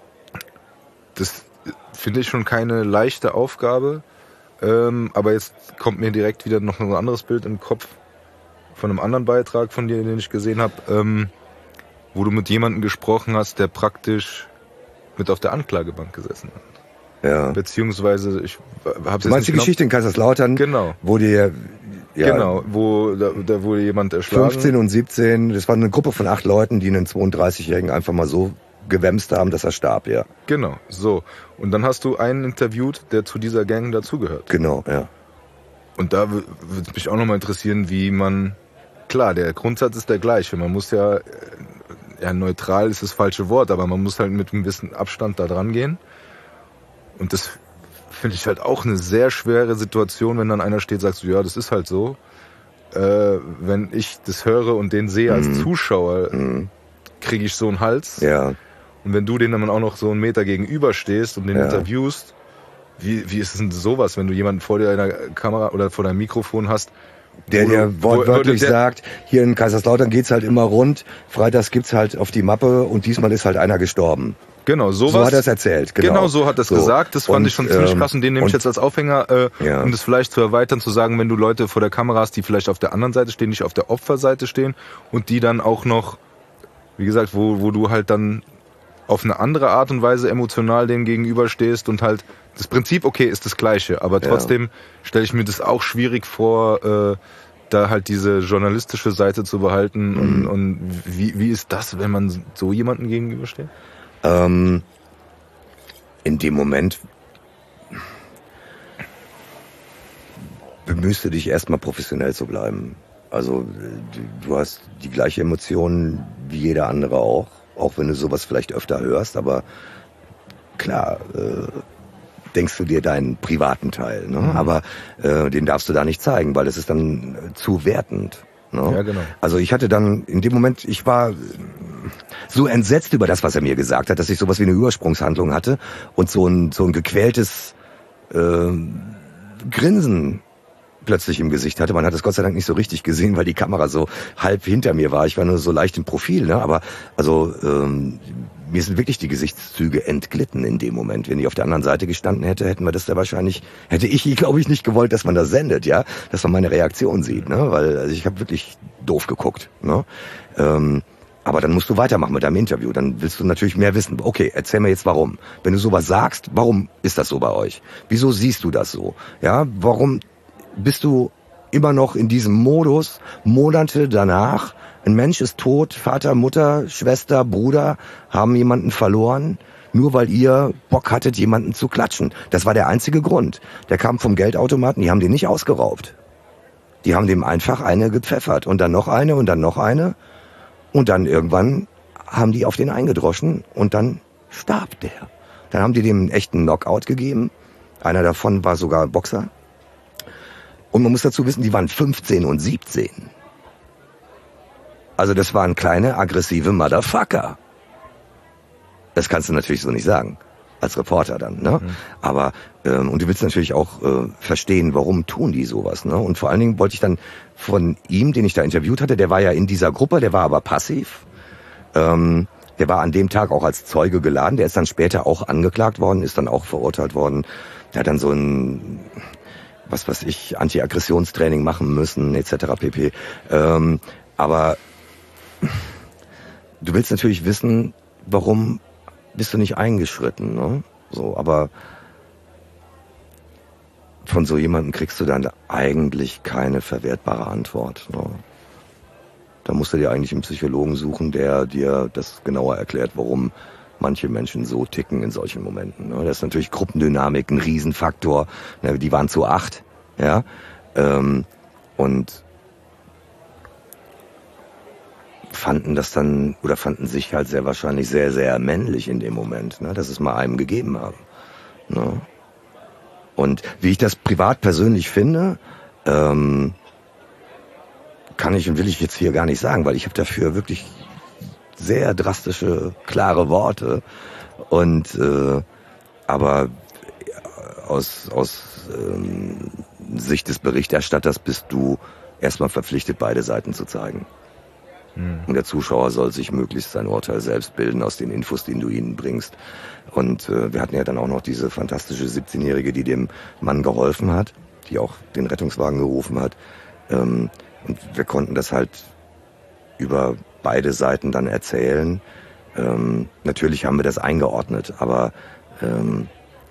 B: das finde ich schon keine leichte Aufgabe. Ähm, aber jetzt kommt mir direkt wieder noch ein anderes Bild im Kopf von einem anderen Beitrag von dir, den ich gesehen habe, ähm, wo du mit jemandem gesprochen hast, der praktisch mit auf der Anklagebank gesessen hat.
C: Ja.
B: Beziehungsweise, ich habe
C: Du meinst die Geschichte in Kaiserslautern,
B: Genau.
C: wo dir ja,
B: Genau, wo da, da wurde jemand erschlagen.
C: fünfzehn und siebzehn, das war eine Gruppe von acht Leuten, die einen zweiunddreißigjährigen einfach mal so gewämst haben, dass er starb, ja.
B: Genau, so. Und dann hast du einen interviewt, der zu dieser Gang dazugehört.
C: Genau, ja.
B: Und da würde mich auch nochmal interessieren, wie man, klar, der Grundsatz ist der gleiche. Man muss ja, äh, ja, neutral ist das falsche Wort, aber man muss halt mit einem gewissen Abstand da dran gehen. Und das finde ich halt auch eine sehr schwere Situation, wenn dann einer steht, sagst du, ja, das ist halt so. Äh, wenn ich das höre und den sehe als
C: Mhm.
B: Zuschauer,
C: Mhm.
B: kriege ich so einen Hals.
C: Ja.
B: Und wenn du den dann auch noch so einen Meter gegenüber stehst und den
C: Ja.
B: interviewst, wie, wie ist es denn sowas, wenn du jemanden vor dir in der Kamera oder vor deinem Mikrofon hast,
C: Der
B: wo
C: dir
B: du- wo-
C: wortwörtlich
B: wo der-
C: sagt, hier in Kaiserslautern geht's halt immer rund, freitags gibt's halt auf die Mappe und diesmal ist halt einer gestorben.
B: Genau, sowas.
C: So hat er es erzählt, genau.
B: Genau, so hat er es
C: So.
B: gesagt. Das fand
C: Und,
B: ich schon ziemlich
C: ähm,
B: krass und den nehme ich
C: und-
B: jetzt als Aufhänger, äh,
C: Ja.
B: um das vielleicht zu erweitern, zu sagen, wenn du Leute vor der Kamera hast, die vielleicht auf der anderen Seite stehen, nicht auf der Opferseite stehen und die dann auch noch, wie gesagt, wo, wo du halt dann auf eine andere Art und Weise emotional denen gegenüberstehst und halt das Prinzip, okay, ist das gleiche, aber
C: Ja.
B: trotzdem stelle ich mir das auch schwierig vor, äh, da halt diese journalistische Seite zu behalten und,
C: Mhm.
B: und wie, wie ist das, wenn man so jemandem gegenübersteht?
C: Ähm, in dem Moment bemühst du dich erstmal professionell zu bleiben. Also du, du hast die gleiche Emotion wie jeder andere auch, auch wenn du sowas vielleicht öfter hörst, aber klar, äh, denkst du dir deinen privaten Teil, ne?
B: Mhm.
C: Aber äh, den darfst du da nicht zeigen, weil es ist dann äh, zu wertend. Ne?
B: Ja, genau.
C: Also ich hatte dann in dem Moment, ich war äh, so entsetzt über das, was er mir gesagt hat, dass ich sowas wie eine Übersprungshandlung hatte und so ein so ein gequältes äh, Grinsen plötzlich im Gesicht hatte. Man hat es Gott sei Dank nicht so richtig gesehen, weil die Kamera so halb hinter mir war. Ich war nur so leicht im Profil, ne? Aber also ähm, mir sind wirklich die Gesichtszüge entglitten in dem Moment. Wenn ich auf der anderen Seite gestanden hätte, hätten wir das da wahrscheinlich, hätte ich, glaube ich, nicht gewollt, dass man das sendet, ja, dass man meine Reaktion sieht, ne? Weil also ich habe wirklich doof geguckt, ne? Ähm, aber dann musst du weitermachen mit deinem Interview. Dann willst du natürlich mehr wissen. Okay, erzähl mir jetzt warum. Wenn du sowas sagst, warum ist das so bei euch? Wieso siehst du das so? Ja, warum bist du immer noch in diesem Modus, Monate danach, ein Mensch ist tot, Vater, Mutter, Schwester, Bruder haben jemanden verloren, nur weil ihr Bock hattet, jemanden zu klatschen. Das war der einzige Grund. Der kam vom Geldautomaten, die haben den nicht ausgeraubt. Die haben dem einfach eine gepfeffert und dann noch eine und dann noch eine und dann irgendwann haben die auf den eingedroschen und dann starb der. Dann haben die dem einen echten Knockout gegeben. Einer davon war sogar Boxer. Und man muss dazu wissen, die waren fünfzehn und siebzehn. Also das waren kleine, aggressive Motherfucker. Das kannst du natürlich so nicht sagen, als Reporter dann, ne? Mhm. Aber, ähm, und du willst natürlich auch äh, verstehen, warum tun die sowas, ne? Und vor allen Dingen wollte ich dann von ihm, den ich da interviewt hatte, der war ja in dieser Gruppe, der war aber passiv. Ähm, der war an dem Tag auch als Zeuge geladen, der ist dann später auch angeklagt worden, ist dann auch verurteilt worden. Der hat dann so ein, was weiß ich, Anti-Aggressionstraining machen müssen, et cetera pp. Ähm, aber du willst natürlich wissen, warum bist du nicht eingeschritten, ne? So, aber von so jemandem kriegst du dann eigentlich keine verwertbare Antwort. Ne? Da musst du dir eigentlich einen Psychologen suchen, der dir das genauer erklärt, warum manche Menschen so ticken in solchen Momenten. Ne? Das ist natürlich Gruppendynamik, ein Riesenfaktor. Ne? Die waren zu acht. Ja? Ähm, und fanden das dann, oder fanden sich halt sehr wahrscheinlich sehr, sehr männlich in dem Moment, ne? Dass es mal einem gegeben haben. Ne? Und wie ich das privat persönlich finde, ähm, kann ich und will ich jetzt hier gar nicht sagen, weil ich habe dafür wirklich sehr drastische, klare Worte. Und äh, aber aus, aus ähm, Sicht des Berichterstatters bist du erstmal verpflichtet, beide Seiten zu zeigen. Hm. Und der Zuschauer soll sich möglichst sein Urteil selbst bilden aus den Infos, die du ihnen bringst. Und äh, wir hatten ja dann auch noch diese fantastische siebzehnjährige, die dem Mann geholfen hat, die auch den Rettungswagen gerufen hat. Ähm, und wir konnten das halt über beide Seiten dann erzählen. Ähm, natürlich haben wir das eingeordnet, aber ähm,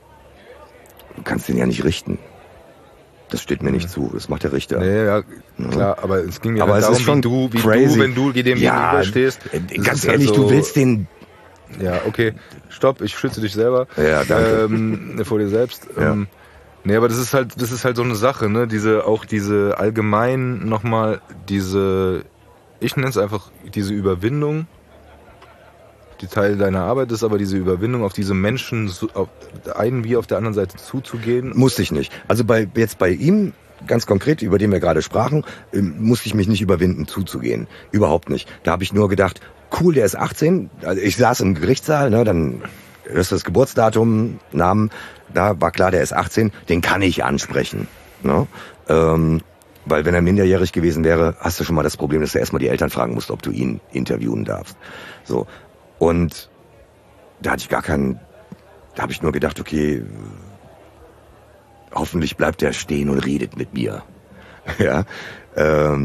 C: du kannst den ja nicht richten. Das steht mir nicht zu, das macht der Richter.
B: Nee, ja, klar, aber es ging mir
C: aber
B: halt
C: es
B: darum,
C: ist schon
B: wie du, wie
C: crazy.
B: du, wenn du dem
C: ja,
B: gegenüber stehst.
C: Ganz ehrlich, halt so, du willst den...
B: Ja, okay, stopp, ich schütze dich selber.
C: Ja, danke.
B: Ähm, vor dir selbst.
C: Ja.
B: Ähm, nee, aber das ist halt, das ist halt so eine Sache, ne, diese, auch diese allgemein nochmal, diese, ich nenne es einfach diese Überwindung, die Teil deiner Arbeit ist, aber diese Überwindung, auf diese Menschen, auf einen wie auf der anderen Seite zuzugehen.
C: Musste ich nicht. Also bei jetzt bei ihm, ganz konkret, über den wir gerade sprachen, musste ich mich nicht überwinden, zuzugehen. Überhaupt nicht. Da habe ich nur gedacht, cool, der ist achtzehn. Also ich saß im Gerichtssaal, ne, dann hörst du das Geburtsdatum, Namen, da war klar, der ist achtzehn, den kann ich ansprechen. Ne? Ähm, weil wenn er minderjährig gewesen wäre, hast du schon mal das Problem, dass du erstmal die Eltern fragen musst, ob du ihn interviewen darfst. So. Und da hatte ich gar keinen, da habe ich nur gedacht, okay, hoffentlich bleibt er stehen und redet mit mir. Ja. Ähm,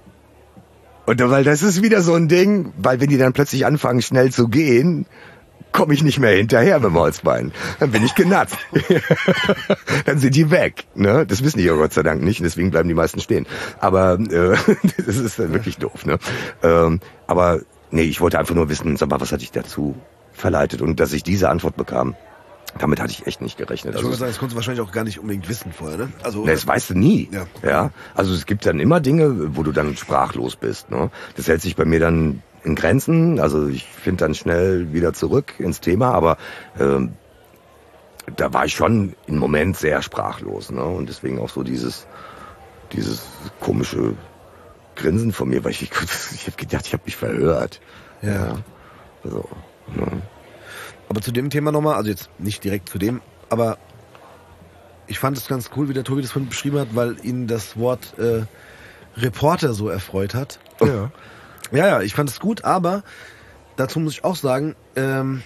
C: und weil das ist wieder so ein Ding, weil wenn die dann plötzlich anfangen, schnell zu gehen, komme ich nicht mehr hinterher mit dem Holzbein. Dann bin ich genatzt. Dann sind die weg. Ne? Das wissen die ja Gott sei Dank nicht, deswegen bleiben die meisten stehen. Aber äh, das ist dann wirklich doof. Ne? Ähm, aber nee, ich wollte einfach nur wissen, sag mal, was hat dich dazu verleitet? Und dass ich diese Antwort bekam, damit hatte ich echt nicht gerechnet.
A: Ich
C: also,
A: würde sagen, das konntest du wahrscheinlich auch gar nicht unbedingt wissen vorher, ne? Also,
C: das weißt du nie.
A: Ja.
C: Ja. Also es gibt dann immer Dinge, wo du dann sprachlos bist. Ne? Das hält sich bei mir dann in Grenzen. Also ich finde dann schnell wieder zurück ins Thema, aber ähm, da war ich schon im Moment sehr sprachlos. Ne? Und deswegen auch so dieses, dieses komische Grinsen von mir, weil ich, ich habe gedacht, ich habe mich verhört.
A: Ja.
C: Ja. So, ne?
A: Aber zu dem Thema nochmal, also jetzt nicht direkt zu dem, aber ich fand es ganz cool, wie der Tobi das von beschrieben hat, weil ihn das Wort äh, Reporter so erfreut hat.
B: Ja.
A: Ja, ja, ich fand es gut, aber dazu muss ich auch sagen, ähm,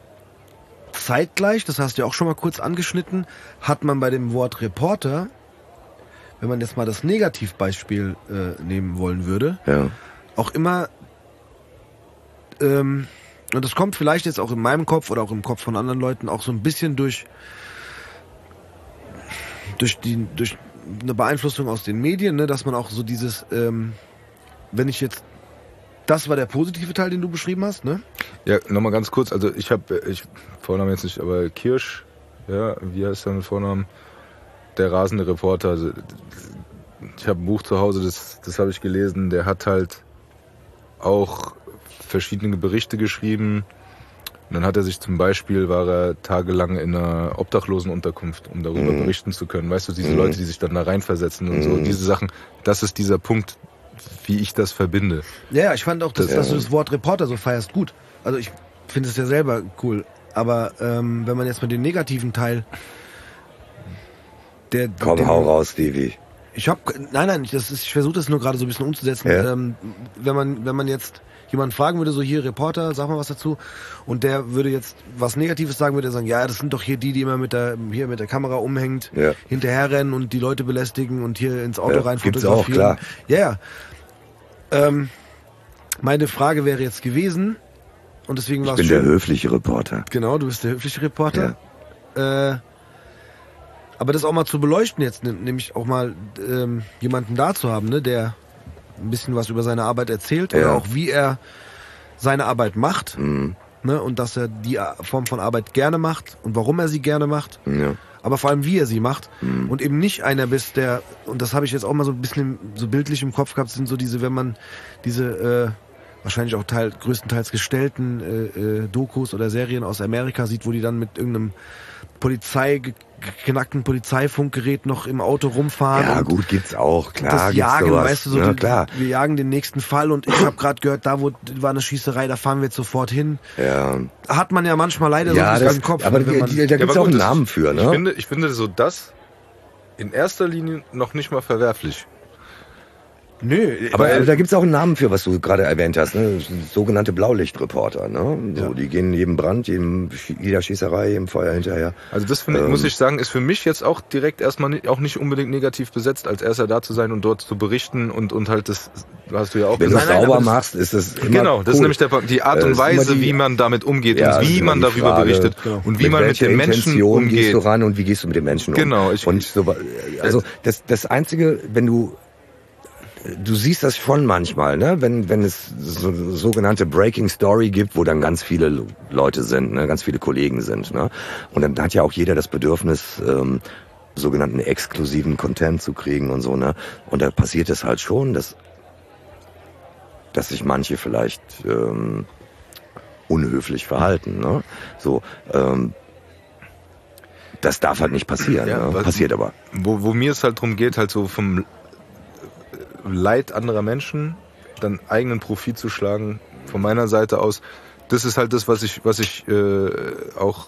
A: zeitgleich, das hast du ja auch schon mal kurz angeschnitten, hat man bei dem Wort Reporter, wenn man jetzt mal das Negativbeispiel äh, nehmen wollen würde,
C: Ja.
A: auch immer, ähm, und das kommt vielleicht jetzt auch in meinem Kopf oder auch im Kopf von anderen Leuten auch so ein bisschen durch, durch die, durch eine Beeinflussung aus den Medien, ne, dass man auch so dieses, ähm, wenn ich jetzt, das war der positive Teil, den du beschrieben hast, ne?
B: Ja, nochmal ganz kurz, also ich habe, ich, Vornamen jetzt nicht, aber Kirsch, ja, wie heißt der mit Vornamen? Der rasende Reporter, also ich habe ein Buch zu Hause, das, das habe ich gelesen, der hat halt auch verschiedene Berichte geschrieben. Und dann hat er sich zum Beispiel, war er tagelang in einer Obdachlosenunterkunft, um darüber
C: Mhm.
B: berichten zu können. Weißt du, diese
C: Mhm.
B: Leute, die sich dann da reinversetzen und
C: Mhm.
B: so, diese Sachen, das ist dieser Punkt, wie ich das verbinde.
A: Ja, ja, ich fand auch, dass,
B: Das-
A: dass du das Wort Reporter so feierst, gut. Also ich finde es ja selber cool. Aber ähm, wenn man jetzt mit dem negativen Teil, der,
C: Komm,
A: den,
C: hau raus, Stevie.
A: Ich habe, nein, nein, das ist, ich versuche das nur gerade so ein bisschen umzusetzen.
C: Ja.
A: Ähm, wenn man, wenn man jetzt jemanden fragen würde, so hier Reporter, sag mal was dazu, und der würde jetzt was Negatives sagen, würde er sagen, ja, das sind doch hier die, die immer mit der, hier mit der Kamera umhängt,
C: Ja.
A: hinterherrennen und die Leute belästigen und hier ins Auto
C: Ja,
A: rein
C: gibt's
A: fotografieren.
C: auch, klar.
A: Ja, ja. Ähm, meine Frage wäre jetzt gewesen, und deswegen war
C: Ich
A: es
C: bin der
A: schön.
C: höfliche Reporter.
A: Genau, du bist der höfliche Reporter. Äh, Aber das auch mal zu beleuchten jetzt, nämlich auch mal ähm, jemanden da zu haben, ne, der ein bisschen was über seine Arbeit erzählt oder
C: Ja.
A: auch wie er seine Arbeit macht,
C: Mhm.
A: ne, und dass er die Form von Arbeit gerne macht und warum er sie gerne macht,
C: Ja.
A: aber vor allem wie er sie macht
C: Mhm.
A: und eben nicht einer bist, der, und das habe ich jetzt auch mal so ein bisschen so bildlich im Kopf gehabt, sind so diese, wenn man diese äh, wahrscheinlich auch teil, größtenteils gestellten äh, äh, Dokus oder Serien aus Amerika sieht, wo die dann mit irgendeinem Polizei geknackten Polizeifunkgerät noch im Auto rumfahren.
C: Ja,
A: und
C: gut, gibt's auch, klar.
A: das
C: gibt's
A: Jagen,
C: sowas.
A: weißt du, so
C: ja,
A: die,
C: klar.
A: wir jagen den nächsten Fall und ich habe gerade gehört, da wo war eine Schießerei, da fahren wir jetzt sofort hin.
C: Ja,
A: Hat man ja manchmal leider
C: ja
A: so
C: das,
A: im Kopf.
C: aber
A: ne, wenn
C: die,
A: man,
C: die, da
B: Ja,
C: gibt's
B: aber
C: auch
B: gut,
C: einen
B: das-
C: Namen für, ne?
B: Ich finde, ich finde so das in erster Linie noch nicht mal verwerflich.
A: nö,
C: Aber
A: weil-
C: äh, da gibt's auch einen Namen für, was du gerade erwähnt hast, ne? Sogenannte Blaulichtreporter, ne? So,
A: Ja.
C: die gehen jedem Brand, jedem, jeder Schießerei, jedem Feuer hinterher.
B: Also das finde ich,
C: Ähm.
B: muss ich sagen, ist für mich jetzt auch direkt erstmal nicht, auch nicht unbedingt negativ besetzt, als erster da zu sein und dort zu berichten und, und halt das, hast du ja auch
C: Wenn du es
B: gesagt.
C: sauber
B: aber das-
C: machst, ist es immer
B: Genau, das ist
C: cool.
B: nämlich der, die Art
C: Äh,
B: und
C: ist immer
B: Weise,
C: die-
B: wie man damit umgeht
C: Ja,
B: und
C: ist
B: wie
C: immer
B: man
C: die
B: darüber
C: Frage,
B: berichtet
A: genau.
B: und wie
C: mit
B: man mit
C: welcher
B: den Menschen
C: Intention
B: umgeht.
C: gehst du ran und wie gehst du mit den Menschen um?
B: Genau, ich-
C: und so, also das, das Einzige, wenn du du siehst das schon manchmal, ne? Wenn wenn es so sogenannte Breaking Story gibt, wo dann ganz viele Leute sind, ne? Ganz viele Kollegen sind, ne? Und dann hat ja auch jeder das Bedürfnis, ähm, sogenannten exklusiven Content zu kriegen und so, ne? Und da passiert es halt schon, dass dass sich manche vielleicht ähm, unhöflich verhalten, ne? So, ähm, das darf halt nicht passieren,
B: Ja,
C: ne?
B: was-
C: Passiert aber.
B: Wo, wo mir es halt drum geht, halt so vom Leid anderer Menschen dann eigenen Profit zu schlagen, von meiner Seite aus, das ist halt das, was ich, was ich äh, auch,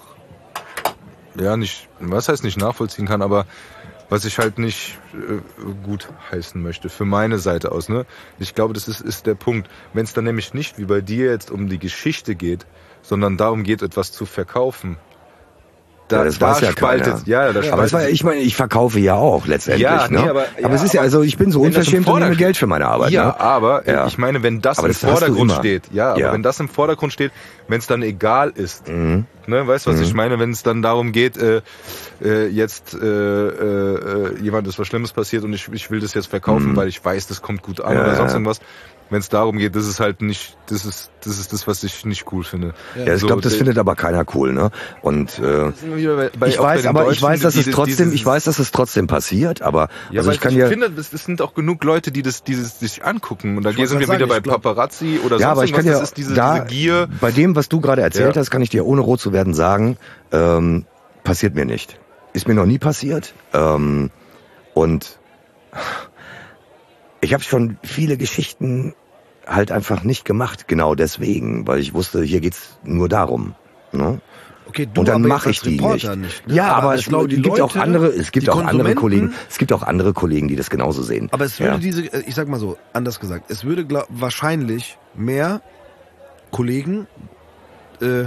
B: ja nicht, was heißt nicht nachvollziehen kann, aber was ich halt nicht äh, gut heißen möchte, für meine Seite aus. Ne? Ich glaube, das ist, ist der Punkt. Wenn es dann nämlich nicht wie bei dir jetzt um die Geschichte geht, sondern darum geht, etwas zu verkaufen, da,
C: Ja, das
B: da
C: weiß ja
B: spaltet,
C: keiner.
B: ja, da
C: Aber
B: spaltet
C: es war, ich meine, ich verkaufe ja auch letztendlich,
B: Ja, nee,
C: ne?
B: aber-
C: aber,
B: ja,
C: es ist ja,
B: aber
C: also ich bin so
B: wenn das im
C: unverschämt und nehme
B: Vordergrund-
C: Geld für meine Arbeit,
B: Ja,
C: ne?
B: aber
C: Ja.
B: ich meine, wenn das
C: Aber
B: im
C: das hast du
B: Vordergrund
C: immer.
B: steht, ja, aber
C: Ja.
B: wenn das im Vordergrund steht, wenn es dann egal ist,
C: Mhm.
B: ne, weißt du, was
C: Mhm.
B: ich meine, wenn es dann darum geht, äh, äh, jetzt äh, äh, äh, jemand ist was Schlimmes passiert und ich, ich will das jetzt verkaufen,
C: Mhm.
B: weil ich weiß, das kommt gut an
C: Ja,
B: oder sonst
C: ja.
B: irgendwas. Wenn es darum geht, das ist halt nicht, das ist, das ist das, was ich nicht cool finde.
C: Ja, ich
B: So,
C: glaube, das
B: der-
C: findet aber keiner cool, ne? Und äh,
B: sind wir wieder bei- bei-
C: ich
B: auch bei
C: weiß,
B: den
C: aber ich
B: Deutschen,
C: weiß, dass
B: die-
C: es
B: die-
C: trotzdem,
B: dieses-
C: ich weiß, dass es trotzdem passiert, aber
B: Ja,
C: also
B: aber
C: ich kann
B: ich
C: ja,
B: finde, es es sind auch genug Leute, die das, dieses, die sich angucken. Und da
A: Ich
B: gehen
A: wollte
B: sind wir
A: grad
B: wieder
A: sagen,
B: bei
A: ich glaub-
B: Paparazzi oder
C: ja,
B: sonst
C: aber ich kann
B: irgendwas.
C: ja
B: Das ist diese,
C: da,
B: diese Gier.
C: bei dem, was du gerade erzählt
B: Ja.
C: hast, kann ich dir ohne rot zu werden sagen, ähm, passiert mir nicht. Ist mir noch nie passiert. Ähm, und ich habe schon viele Geschichten halt einfach nicht gemacht, genau deswegen, weil ich wusste, hier geht's nur darum. Ne?
A: Okay, du
C: Und dann
A: aber
C: mache
A: jetzt
C: ich die
A: als
C: nicht.
A: Reporter nicht ne?
C: Ja, aber,
A: ich
C: es
A: glaube, die
C: gibt
A: Leute,
C: auch andere, es gibt
A: die
C: auch andere
A: Konsumenten-
C: Kollegen, es gibt auch andere Kollegen, die das genauso sehen.
A: Aber es würde
C: ja.
A: diese, äh, ich sag mal so, anders gesagt, es würde glaub, wahrscheinlich mehr Kollegen äh,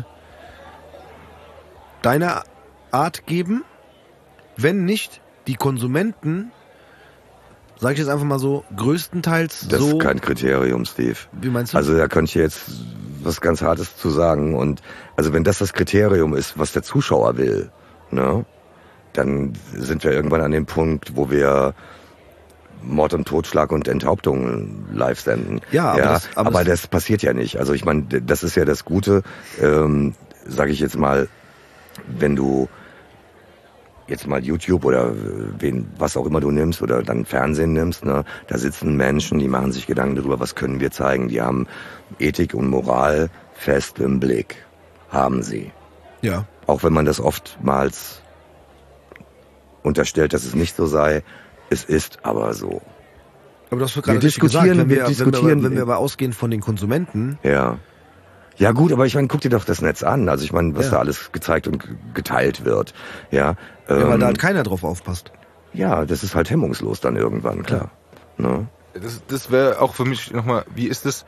A: deiner Art geben, wenn nicht die Konsumenten, sag ich jetzt einfach mal so, größtenteils
C: Das
A: so,
C: ist kein Kriterium, Steve.
A: wie meinst du?
C: Also da könnte ich jetzt was ganz Hartes zu sagen. Und also wenn das das Kriterium ist, was der Zuschauer will, ne, dann sind wir irgendwann an dem Punkt, wo wir Mord und Totschlag und Enthauptung live senden.
A: Ja, aber das- aber
C: aber
A: das-
C: das passiert ja nicht. Also ich meine, das ist ja das Gute, ähm, sage ich jetzt mal, wenn du jetzt mal YouTube oder wen, was auch immer du nimmst oder dann Fernsehen nimmst, ne, da sitzen Menschen, die machen sich Gedanken darüber, was können wir zeigen. Die haben Ethik und Moral fest im Blick. Haben sie.
A: ja.
C: Auch wenn man das oftmals unterstellt, dass es nicht so sei. Es ist aber so.
A: Aber das wird
C: Wir
A: gerade richtig
C: diskutieren,
A: gesagt, wenn
C: wir
A: wir,
C: diskutieren-
A: wenn wir, wenn wir aber ausgehen von den Konsumenten,
C: Ja. Ja gut, aber ich meine, guck dir doch das Netz an. Also ich meine, was
A: Ja.
C: da alles gezeigt und geteilt wird. Ja,
A: ja, weil
C: ähm,
A: da halt keiner drauf aufpasst.
C: ja, das ist halt hemmungslos dann irgendwann, klar. Ne?
B: Das, das wäre auch für mich nochmal, wie ist es,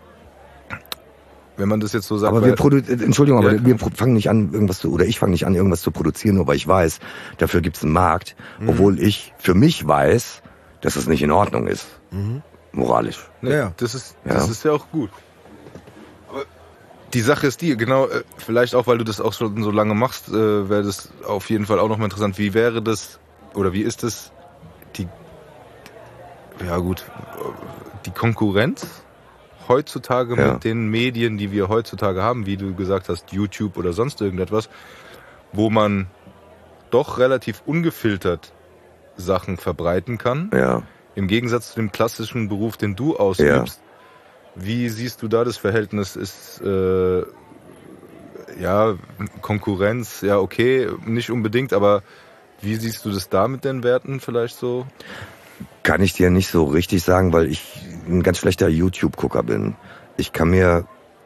B: wenn man das jetzt so sagt?
C: Aber
B: weil-
C: wir produ- Entschuldigung,
B: Ja.
C: aber wir pro- fangen nicht an, irgendwas zu, oder ich fange nicht an, irgendwas zu produzieren, nur weil ich weiß, dafür gibt's einen Markt,
A: Mhm.
C: obwohl ich für mich weiß, dass es nicht in Ordnung ist.
A: Mhm.
C: Moralisch.
B: Nee,
A: Ja, ja.
B: Das ist,
C: Ja.
B: das ist ja auch gut. Aber Die Sache ist die, genau, äh, vielleicht auch, weil du das auch schon so lange machst, äh, wäre das auf jeden Fall auch nochmal interessant. Wie wäre das, oder wie ist es, die, ja gut, die Konkurrenz heutzutage
C: Ja.
B: mit den Medien, die wir heutzutage haben, wie du gesagt hast, YouTube oder sonst irgendetwas, wo man doch relativ ungefiltert Sachen verbreiten kann,
C: Ja.
B: im Gegensatz zu dem klassischen Beruf, den du ausübst. Wie siehst du da das Verhältnis? Ist äh, ja Konkurrenz, ja okay, nicht unbedingt, aber wie siehst du das da mit den Werten vielleicht so?
C: Kann ich dir nicht so richtig sagen, weil ich ein ganz schlechter YouTube-Gucker bin. Ich kann mir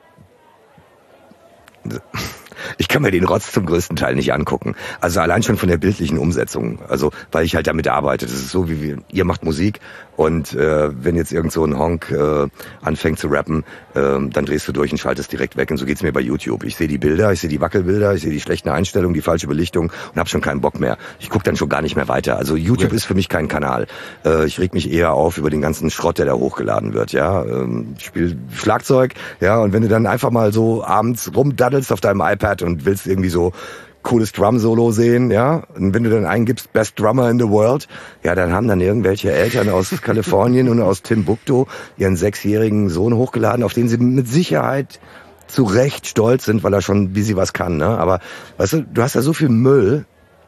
C: ich kann mir den Rotz zum größten Teil nicht angucken. Also allein schon von der bildlichen Umsetzung. Also weil ich halt damit arbeite. Das ist so, wie wir, ihr macht Musik und äh, wenn jetzt irgend so ein Honk äh, anfängt zu rappen, äh, dann drehst du durch und schaltest direkt weg. Und so geht's mir bei YouTube. Ich sehe die Bilder, ich sehe die Wackelbilder, ich sehe die schlechten Einstellungen, die falsche Belichtung und habe schon keinen Bock mehr. Ich gucke dann schon gar nicht mehr weiter. Also YouTube
B: Okay.
C: ist für mich kein Kanal. Äh, ich reg mich eher auf über den ganzen Schrott, der da hochgeladen wird. Ja, ähm, ich spiele Schlagzeug. Ja, und wenn du dann einfach mal so abends rumdaddelst auf deinem iPad und willst irgendwie so cooles Drum-Solo sehen, ja, und wenn du dann eingibst Best Drummer in the World, ja, dann haben dann irgendwelche Eltern aus Kalifornien und aus Timbuktu ihren sechsjährigen Sohn hochgeladen, auf den sie mit Sicherheit zu Recht stolz sind, weil er schon ein bisschen was kann, ne? Aber weißt du, du hast da so viel Müll.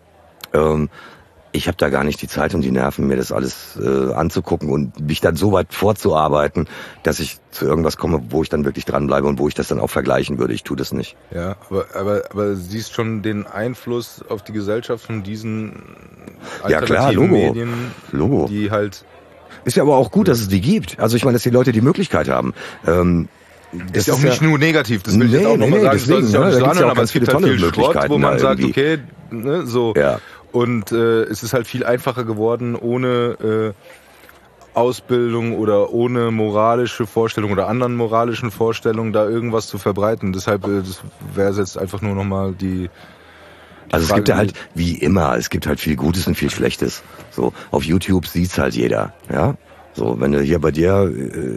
C: Ähm, ich habe da gar nicht die Zeit und die Nerven, mir das alles äh, anzugucken und mich dann so weit vorzuarbeiten, dass ich zu irgendwas komme, wo ich dann wirklich dranbleibe und wo ich das dann auch vergleichen würde. Ich tue das nicht.
B: Ja, aber, aber, aber siehst schon den Einfluss auf die Gesellschaft von diesen
C: Ja, klar,
B: alternativen
C: Logo.
B: Medien,
C: Logo.
B: die halt...
C: Ist ja aber auch gut, dass es die gibt. Also ich meine, dass die Leute die Möglichkeit haben. Ähm, das
B: ist ja auch nicht nur negativ, das will ich
C: Nee,
B: jetzt auch
C: nee,
B: nochmal
C: nee,
B: sagen,
C: deswegen,
B: das soll
C: ne,
B: sich
C: da
B: auch
C: gibt's
B: nicht
C: ja
B: so
C: auch
B: anhören, aber
C: ganz
B: es gibt
C: viele
B: halt viel
C: tolle
B: Schrott, wo
C: Möglichkeiten
B: man
C: da
B: sagt,
C: irgendwie.
B: okay, ne, so.
C: Ja.
B: Und äh, es ist halt viel einfacher geworden, ohne äh, Ausbildung oder ohne moralische Vorstellung oder anderen moralischen Vorstellungen da irgendwas zu verbreiten. Deshalb äh, das wäre jetzt einfach nur nochmal die...
C: Also es
B: Frage,
C: gibt ja halt, wie immer, es gibt halt viel Gutes und viel Schlechtes. So, auf YouTube sieht's halt jeder, ja. So, wenn du hier bei dir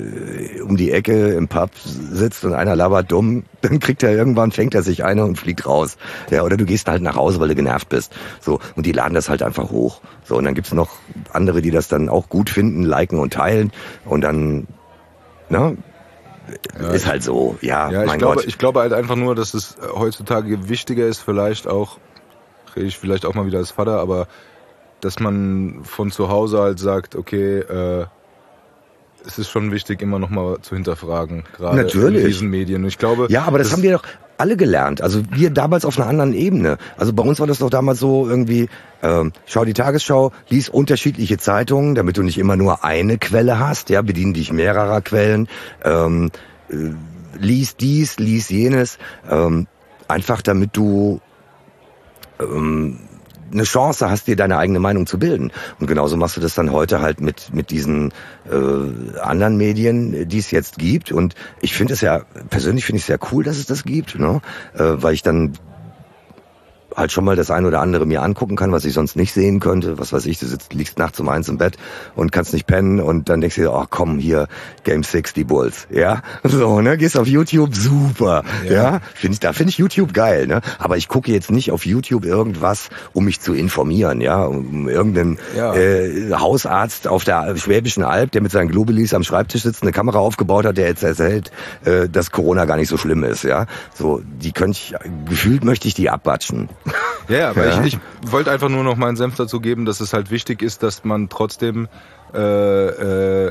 C: äh, um die Ecke im Pub sitzt und einer labert dumm, dann kriegt er irgendwann, fängt er sich eine und fliegt raus. Ja, oder du gehst halt nach Hause, weil du genervt bist. So, und die laden das halt einfach hoch. So, und dann gibt's noch andere, die das dann auch gut finden, liken und teilen. Und dann, ne,
B: Ja,
C: ist halt so, ja,
B: Ja, ich
C: mein
B: glaube,
C: Gott.
B: ich glaube halt einfach nur, dass es heutzutage wichtiger ist, vielleicht auch, rede ich vielleicht auch mal wieder als Vater, aber dass man von zu Hause halt sagt, okay, äh, es ist schon wichtig, immer noch mal zu hinterfragen, gerade
C: Natürlich.
B: in diesen Medien. Ich glaube,
C: Ja, aber das, das haben wir doch alle gelernt. Also wir damals auf einer anderen Ebene. Also bei uns war das doch damals so irgendwie, ähm, schau die Tagesschau, lies unterschiedliche Zeitungen, damit du nicht immer nur eine Quelle hast, ja, bedien dich mehrerer Quellen, ähm, äh, lies dies, lies jenes, ähm, einfach damit du ähm, eine Chance hast, dir deine eigene Meinung zu bilden. Und genauso machst du das dann heute halt mit mit diesen äh, anderen Medien, die es jetzt gibt. Und ich finde es ja, persönlich finde ich es sehr cool, dass es das gibt, ne? Äh, weil ich dann halt schon mal das ein oder andere mir angucken kann, was ich sonst nicht sehen könnte. Was weiß ich, du sitzt, liegst nachts um eins im Bett und kannst nicht pennen und dann denkst du dir, ach komm, hier, Game six, die Bulls, ja? So, ne, gehst auf YouTube, super, ja? ja? Find ich, da finde ich YouTube geil, ne? Aber ich gucke jetzt nicht auf YouTube irgendwas, um mich zu informieren, ja? Um irgendeinen
B: Ja.
C: äh, Hausarzt auf der Schwäbischen Alb, der mit seinen Globulis am Schreibtisch sitzt, eine Kamera aufgebaut hat, der jetzt erzählt, äh, dass Corona gar nicht so schlimm ist, ja? So, die könnte ich, gefühlt möchte ich die abwatschen.
B: ja, ja, aber
C: Ja.
B: ich, ich wollte einfach nur noch meinen Senf dazu geben, dass es halt wichtig ist, dass man trotzdem äh, äh,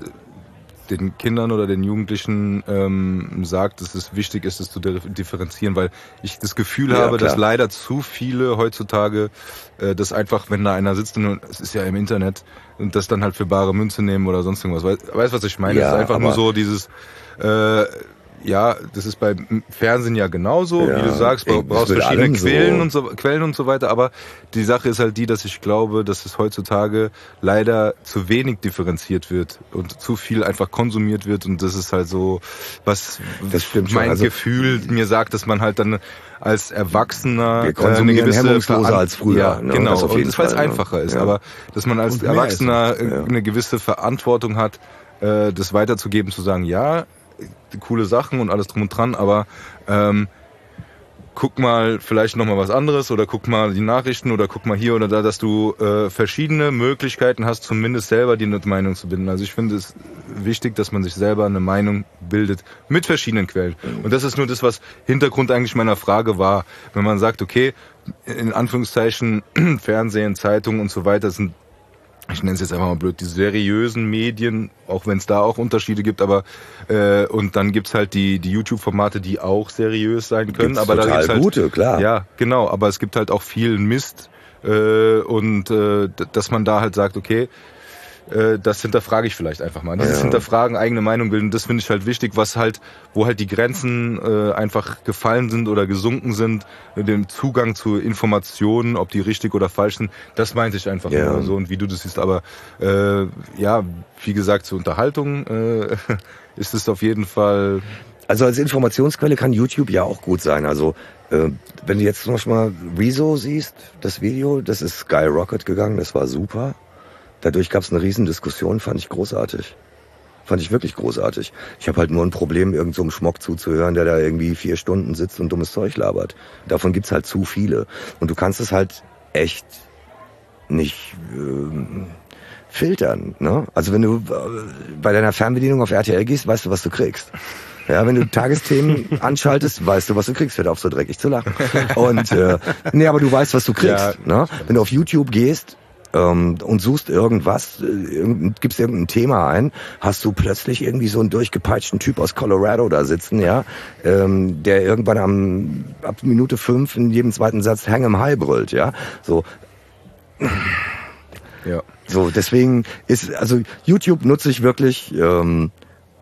B: den Kindern oder den Jugendlichen ähm, sagt, dass es wichtig ist, es zu differenzieren, weil ich das Gefühl
C: Ja,
B: habe,
C: klar.
B: dass leider zu viele heutzutage äh, das einfach, wenn da einer sitzt und es ist ja im Internet und das dann halt für bare Münze nehmen oder sonst irgendwas. Weißt, weißt was ich meine?
C: Ja,
B: es ist einfach nur
C: aber-
B: so dieses äh, ja, das ist beim Fernsehen ja genauso,
C: Ja,
B: wie du sagst,
C: ey,
B: du
C: das
B: brauchst
C: wird
B: verschiedene
C: allem so.
B: Quellen und so Quellen und so weiter, aber die Sache ist halt die, dass ich glaube, dass es heutzutage leider zu wenig differenziert wird und zu viel einfach konsumiert wird und das ist halt so, was
C: Das stimmt schon.
B: mein
C: Also-
B: Gefühl mir sagt, dass man halt dann als Erwachsener
C: Wir konsumieren
B: eine gewisse
C: hemmungsloser
B: Veran-
C: als früher,
B: ja,
C: ne?
B: genau,
C: Das auf
B: und
C: jeden
B: das weil es
C: Fall, ne?
B: einfacher ist,
C: Ja.
B: aber dass man als
A: Und mehr
B: Erwachsener
A: ist
C: es, ja.
B: eine gewisse Verantwortung hat, äh, das weiterzugeben, zu sagen, ja, coole Sachen und alles drum und dran, aber ähm, guck mal vielleicht nochmal was anderes oder guck mal die Nachrichten oder guck mal hier oder da, dass du äh, verschiedene Möglichkeiten hast, zumindest selber die Meinung zu bilden. Also ich finde es wichtig, dass man sich selber eine Meinung bildet mit verschiedenen Quellen. Und das ist nur das, was Hintergrund eigentlich meiner Frage war. Wenn man sagt, okay, in Anführungszeichen Fernsehen, Zeitungen und so weiter sind, ich nenne es jetzt einfach mal blöd, die seriösen Medien, auch wenn es da auch Unterschiede gibt, aber äh, und dann gibt's halt die die YouTube-Formate, die auch seriös sein können.
C: Gibt's
B: aber
C: total
B: da gibt's halt,
C: gute, klar.
B: Ja, genau, aber es gibt halt auch viel Mist äh, und äh, dass man da halt sagt, okay, äh, das hinterfrage ich vielleicht einfach mal. Dieses
C: Ja.
B: Hinterfragen, eigene Meinung bilden, das finde ich halt wichtig, was halt, wo halt die Grenzen äh, einfach gefallen sind oder gesunken sind, äh, dem Zugang zu Informationen, ob die richtig oder falsch sind, das meinte ich einfach
C: Ja.
B: nur so und wie du das siehst. Aber äh, ja, wie gesagt, zur Unterhaltung äh, ist es auf jeden Fall.
C: Also als Informationsquelle kann YouTube ja auch gut sein. Also äh, wenn du jetzt zum Beispiel mal Rezo siehst, das Video, das ist Skyrocket gegangen, das war super. Dadurch gab es eine Riesendiskussion, fand ich großartig. Fand ich wirklich großartig. Ich habe halt nur ein Problem, irgend so einem Schmock zuzuhören, der da irgendwie vier Stunden sitzt und dummes Zeug labert. Davon gibt's halt zu viele. Und du kannst es halt echt nicht ähm, filtern. Ne? Also wenn du äh, bei deiner Fernbedienung auf R T L gehst, weißt du, was du kriegst. Ja, wenn du Tagesthemen anschaltest, weißt du, was du kriegst. Hört auf, so dreckig zu lachen. Und äh, nee, aber du weißt, was du kriegst.
B: Ja,
C: ne? Wenn du auf YouTube gehst, ähm, und suchst irgendwas, äh, irgend, gibst irgendein Thema ein, hast du plötzlich irgendwie so einen durchgepeitschten Typ aus Colorado da sitzen, ja, ähm, der irgendwann am ab Minute fünf in jedem zweiten Satz Hang 'em High brüllt, ja, so.
B: Ja.
C: So, deswegen ist, also YouTube nutze ich wirklich ähm,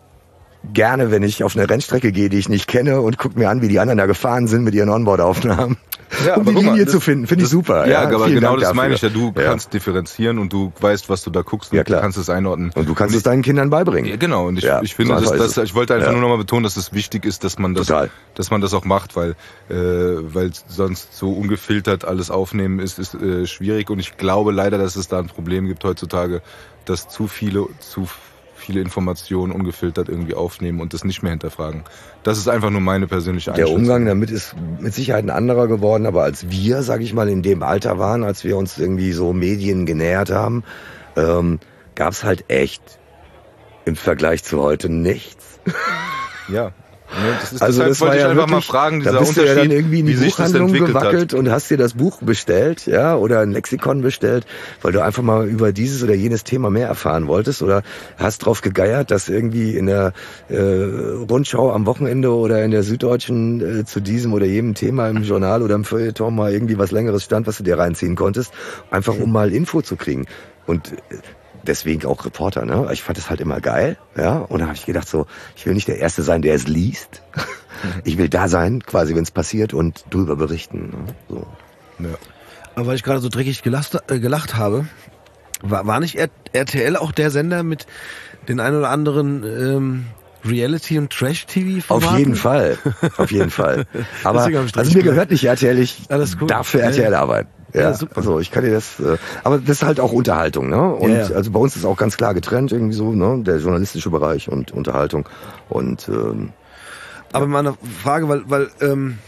C: gerne, wenn ich auf eine Rennstrecke gehe, die ich nicht kenne und guck mir an, wie die anderen da gefahren sind mit ihren Onboard-Aufnahmen.
B: Ja,
C: um die
B: guck mal,
C: Linie
B: das,
C: zu finden, finde ich super.
B: Ja,
C: Ja,
B: aber
C: vielen
B: genau
C: Dank
B: das
C: dafür.
B: meine ich ja. Du
C: Ja.
B: kannst differenzieren und du weißt, was du da guckst und
C: Ja, klar.
B: du kannst es einordnen.
C: Und du kannst
B: und
C: es deinen Kindern beibringen.
B: Ja, genau, und ich,
C: Ja,
B: ich finde,
C: so
B: dass,
C: einfach ist
B: dass,
C: es.
B: ich wollte einfach
C: Ja.
B: nur nochmal betonen, dass es wichtig ist, dass man das,
C: Total.
B: dass man das auch macht, weil, äh, weil sonst so ungefiltert alles aufnehmen ist, ist äh, schwierig und ich glaube leider, dass es da ein Problem gibt heutzutage, dass zu viele, zu viele Informationen ungefiltert irgendwie aufnehmen und das nicht mehr hinterfragen. Das ist einfach nur meine persönliche
C: Der
B: Einschätzung.
C: Umgang damit ist mit Sicherheit ein anderer geworden, aber als wir, sage ich mal, in dem Alter waren, als wir uns irgendwie so Medien genähert haben, ähm, gab es halt echt im Vergleich zu heute nichts.
B: Ja. Nee, das ist,
C: Also
B: deshalb
C: das war
B: wollte ich
C: ja
B: einfach
C: wirklich,
B: mal fragen, dieser
C: da bist du
B: Unterschied,
C: ja dann irgendwie in die
B: wie sich das
C: Buchhandlung
B: entwickelt
C: gewackelt
B: hat.
C: und hast dir das Buch bestellt, ja, oder ein Lexikon bestellt, weil du einfach mal über dieses oder jenes Thema mehr erfahren wolltest oder hast drauf gegeiert, dass irgendwie in der äh, Rundschau am Wochenende oder in der Süddeutschen äh, zu diesem oder jenem Thema im Journal oder im Feuilleton mal irgendwie was Längeres stand, was du dir reinziehen konntest, einfach um mal Info zu kriegen. Und äh, deswegen auch Reporter, ne? Ich fand das halt immer geil, ja. Und da habe ich gedacht so, ich will nicht der Erste sein, der es liest. Ich will da sein, quasi, wenn es passiert und drüber berichten. Ne? So.
B: Ja.
A: Aber weil ich gerade so dreckig gelacht, äh, gelacht habe, war, war nicht R- RTL auch der Sender mit den ein oder anderen ähm, Reality- und Trash-T V-Formaten?
C: Auf jeden Fall, auf jeden Fall. Aber
A: Deswegen hab ich
C: also
A: dreckig
C: mir
A: gelacht.
C: gehört nicht R T L, ich
A: Alles gut.
C: darf für
A: Ja,
C: R T L
A: ja.
C: arbeiten. Ja,
A: Ja, super.
C: Also ich kann dir das, äh, aber das ist halt auch Unterhaltung, ne? Und
A: Ja, ja.
C: also bei uns ist auch ganz klar getrennt irgendwie so, ne? Der journalistische Bereich und Unterhaltung. Und ähm,
A: Aber meine Frage, weil, weil ähm,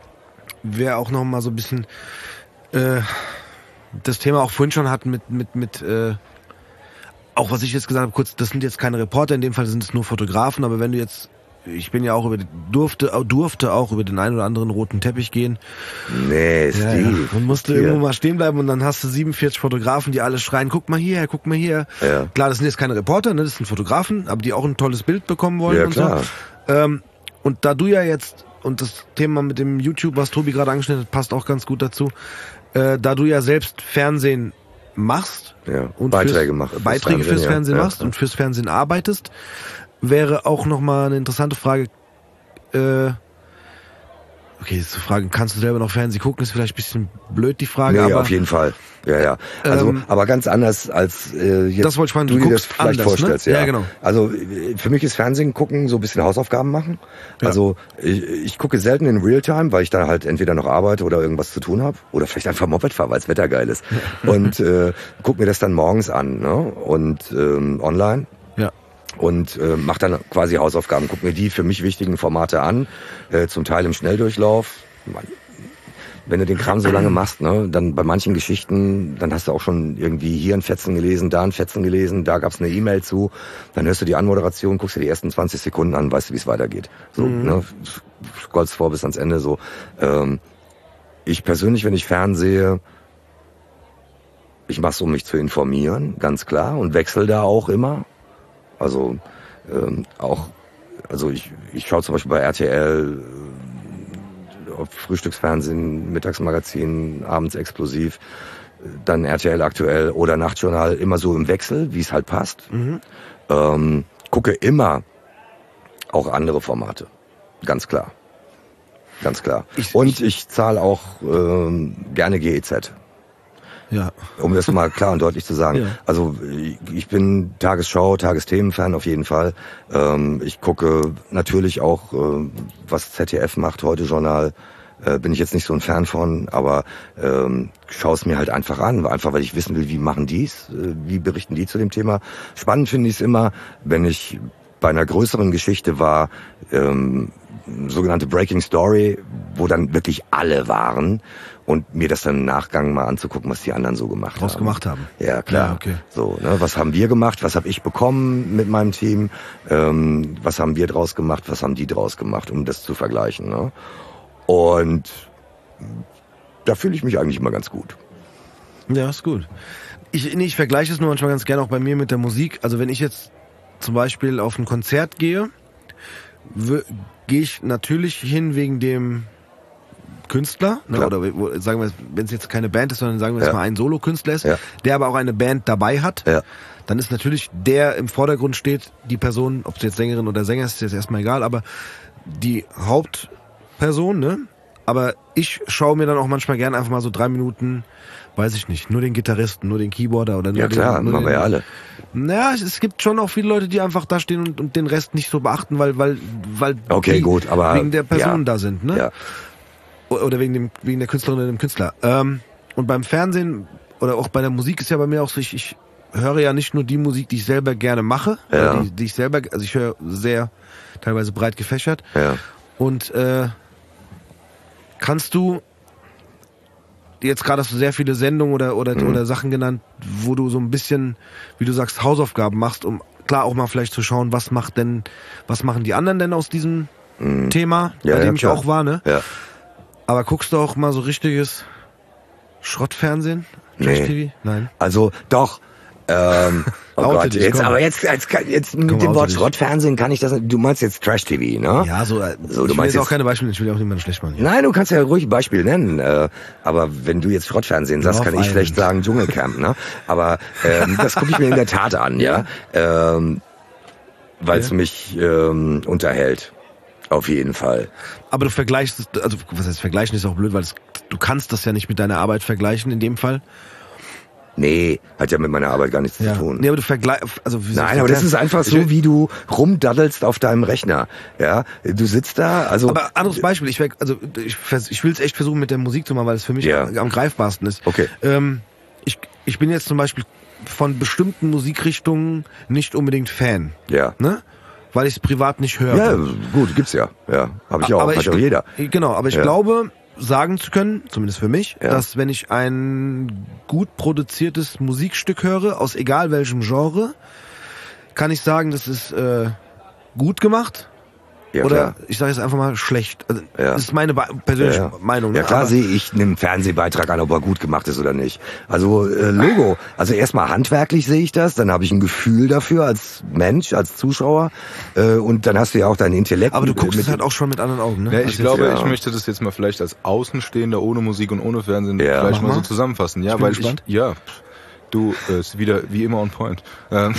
A: wir auch noch mal so ein bisschen äh, das Thema auch vorhin schon hatten mit mit mit äh, auch was ich jetzt gesagt habe, kurz, das sind jetzt keine Reporter, in dem Fall sind es nur Fotografen, aber wenn du jetzt, ich bin ja auch über, durfte, durfte auch über den einen oder anderen roten Teppich gehen.
C: nee, Steve.
A: Ja, ja. Man musste
C: hier.
A: irgendwo mal stehen bleiben und dann hast du siebenundvierzig Fotografen, die alle schreien, guck mal hier, guck mal hier.
C: Ja.
A: Klar, das sind jetzt keine Reporter, ne, das sind Fotografen, aber die auch ein tolles Bild bekommen wollen
C: Ja,
A: und
C: klar.
A: so. Ähm, und da du ja jetzt, und das Thema mit dem YouTube, was Tobi gerade angeschnitten hat, passt auch ganz gut dazu, äh, da du ja selbst Fernsehen machst
C: Ja,
A: und
C: Beiträge
A: fürs,
C: machst fürs
A: Beiträge fürs
C: Fernsehen,
A: Fernsehen
C: ja.
A: machst
C: Ja.
A: und fürs Fernsehen arbeitest, wäre auch nochmal eine interessante Frage, äh, okay, jetzt zu fragen, kannst du selber noch Fernsehen gucken, ist vielleicht ein bisschen blöd die Frage,
C: Nee,
A: aber
C: auf jeden Fall. Ja, ja. Also,
A: Ähm,
C: aber ganz anders als äh, jetzt
A: das wollte ich meinen,
C: du
A: du
C: dir das
A: guckst
C: vielleicht
A: anders,
C: vorstellst.
A: ne?
C: Ja.
A: Ja, genau.
C: Also äh, für mich ist Fernsehen gucken so ein bisschen Hausaufgaben machen.
A: Ja.
C: Also ich, ich gucke selten in Realtime, weil ich da halt entweder noch arbeite oder irgendwas zu tun habe oder vielleicht einfach Moped fahre, weil das Wetter geil ist. Und äh, guck mir das dann morgens an, ne? Und ähm, online.
A: ja.
C: und äh, mache dann quasi Hausaufgaben, guck mir die für mich wichtigen Formate an, äh, zum Teil im Schnelldurchlauf. Wenn du den Kram so lange machst, ne, dann bei manchen Geschichten, dann hast du auch schon irgendwie hier ein Fetzen gelesen, da ein Fetzen gelesen, da gab's eine E-Mail zu, dann hörst du die Anmoderation, guckst dir die ersten zwanzig Sekunden an, weißt du, wie es weitergeht. So, mhm. ne, scrollst vor bis ans Ende so. Ähm, ich persönlich, wenn ich fernsehe, ich mach's, um mich zu informieren, ganz klar, und wechsle da auch immer. Also ähm, auch, also ich, ich schaue zum Beispiel bei R T L auf Frühstücksfernsehen, Mittagsmagazin, abends explosiv, dann R T L aktuell oder Nachtjournal, immer so im Wechsel, wie es halt passt. Mhm. Ähm, gucke immer auch andere Formate, ganz klar, ganz klar. Ich, Und ich, ich zahle auch ähm, gerne G E Z. Ja. Um das mal klar und deutlich zu sagen. Ja. Also ich bin Tagesschau, Tagesthemen-Fan auf jeden Fall. Ähm, ich gucke natürlich auch, äh, was Z D F macht, heute Journal. Äh, bin ich jetzt nicht so ein Fan von, aber ähm, schaue es mir halt einfach an, einfach weil ich wissen will, wie machen die's, äh, wie berichten die zu dem Thema. Spannend finde ich es immer, wenn ich bei einer größeren Geschichte war, ähm, sogenannte Breaking Story, wo dann wirklich alle waren und mir das dann im Nachgang mal anzugucken, was die anderen so gemacht
A: Draus
C: haben.
A: gemacht haben.
C: Ja, klar.
A: Ja, okay.
C: So, ne, was haben wir gemacht? Was habe ich bekommen mit meinem Team? Ähm, was haben wir draus gemacht? Was haben die draus gemacht, um das zu vergleichen? Ne? Und da fühle ich mich eigentlich immer ganz gut.
A: Ja, ist gut. Ich, nee, ich vergleiche es nur manchmal ganz gerne auch bei mir mit der Musik. Also wenn ich jetzt zum Beispiel auf ein Konzert gehe, gehe ich natürlich hin wegen dem Künstler, ne, oder sagen wir, wenn es jetzt keine Band ist, sondern sagen wir jetzt ja. mal ein Solokünstler ist, ja. der aber auch eine Band dabei hat, ja. dann ist natürlich der im Vordergrund steht, die Person, ob es jetzt Sängerin oder Sänger ist, ist jetzt erstmal egal, aber die Hauptperson, ne? Aber ich schaue mir dann auch manchmal gerne einfach mal so drei Minuten, weiß ich nicht, nur den Gitarristen, nur den Keyboarder oder nur
C: ja,
A: den...
C: Ja klar, machen wir ja alle.
A: Naja, es, es gibt schon auch viele Leute, die einfach da stehen und, und den Rest nicht so beachten, weil weil weil
C: okay,
A: die
C: gut, aber,
A: wegen der Person
C: ja,
A: da sind, ne?
C: Ja.
A: Oder wegen dem wegen der Künstlerin oder dem Künstler. Ähm, und beim Fernsehen oder auch bei der Musik ist ja bei mir auch so, ich, ich höre ja nicht nur die Musik, die ich selber gerne mache,
C: ja.
A: die, die ich selber, also ich höre sehr teilweise breit gefächert.
C: Ja.
A: Und äh, kannst du jetzt gerade hast du sehr viele Sendungen oder oder mhm. oder Sachen genannt, wo du so ein bisschen, wie du sagst, Hausaufgaben machst, um klar auch mal vielleicht zu schauen, was macht denn, was machen die anderen denn aus diesem mhm. Thema,
C: ja,
A: bei dem
C: ja,
A: ich
C: klar.
A: auch war, ne?
C: Ja.
A: Aber guckst du auch mal so richtiges Schrottfernsehen?
C: Nee.
A: T V? Nein.
C: Also doch. Ähm, oh Gott,
A: dich,
C: jetzt,
A: komm.
C: aber jetzt, jetzt, jetzt mit
A: Komm,
C: dem Wort
A: dich.
C: Schrottfernsehen kann ich das. Du meinst jetzt Trash-T V, ne?
A: Ja, so. Äh,
C: so
A: ich
C: du
A: will
C: meinst
A: jetzt auch
C: jetzt
A: keine Beispiele. Ich will auch niemanden schlecht machen. Hier.
C: Nein, du kannst ja ruhig ein Beispiel nennen. Äh, aber wenn du jetzt Schrottfernsehen sagst, kann ich
A: einen.
C: schlecht sagen Dschungelcamp, ne? Aber ähm, das gucke ich mir in der Tat an, ja, ja? Ähm, weil es ja. mich ähm, unterhält. Auf jeden Fall.
A: Aber du vergleichst, also was heißt vergleichen ist auch blöd, weil es, du kannst das ja nicht mit deiner Arbeit vergleichen in dem Fall.
C: Nee, hat ja mit meiner Arbeit gar nichts
A: ja.
C: zu tun.
A: Nee, aber du vergleichst, also wie
C: Nein, aber das ist einfach so, wie du rumdaddelst auf deinem Rechner. Ja, du sitzt da, also.
A: Aber anderes Beispiel, ich, also ich, ich will es echt versuchen mit der Musik zu machen, weil es für mich
C: ja.
A: am greifbarsten ist.
C: Okay.
A: Ähm, ich, ich bin jetzt zum Beispiel von bestimmten Musikrichtungen nicht unbedingt Fan.
C: Ja.
A: Ne? Weil ich es privat nicht höre.
C: Ja, gut, gibt's ja. Ja, habe ich auch,
A: aber
C: hat
A: ich,
C: auch jeder.
A: Genau, aber ich
C: ja.
A: glaube, sagen zu können, zumindest für mich,
C: ja.
A: dass wenn ich ein gut produziertes Musikstück höre, aus egal welchem Genre, kann ich sagen, das ist äh, gut gemacht.
C: Ja,
A: oder
C: klar.
A: ich sage jetzt einfach mal schlecht. Also,
C: ja.
A: Das ist meine persönliche
C: ja, ja.
A: Meinung.
C: Ja klar, sehe ich einen Fernsehbeitrag an, ob er gut gemacht ist oder nicht. Also äh, Logo, also erstmal handwerklich sehe ich das, dann habe ich ein Gefühl dafür als Mensch, als Zuschauer äh, und dann hast du ja auch dein Intellekt.
A: Aber du guckst
C: mit,
A: es halt auch schon mit anderen Augen, ne?
B: Ja, ich
A: also
B: glaube,
A: jetzt,
B: ja. ich möchte das jetzt mal vielleicht als Außenstehender ohne Musik und ohne Fernsehen
C: ja.
B: vielleicht mal,
A: mal
B: so zusammenfassen. Ja,
A: ich bin
B: weil
A: gespannt.
B: ich, ja, du, äh, ist wieder wie immer on point. Ähm.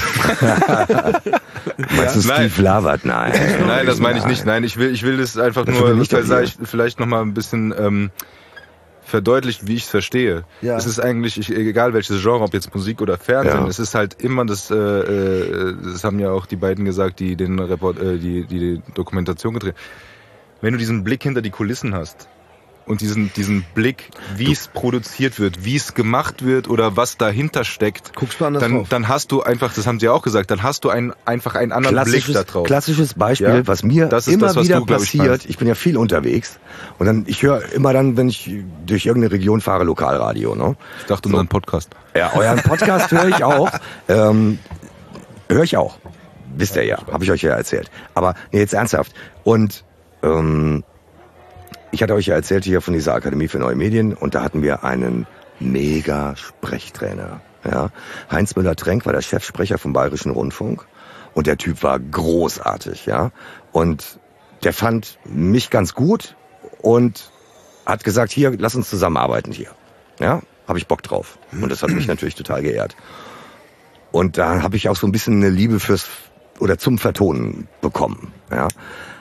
C: Meinst du Steve
B: Nein.
C: Lavert? Nein.
B: Nein, das meine ich nicht. Nein, ich will, ich will das einfach
C: das
B: nur
C: nicht
B: vielleicht, vielleicht noch mal ein bisschen ähm, verdeutlicht, wie ich es verstehe.
A: Ja.
B: Es ist eigentlich, ich, egal welches Genre, ob jetzt Musik oder Fernsehen,
C: Ja.
B: es ist halt immer das, äh, äh, das haben ja auch die beiden gesagt, die den Report, äh, die, die die Dokumentation gedreht. Wenn du diesen Blick hinter die Kulissen hast und diesen, diesen Blick, wie es produziert wird, wie es gemacht wird oder was dahinter steckt,
A: Guckst du anders
B: dann,
A: drauf.
B: dann hast du einfach, das haben sie auch gesagt, dann hast du einen, einfach einen anderen Blick da drauf.
C: Klassisches Beispiel,
B: Ja?
C: was mir
B: Das ist
C: immer
B: das, was
C: wieder
B: du, glaub ich,
C: passiert.
B: meinst.
C: Ich bin ja viel unterwegs und dann, ich höre immer dann, wenn ich durch irgendeine Region fahre, Lokalradio. Ne?
B: Ich dachte, unseren Podcast.
C: Ja, euren Podcast höre ich auch. Ähm, höre ich auch. Wisst ihr ja, habe ich euch ja erzählt. Aber nee, jetzt ernsthaft. Und ähm, ich hatte euch ja erzählt hier von dieser Akademie für neue Medien und da hatten wir einen mega Sprechtrainer. Ja? Heinz Müller-Trenk war der Chefsprecher vom Bayerischen Rundfunk und der Typ war großartig. Ja? Und der fand mich ganz gut und hat gesagt, hier, lass uns zusammenarbeiten hier. Ja, habe ich Bock drauf. Und das hat mich natürlich total geehrt. Und da habe ich auch so ein bisschen eine Liebe fürs oder zum Vertonen bekommen. Ja.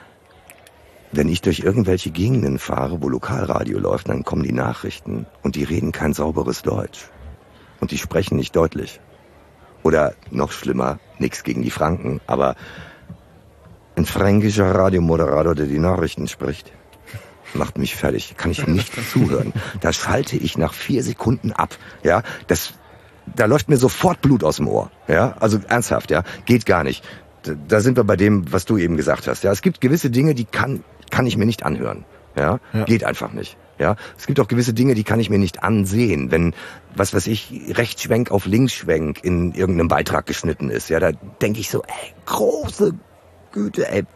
C: Wenn ich durch irgendwelche Gegenden fahre, wo Lokalradio läuft, dann kommen die Nachrichten und die reden kein sauberes Deutsch. Und die sprechen nicht deutlich. Oder noch schlimmer, nichts gegen die Franken, aber ein fränkischer Radiomoderator, der die Nachrichten spricht, macht mich fertig. Kann ich nicht zuhören. Da schalte ich nach vier Sekunden ab. Ja, das, da läuft mir sofort Blut aus dem Ohr. Ja, also ernsthaft, ja, geht gar nicht. Da, da sind wir bei dem, was du eben gesagt hast. Ja, es gibt gewisse Dinge, die kann, kann ich mir nicht anhören. Ja,
A: Ja.
C: geht einfach nicht. Ja, es gibt auch gewisse Dinge, die kann ich mir nicht ansehen, wenn, was weiß ich, Rechtsschwenk auf Linksschwenk in irgendeinem Beitrag geschnitten ist. Ja, da denke ich so, ey, große Güte, ey.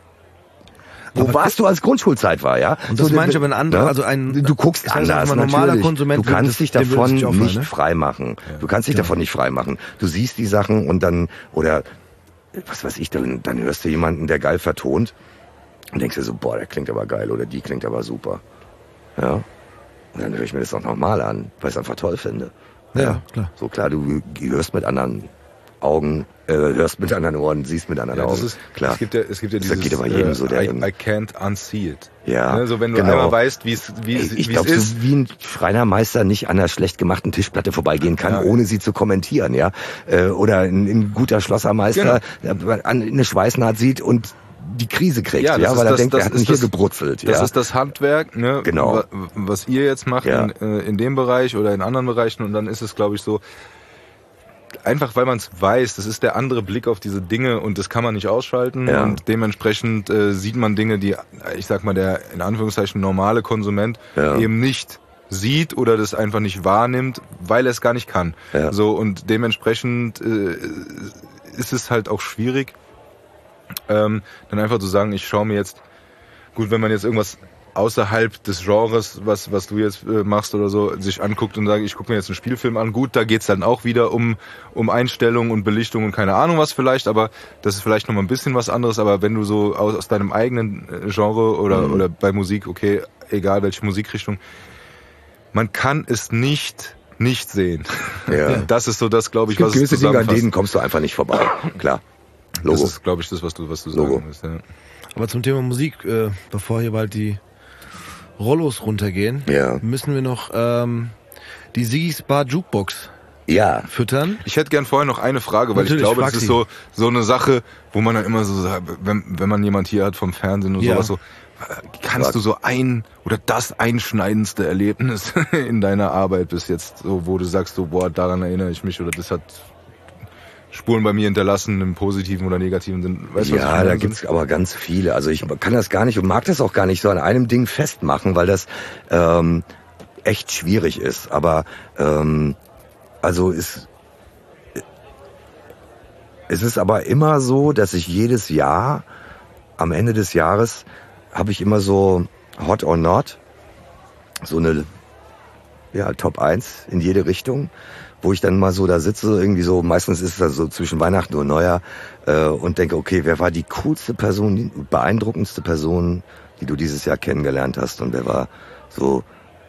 C: Wo
A: Aber
C: warst du, als Grundschulzeit war, ja?
A: Und das
C: So,
A: meine ich aber ein anderer,
C: ja?
A: also ein,
C: du guckst
A: ich sag jetzt
C: anders,
A: mal, normaler
C: natürlich.
A: Konsument
C: Du kannst
A: wird
C: dich
A: das- dem würde
C: davon
A: es nicht auffallen,
C: nicht
A: ne?
C: frei machen. Du kannst dich
A: Ja.
C: davon nicht frei machen. Du siehst die Sachen und dann, oder, was weiß ich, dann, dann hörst du jemanden, der geil vertont und denkst dir so, boah, der klingt aber geil oder die klingt aber super. Ja? Und dann höre ich mir das auch nochmal an, weil ich es einfach toll finde.
A: Ja, klar.
C: So klar, du hörst mit anderen Augen, äh, hörst mit anderen Ohren, siehst mit anderen
B: Ja, das
C: Augen.
B: ist,
C: klar.
B: Es gibt ja, es gibt ja
C: Das
B: dieses,
C: geht aber jedem
B: äh,
C: so, der
B: I,
C: eben-
B: I can't unsee it.
C: Ja,
B: Ne, so wenn du
C: genau.
B: einmal weißt, wie es, wie
C: Ey,
B: es,
C: ich
B: wie es
C: glaube,
B: ist.
C: so wie ein Schreinermeister nicht an einer schlecht gemachten Tischplatte vorbeigehen kann,
B: Ja.
C: ohne sie zu kommentieren, ja. Äh, oder ein, ein guter Schlossermeister der an- eine Schweißnaht sieht und die Krise kriegt,
B: Ja,
C: ja,
B: das
C: weil
B: ist
C: er
B: das-
C: denkt,
B: das
C: er hat
B: ist
C: mich hier
B: das-
C: gebrutzelt.
B: Das
C: ja.
B: ist das Handwerk, ne,
C: Genau.
B: wa- was ihr jetzt macht
C: Ja.
B: in, äh, in dem Bereich oder in anderen Bereichen. Und dann ist es, glaube ich, so, einfach weil man es weiß, das ist der andere Blick auf diese Dinge und das kann man nicht ausschalten.
C: Ja.
B: Und dementsprechend äh, sieht man Dinge, die, ich sag mal, der in Anführungszeichen normale Konsument
C: Ja.
B: eben nicht sieht oder das einfach nicht wahrnimmt, weil er es gar nicht kann.
C: Ja.
B: So, und dementsprechend äh, ist es halt auch schwierig, ähm, dann einfach zu sagen, ich schaue mir jetzt, gut, wenn man jetzt irgendwas außerhalb des Genres, was was du jetzt äh, machst oder so, sich anguckt und sagt, ich gucke mir jetzt einen Spielfilm an, gut, da geht's dann auch wieder um um Einstellung und Belichtung und keine Ahnung was vielleicht, aber das ist vielleicht noch mal ein bisschen was anderes, aber wenn du so aus, aus deinem eigenen äh, Genre oder
C: Mhm.
B: oder bei Musik, okay, egal welche Musikrichtung, man kann es nicht nicht sehen.
C: Ja.
B: Das ist so das, glaube
C: Es
B: ich,
C: gibt
B: was es
C: gewisse Dinge, an
B: zusammenfasst.
C: denen kommst du einfach nicht vorbei. Klar. Logo.
B: Das ist, glaube ich, das, was du, was du
C: Logo.
B: sagen willst. Ja.
A: Aber zum Thema Musik, äh, bevor hier bald die Rollos runtergehen,
C: Ja.
A: müssen wir noch ähm, die Sigis Bar Jukebox
C: Ja.
A: füttern.
B: Ich hätte gern vorher noch eine Frage, weil
A: Natürlich,
B: ich glaube,
A: frag
B: das ist
A: sie.
B: so so eine Sache, wo man dann immer so sagt, wenn, wenn man jemand hier hat vom Fernsehen und
A: Ja.
B: sowas so, äh, kannst
C: Sag.
B: du so ein oder das einschneidendste Erlebnis in deiner Arbeit bis jetzt, so wo du sagst, so boah, daran erinnere ich mich oder das hat Spuren bei mir hinterlassen, im positiven oder negativen Sinn. Weißt du, was ich
C: Ja,
B: meine?
C: da gibt's aber ganz viele. Also ich kann das gar nicht und mag das auch gar nicht so an einem Ding festmachen, weil das ähm, echt schwierig ist. Aber ähm, also ist es ist aber immer so, dass ich jedes Jahr am Ende des Jahres habe ich immer so Hot or Not, so eine ja Top eins in jede Richtung, wo ich dann mal so da sitze, irgendwie so, meistens ist es dann so zwischen Weihnachten und Neujahr äh, und denke, okay, wer war die coolste Person, die beeindruckendste Person, die du dieses Jahr kennengelernt hast und wer war so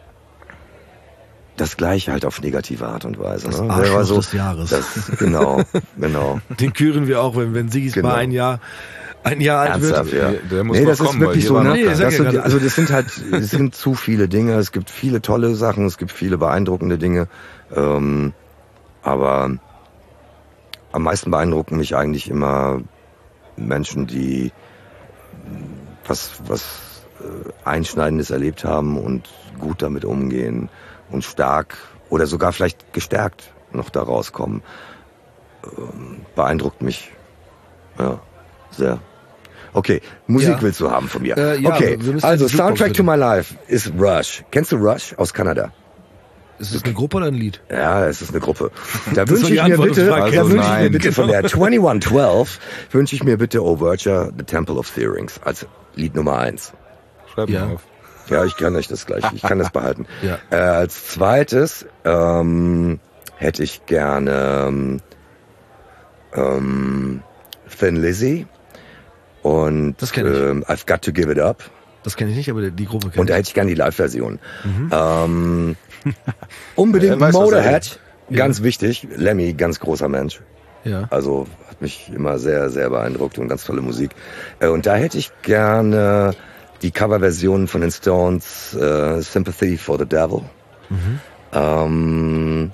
C: das Gleiche halt auf negative Art und Weise.
A: Das
C: ne? Wer
A: Arschloch
C: war so,
A: des Jahres.
C: Das, genau, genau.
A: Den küren wir auch, wenn, wenn Sigis
C: Genau.
A: Bar ein Jahr, ein Jahr alt
C: Ernsthaft,
A: wird.
C: ja.
B: Der- der muss
C: nee,
B: mal
C: das
B: kommen,
C: ist wirklich
B: weil
C: so.
B: hier war
C: Ne?
B: noch
A: Nee,
B: keiner.
A: sag
C: Das
A: ja
C: sind,
A: gerade.
C: also das sind halt, es sind zu viele Dinge. Es gibt viele tolle Sachen, es gibt viele beeindruckende Dinge. Ähm, aber am meisten beeindrucken mich eigentlich immer Menschen, die was, was äh, Einschneidendes erlebt haben und gut damit umgehen und stark oder sogar vielleicht gestärkt noch da rauskommen. Ähm, beeindruckt mich. Ja, sehr. Okay, Musik
A: Ja.
C: willst du haben von mir.
A: Äh, ja,
C: okay,
A: wir müssen
C: also
A: die Jukebox
C: Soundtrack to
A: bitte.
C: My Life ist Rush. Kennst du Rush aus Kanada?
A: Ist das eine Gruppe oder ein Lied?
C: Ja, es ist eine Gruppe. Da
A: Das
C: wünsche
A: war die
C: ich mir
A: Antwort auf die
C: bitte,
A: Frage.
C: da
B: Also
C: wünsche ich mir
B: nein.
C: bitte von der einundzwanzig zwölf wünsche ich mir bitte Overture, The Temple of Syrinx als Lied Nummer eins.
B: Schreib
A: Ja.
B: mal auf.
C: Ja, ich kann euch das gleich, ich kann das behalten.
A: Ja.
C: Äh, als zweites ähm, hätte ich gerne ähm, Thin Lizzy und
A: Das kenn ich.
C: ähm, I've Got to Give It Up.
A: Das kenne ich nicht, aber die Gruppe
C: Und
A: kennt
C: da
A: ich.
C: hätte ich gerne die Live-Version. Ähm, unbedingt
B: Er weiß, was er
C: Motorhead, ganz wichtig. Lemmy, ganz großer Mensch.
A: Ja.
C: Also hat mich immer sehr, sehr beeindruckt und ganz tolle Musik. Äh, Und da hätte ich gerne die Coverversion von den Stones, äh, Sympathy for the Devil. Ähm,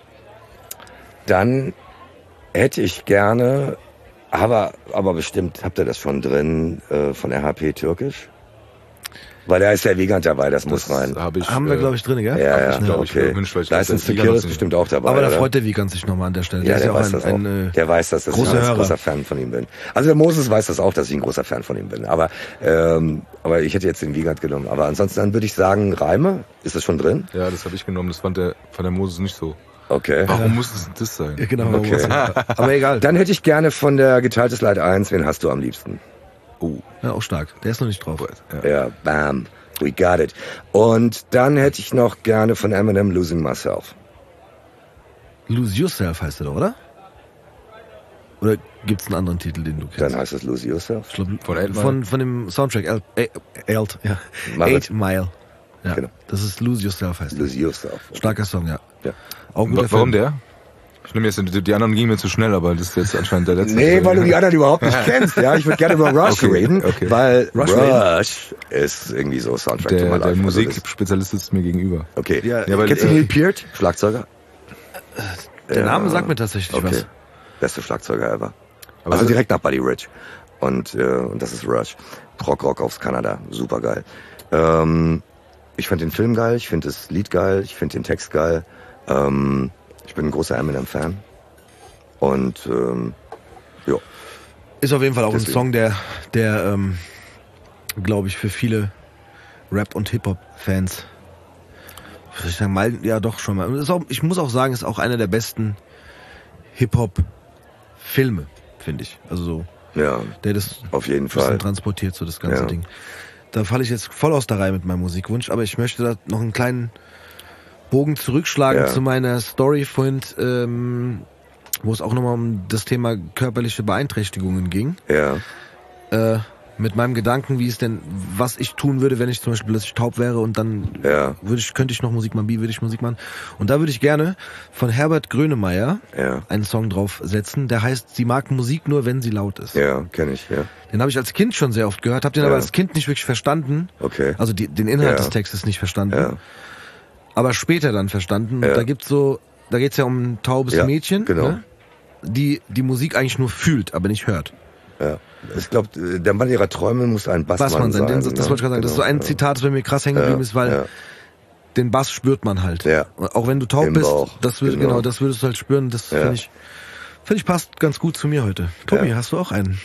C: dann hätte ich gerne, aber, aber bestimmt habt ihr das schon drin, äh, von R H P Türkisch. Weil da ist ja Wiegand dabei, das, muss rein.
B: Hab ich,
A: Haben wir,
B: äh,
A: glaube ich, drin, gell?
C: Ja, ja,
B: ich glaub, ich
C: okay.
B: wünsch, weil ich
C: Da ist
B: glaub,
C: ein
B: der Wiegand
C: Secure
B: ist ein-
C: bestimmt auch dabei.
A: Aber da
C: oder?
A: freut der Wiegand sich nochmal an der Stelle.
C: Ja, der,
A: ist ja
C: weiß
A: auch
C: das
A: ein,
C: auch.
A: ein, äh,
C: Der weiß das, dass ich
A: großer
C: ein ganz
A: Hörer.
C: großer Fan von ihm bin. Also der Moses weiß das auch, dass ich ein großer Fan von ihm bin. Aber ähm, aber ich hätte jetzt den Wiegand genommen. Aber ansonsten dann würde ich sagen, Reime, ist das schon drin?
B: Ja, das habe ich genommen. Das fand der, fand der Moses nicht so.
C: Okay.
B: Warum muss es das sein?
A: Ja, genau.
C: Okay.
A: Aber egal.
C: Dann hätte ich gerne von der Geteiltes Leid eins, wen hast du am liebsten?
B: Oh,
A: Ja, auch stark. Der ist noch nicht drauf.
B: ja.
C: Ja, bam, we got it. Und dann hätte ich noch gerne von Eminem Losing Myself.
A: Lose Yourself heißt er doch, oder? Oder gibt's einen anderen Titel, den du
C: Dann
A: kennst?
C: heißt es Lose Yourself.
A: Ich glaub,
B: Von Eight Mile?
A: von, von dem Soundtrack El, El, Elt, ja.
C: Mach
A: Eight
C: es.
A: Mile. Ja,
C: Genau.
A: das ist Lose Yourself heißt er.
C: Lose Yourself.
A: Starker Song, ja.
C: Ja.
A: Auch ein
B: Wa-
A: guter
B: Warum
A: Film.
B: der? Ich nehme jetzt, die, die anderen gingen mir zu schnell, aber das ist jetzt anscheinend der letzte.
C: Nee, weil du die anderen überhaupt nicht kennst. Ja, ich würde gerne über Rush
B: Okay,
C: reden,
B: okay.
C: weil
A: Rush
C: Rush,
A: reden?
C: ist irgendwie so Soundtrack to my
B: Der,
C: life.
B: der
C: Also
B: Musikspezialist sitzt mir gegenüber.
C: das- okay.
A: Ja,
B: Ja, weil-
C: Kennst du
B: äh,
C: Neil Peart, Schlagzeuger?
A: Der Name
C: Ja,
A: sagt mir tatsächlich
C: okay.
A: was.
C: Beste Schlagzeuger ever.
B: Aber
C: also
B: das-
C: direkt nach Buddy Rich. Und, äh, und das ist Rush. Rock Rock aus Kanada. Super geil. Ähm, ich fand den Film geil, ich finde das Lied geil, ich finde den Text geil. Ähm, ich bin ein großer Eminem-Fan. Und ähm, ja.
A: Ist auf jeden Fall auch
C: Deswegen.
A: ein Song, der, der, ähm, glaube ich, für viele Rap- und Hip-Hop-Fans, würde ich sagen, mal, ja doch schon mal. Ist auch, ich muss auch sagen, ist auch einer der besten Hip-Hop-Filme, finde ich. Also so,
C: Ja,
A: der das
C: auf jeden
A: ein bisschen
C: Fall.
A: transportiert, so das ganze
C: Ja.
A: Ding. Da falle ich jetzt voll aus der Reihe mit meinem Musikwunsch, aber ich möchte da noch einen kleinen Bogen zurückschlagen
C: Ja.
A: zu meiner Story vorhin, ähm, wo es auch nochmal um das Thema körperliche Beeinträchtigungen ging.
C: Ja,
A: Äh, mit meinem Gedanken, wie es denn, was ich tun würde, wenn ich zum Beispiel plötzlich taub wäre und dann
C: ja,
A: würde ich, könnte ich noch Musik machen, wie würde ich Musik machen? Und da würde ich gerne von Herbert Grönemeyer
C: ja,
A: einen Song draufsetzen, der heißt, sie mag Musik nur, wenn sie laut ist.
C: ja, kenne ich, ja.
A: Den habe ich als Kind schon sehr oft gehört, habe den
C: Ja.
A: aber als Kind nicht wirklich verstanden.
C: Okay.
A: Also die, den Inhalt
C: Ja.
A: des Textes nicht verstanden.
C: Ja,
A: Aber später dann verstanden.
C: Ja.
A: Und da gibt's so, da geht's ja um ein taubes
C: Ja,
A: Mädchen,
C: genau.
A: ne? die die Musik eigentlich nur fühlt, aber nicht hört.
C: ja. Ich glaube, der Mann ihrer Träume muss ein Bassmann,
A: Bassmann sein,
C: sein.
A: den, das
C: ne?
A: wollte ich gerade sagen. Das ist so ein
C: Genau,
A: Zitat, das bei mir krass hängen geblieben
C: Ja,
A: ist, weil
C: ja.
A: den Bass spürt man halt.
C: Ja.
A: Auch wenn du taub
C: Im
A: bist,
C: Bauch,
A: das würd,
C: genau.
A: genau, das würdest du halt spüren. Das
C: Ja.
A: finde ich, finde ich passt ganz gut zu mir heute. Tobi,
C: Ja.
A: hast du auch einen?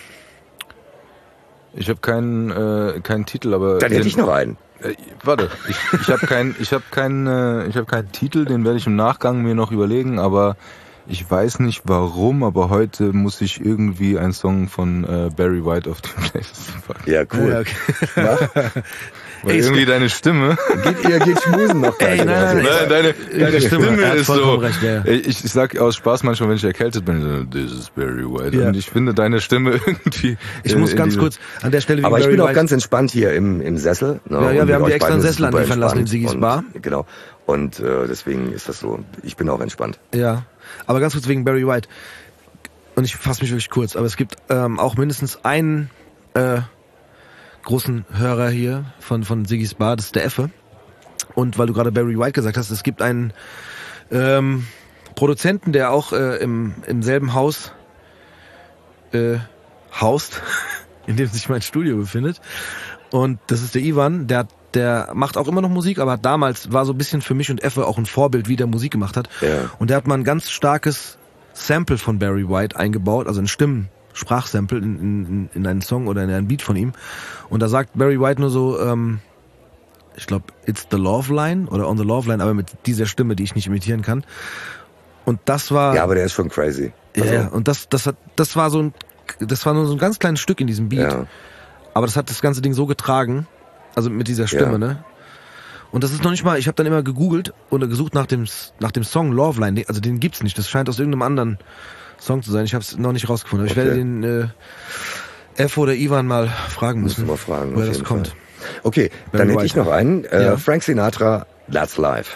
B: Ich habe keinen, äh, keinen Titel, aber
C: Dann hätte
B: den-
C: ich noch einen.
B: Äh, warte, ich, ich habe keinen, ich habe keinen, äh, ich habe keinen Titel, den werde ich im Nachgang mir noch überlegen, aber ich weiß nicht warum, aber heute muss ich irgendwie einen Song von äh, Barry White auf die Playlist packen.
C: Ja, cool.
A: Ja, okay.
C: Mach.
B: Weil
A: Ey, es
B: irgendwie deine Stimme,
C: Geht, ihr geht schmusen noch
A: Ey,
C: gleich.
A: nein,
C: oder
A: nein,
C: so.
B: nein, deine, deine Stimme
A: Er hat
B: ist so.
A: vollkommen recht, ja, ja.
B: Ich, ich sag aus Spaß manchmal, wenn ich erkältet bin, so, this is Barry White.
A: Ja.
B: Und ich finde deine Stimme irgendwie.
A: Ich
B: in-
A: muss
B: in
A: ganz
B: diese-
A: kurz an der Stelle, wie
C: Aber ich
A: Barry
C: bin auch
A: White-
C: ganz entspannt hier im, im Sessel. Ne?
A: Ja, ja,
C: Und
A: wir haben
C: mit
A: dir
C: euch
A: extra
C: beiden
A: einen
C: ist es
A: Sessel
C: super
A: anliefern lassen in
C: entspannt.
A: Siggis
C: Und-
A: Bar.
C: Genau. Und äh, deswegen ist das so. Ich bin auch entspannt.
A: Ja, aber ganz kurz wegen Barry White. Und ich fasse mich wirklich kurz, aber es gibt ähm, auch mindestens einen äh, großen Hörer hier von, von Siggis Bar, das ist der Effe. Und weil du gerade Barry White gesagt hast, es gibt einen ähm, Produzenten, der auch äh, im, im selben Haus äh, haust, in dem sich mein Studio befindet. Und das ist der Ivan, der, der macht auch immer noch Musik, aber damals war so ein bisschen für mich und Effe auch ein Vorbild, wie der Musik gemacht hat.
C: Ja.
A: Und der hat mal ein ganz starkes Sample von Barry White eingebaut, also ein Stimmen Sprachsample in, in, in einen Song oder in einen Beat von ihm. Und da sagt Barry White nur so, ähm, ich glaube, It's the Love Line oder On the Love Line, aber mit dieser Stimme, die ich nicht imitieren kann. Und das war...
C: Ja, aber der ist schon crazy.
A: Ja,
C: Also,
A: yeah, und das, das hat, das war so ein, das war nur so ein ganz kleines Stück in diesem Beat.
C: ja.
A: Aber das hat das ganze Ding so getragen, also mit dieser Stimme,
C: Ja.
A: ne? Und das ist noch nicht mal, ich habe dann immer gegoogelt oder gesucht nach dem, nach dem Song Love Line, also den gibt's nicht, das scheint aus irgendeinem anderen Song zu sein. Ich habe es noch nicht rausgefunden. Aber ich
C: Okay.
A: werde den äh, F oder Ivan mal fragen müssen,
C: Müssen wir fragen,
A: woher
C: auf
A: das
C: jeden
A: kommt.
C: Fall. Okay,
A: Barry
C: dann hätte
A: White.
C: ich noch einen. Äh,
A: Ja.
C: Frank Sinatra, That's Life.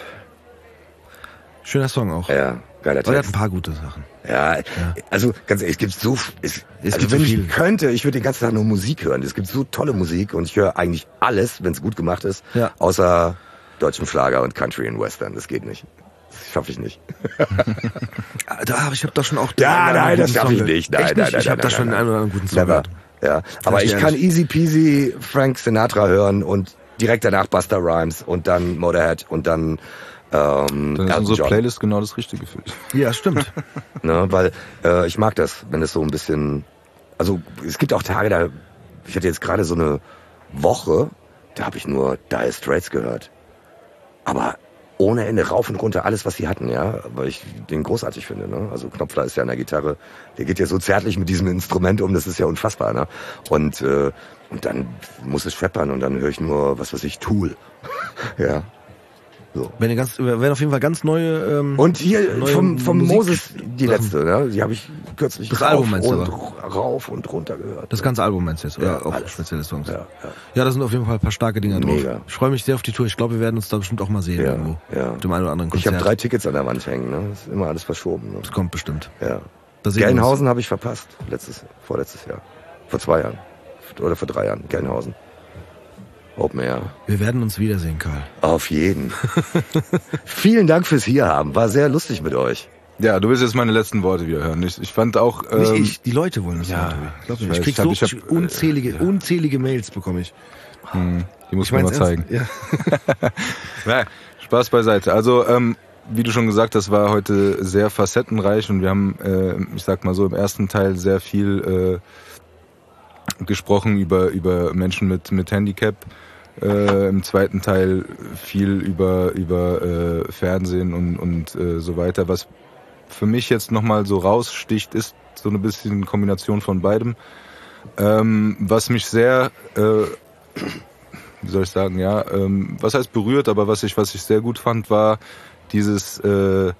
A: Schöner Song auch.
C: Ja, geiler
A: Aber er hat ein
C: Text.
A: paar gute Sachen.
C: Ja, also ganz ehrlich, es gibt so, es,
A: Es
C: also
A: gibt
C: wenn
A: so
C: ich
A: viel.
C: könnte, ich würde den ganzen Tag nur Musik hören. Es gibt so tolle Musik und ich höre eigentlich alles, wenn es gut gemacht ist,
A: Ja.
C: außer deutschen Schlager und Country und Western. Das geht nicht. Das schaffe ich nicht.
A: Ah, Da, aber ich habe da schon auch den
C: Ja,
A: einen oder
C: nein,
A: anderen
C: das
A: guten
C: schaffe
A: Song
C: ich
A: gehört.
C: nicht. Nein,
A: Echt
C: nein,
A: nicht?
C: nein,
A: Ich habe
C: nein,
A: da schon
C: nein,
A: den einen oder anderen guten Song
C: Never.
A: gehört.
C: Ja, aber
A: ich
C: ich kann
A: ehrlich.
C: easy peasy Frank Sinatra hören und direkt danach Busta Rhymes und dann Motorhead und dann ähm,
B: Dann ist
C: Elton
B: unsere
C: John.
B: Playlist genau das Richtige für dich.
A: Ja, stimmt.
C: Ne, weil äh, ich mag das, wenn es so ein bisschen, also es gibt auch Tage, da, ich hatte jetzt gerade so eine Woche, da habe ich nur Dire Straits gehört. Aber ohne Ende, rauf und runter, alles, was sie hatten, ja, weil ich den großartig finde, ne? Also Knopfler ist ja an der Gitarre, der geht ja so zärtlich mit diesem Instrument um, das ist ja unfassbar, ne? Und, äh, und dann muss es scheppern und dann höre ich nur, was weiß ich, Tool. Ja. So.
A: Wenn ihr ganz, werden auf jeden Fall ganz neue. Ähm,
C: Und hier
A: neue
C: vom, vom
A: Musik-
C: Moses, die
A: Sachen.
C: letzte, ne? Die habe ich kürzlich
A: Das
C: rauf,
A: Album meinst du
C: und,
A: aber?
C: rauf und runter gehört.
A: Das ganze Album meinst du jetzt? Oder
C: Ja,
A: auch
C: alles.
A: spezielle Songs?
C: Ja, ja.
A: Ja, da sind auf jeden Fall ein paar starke Dinger drauf.
C: Mega.
A: Ich freue mich sehr auf die Tour. Ich glaube, wir werden uns da bestimmt auch mal sehen
C: Ja,
A: irgendwo.
C: ja.
A: Mit dem einen oder anderen
C: Ich
A: Konzert.
C: habe drei Tickets an der Wand hängen, ne? Das ist immer alles verschoben. Ne?
A: Das kommt bestimmt.
C: Ja.
A: Da sehen wir
C: Gelnhausen habe ich verpasst, letztes, vorletztes Jahr. Vor zwei Jahren. Oder vor drei Jahren. Gelnhausen. Open Air.
A: uns. Wir werden uns wiedersehen, Karl.
C: Auf jeden. Vielen Dank fürs Hierhaben. War sehr lustig mit euch.
B: Ja, du willst jetzt meine letzten Worte wieder hören. Ich, ich fand auch...
A: Nicht
B: ähm,
A: ich, die Leute wollen das
B: ja,
A: hören, Tobi. Glaub
B: ich
A: mir. Ich
B: weiß,
A: krieg
B: ich hab-
A: so
B: ich hab, äh,
A: unzählige,
B: ja.
A: unzählige Mails bekomme ich.
B: Hm, die muss
A: Ich
B: man mal
A: mein's
B: zeigen.
A: ernst. Ja.
B: Ja, Spaß beiseite. Also, ähm, wie du schon gesagt hast, war heute sehr facettenreich und wir haben, äh, ich sag mal so, im ersten Teil sehr viel äh, gesprochen über über Menschen mit mit Handicap. Äh, Im zweiten Teil viel über über äh, Fernsehen und und äh, so weiter. Was für mich jetzt nochmal so raussticht, ist so eine bisschen Kombination von beidem. Ähm, was mich sehr äh, wie soll ich sagen, ja, ähm, was heißt berührt, aber was ich, was ich sehr gut fand, war dieses, äh,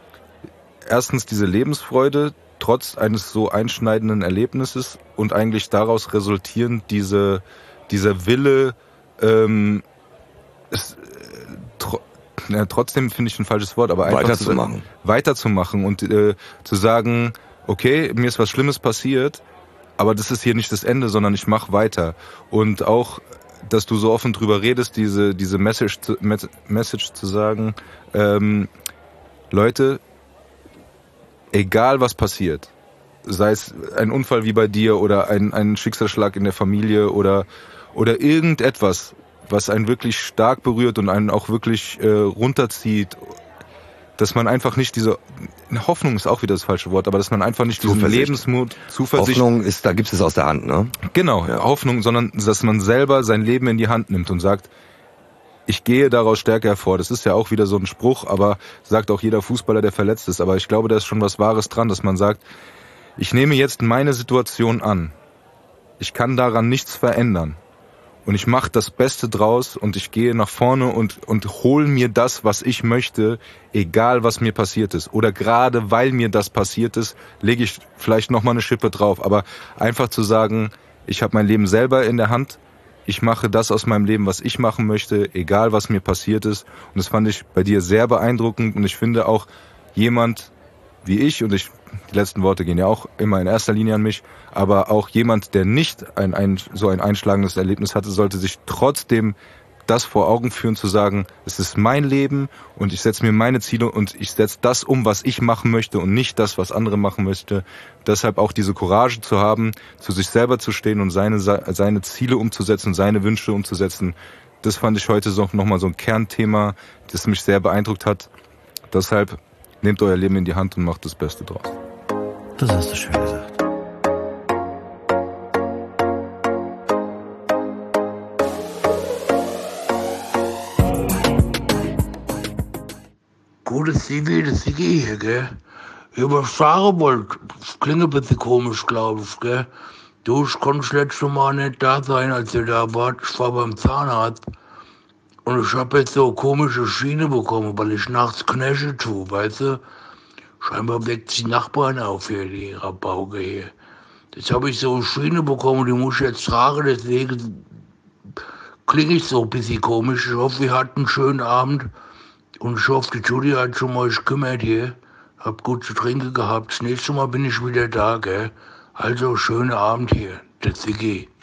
B: erstens diese Lebensfreude, trotz eines so einschneidenden Erlebnisses und eigentlich daraus resultierend diese, dieser Wille, ähm, es, äh, tro ja, trotzdem finde ich ein falsches Wort, aber einfach
C: Weiterzumachen.
B: Zu, weiterzumachen und äh, zu sagen, okay, mir ist was Schlimmes passiert, aber das ist hier nicht das Ende, sondern ich mache weiter. Und auch, dass du so offen drüber redest, diese diese Message zu, Message zu sagen, ähm, Leute, egal was passiert, sei es ein Unfall wie bei dir oder ein ein Schicksalsschlag in der Familie oder oder irgendetwas, was einen wirklich stark berührt und einen auch wirklich äh, runterzieht, dass man einfach nicht diese Hoffnung ist auch wieder das falsche Wort, aber dass man einfach nicht diesen
C: Zuversicht.
B: Lebensmut, Zuversicht,
C: Hoffnung ist, da gibt's es aus der Hand, ne?
B: genau,
C: Ja.
B: Hoffnung, sondern dass man selber sein Leben in die Hand nimmt und sagt, ich gehe daraus stärker hervor. Das ist ja auch wieder so ein Spruch, aber sagt auch jeder Fußballer, der verletzt ist. Aber ich glaube, da ist schon was Wahres dran, dass man sagt, ich nehme jetzt meine Situation an. Ich kann daran nichts verändern. Und ich mache das Beste draus und ich gehe nach vorne und, und hol mir das, was ich möchte, egal was mir passiert ist. Oder gerade weil mir das passiert ist, lege ich vielleicht nochmal eine Schippe drauf. Aber einfach zu sagen, ich habe mein Leben selber in der Hand, ich mache das aus meinem Leben, was ich machen möchte, egal was mir passiert ist. Und das fand ich bei dir sehr beeindruckend und ich finde auch jemand wie ich, und ich, die letzten Worte gehen ja auch immer in erster Linie an mich, aber auch jemand, der nicht ein, ein so ein einschlagendes Erlebnis hatte, sollte sich trotzdem das vor Augen führen, zu sagen, es ist mein Leben und ich setze mir meine Ziele und ich setze das um, was ich machen möchte und nicht das, was andere machen möchte. Deshalb auch diese Courage zu haben, zu sich selber zu stehen und seine, seine Ziele umzusetzen, seine Wünsche umzusetzen. Das fand ich heute so nochmal so ein Kernthema, das mich sehr beeindruckt hat. Deshalb nehmt euer Leben in die Hand und macht das Beste draus.
A: Das hast du schön gesagt.
D: Gutes C V, das C G hier, gell? Ich hab was sagen wollte. Das klingt ein bisschen komisch, glaube ich, gell? Du, ich konnte das letzte Mal nicht da sein, als ihr da wart. Ich war beim Zahnarzt. Und ich hab jetzt so komische Schiene bekommen, weil ich nachts Knäsche tue, weißt du? Scheinbar weckt die Nachbarn auf hier, die Rabauke hier. Jetzt habe ich so eine Schiene bekommen, die muss ich jetzt tragen, deswegen klinge ich so ein bisschen komisch. Ich hoffe, ihr hattet einen schönen Abend. Und ich hoffe, die Judy hat schon mal sich gekümmert hier. Hab gut zu trinken gehabt. Das nächste Mal bin ich wieder da, gell? Also, schönen Abend hier. Der C G.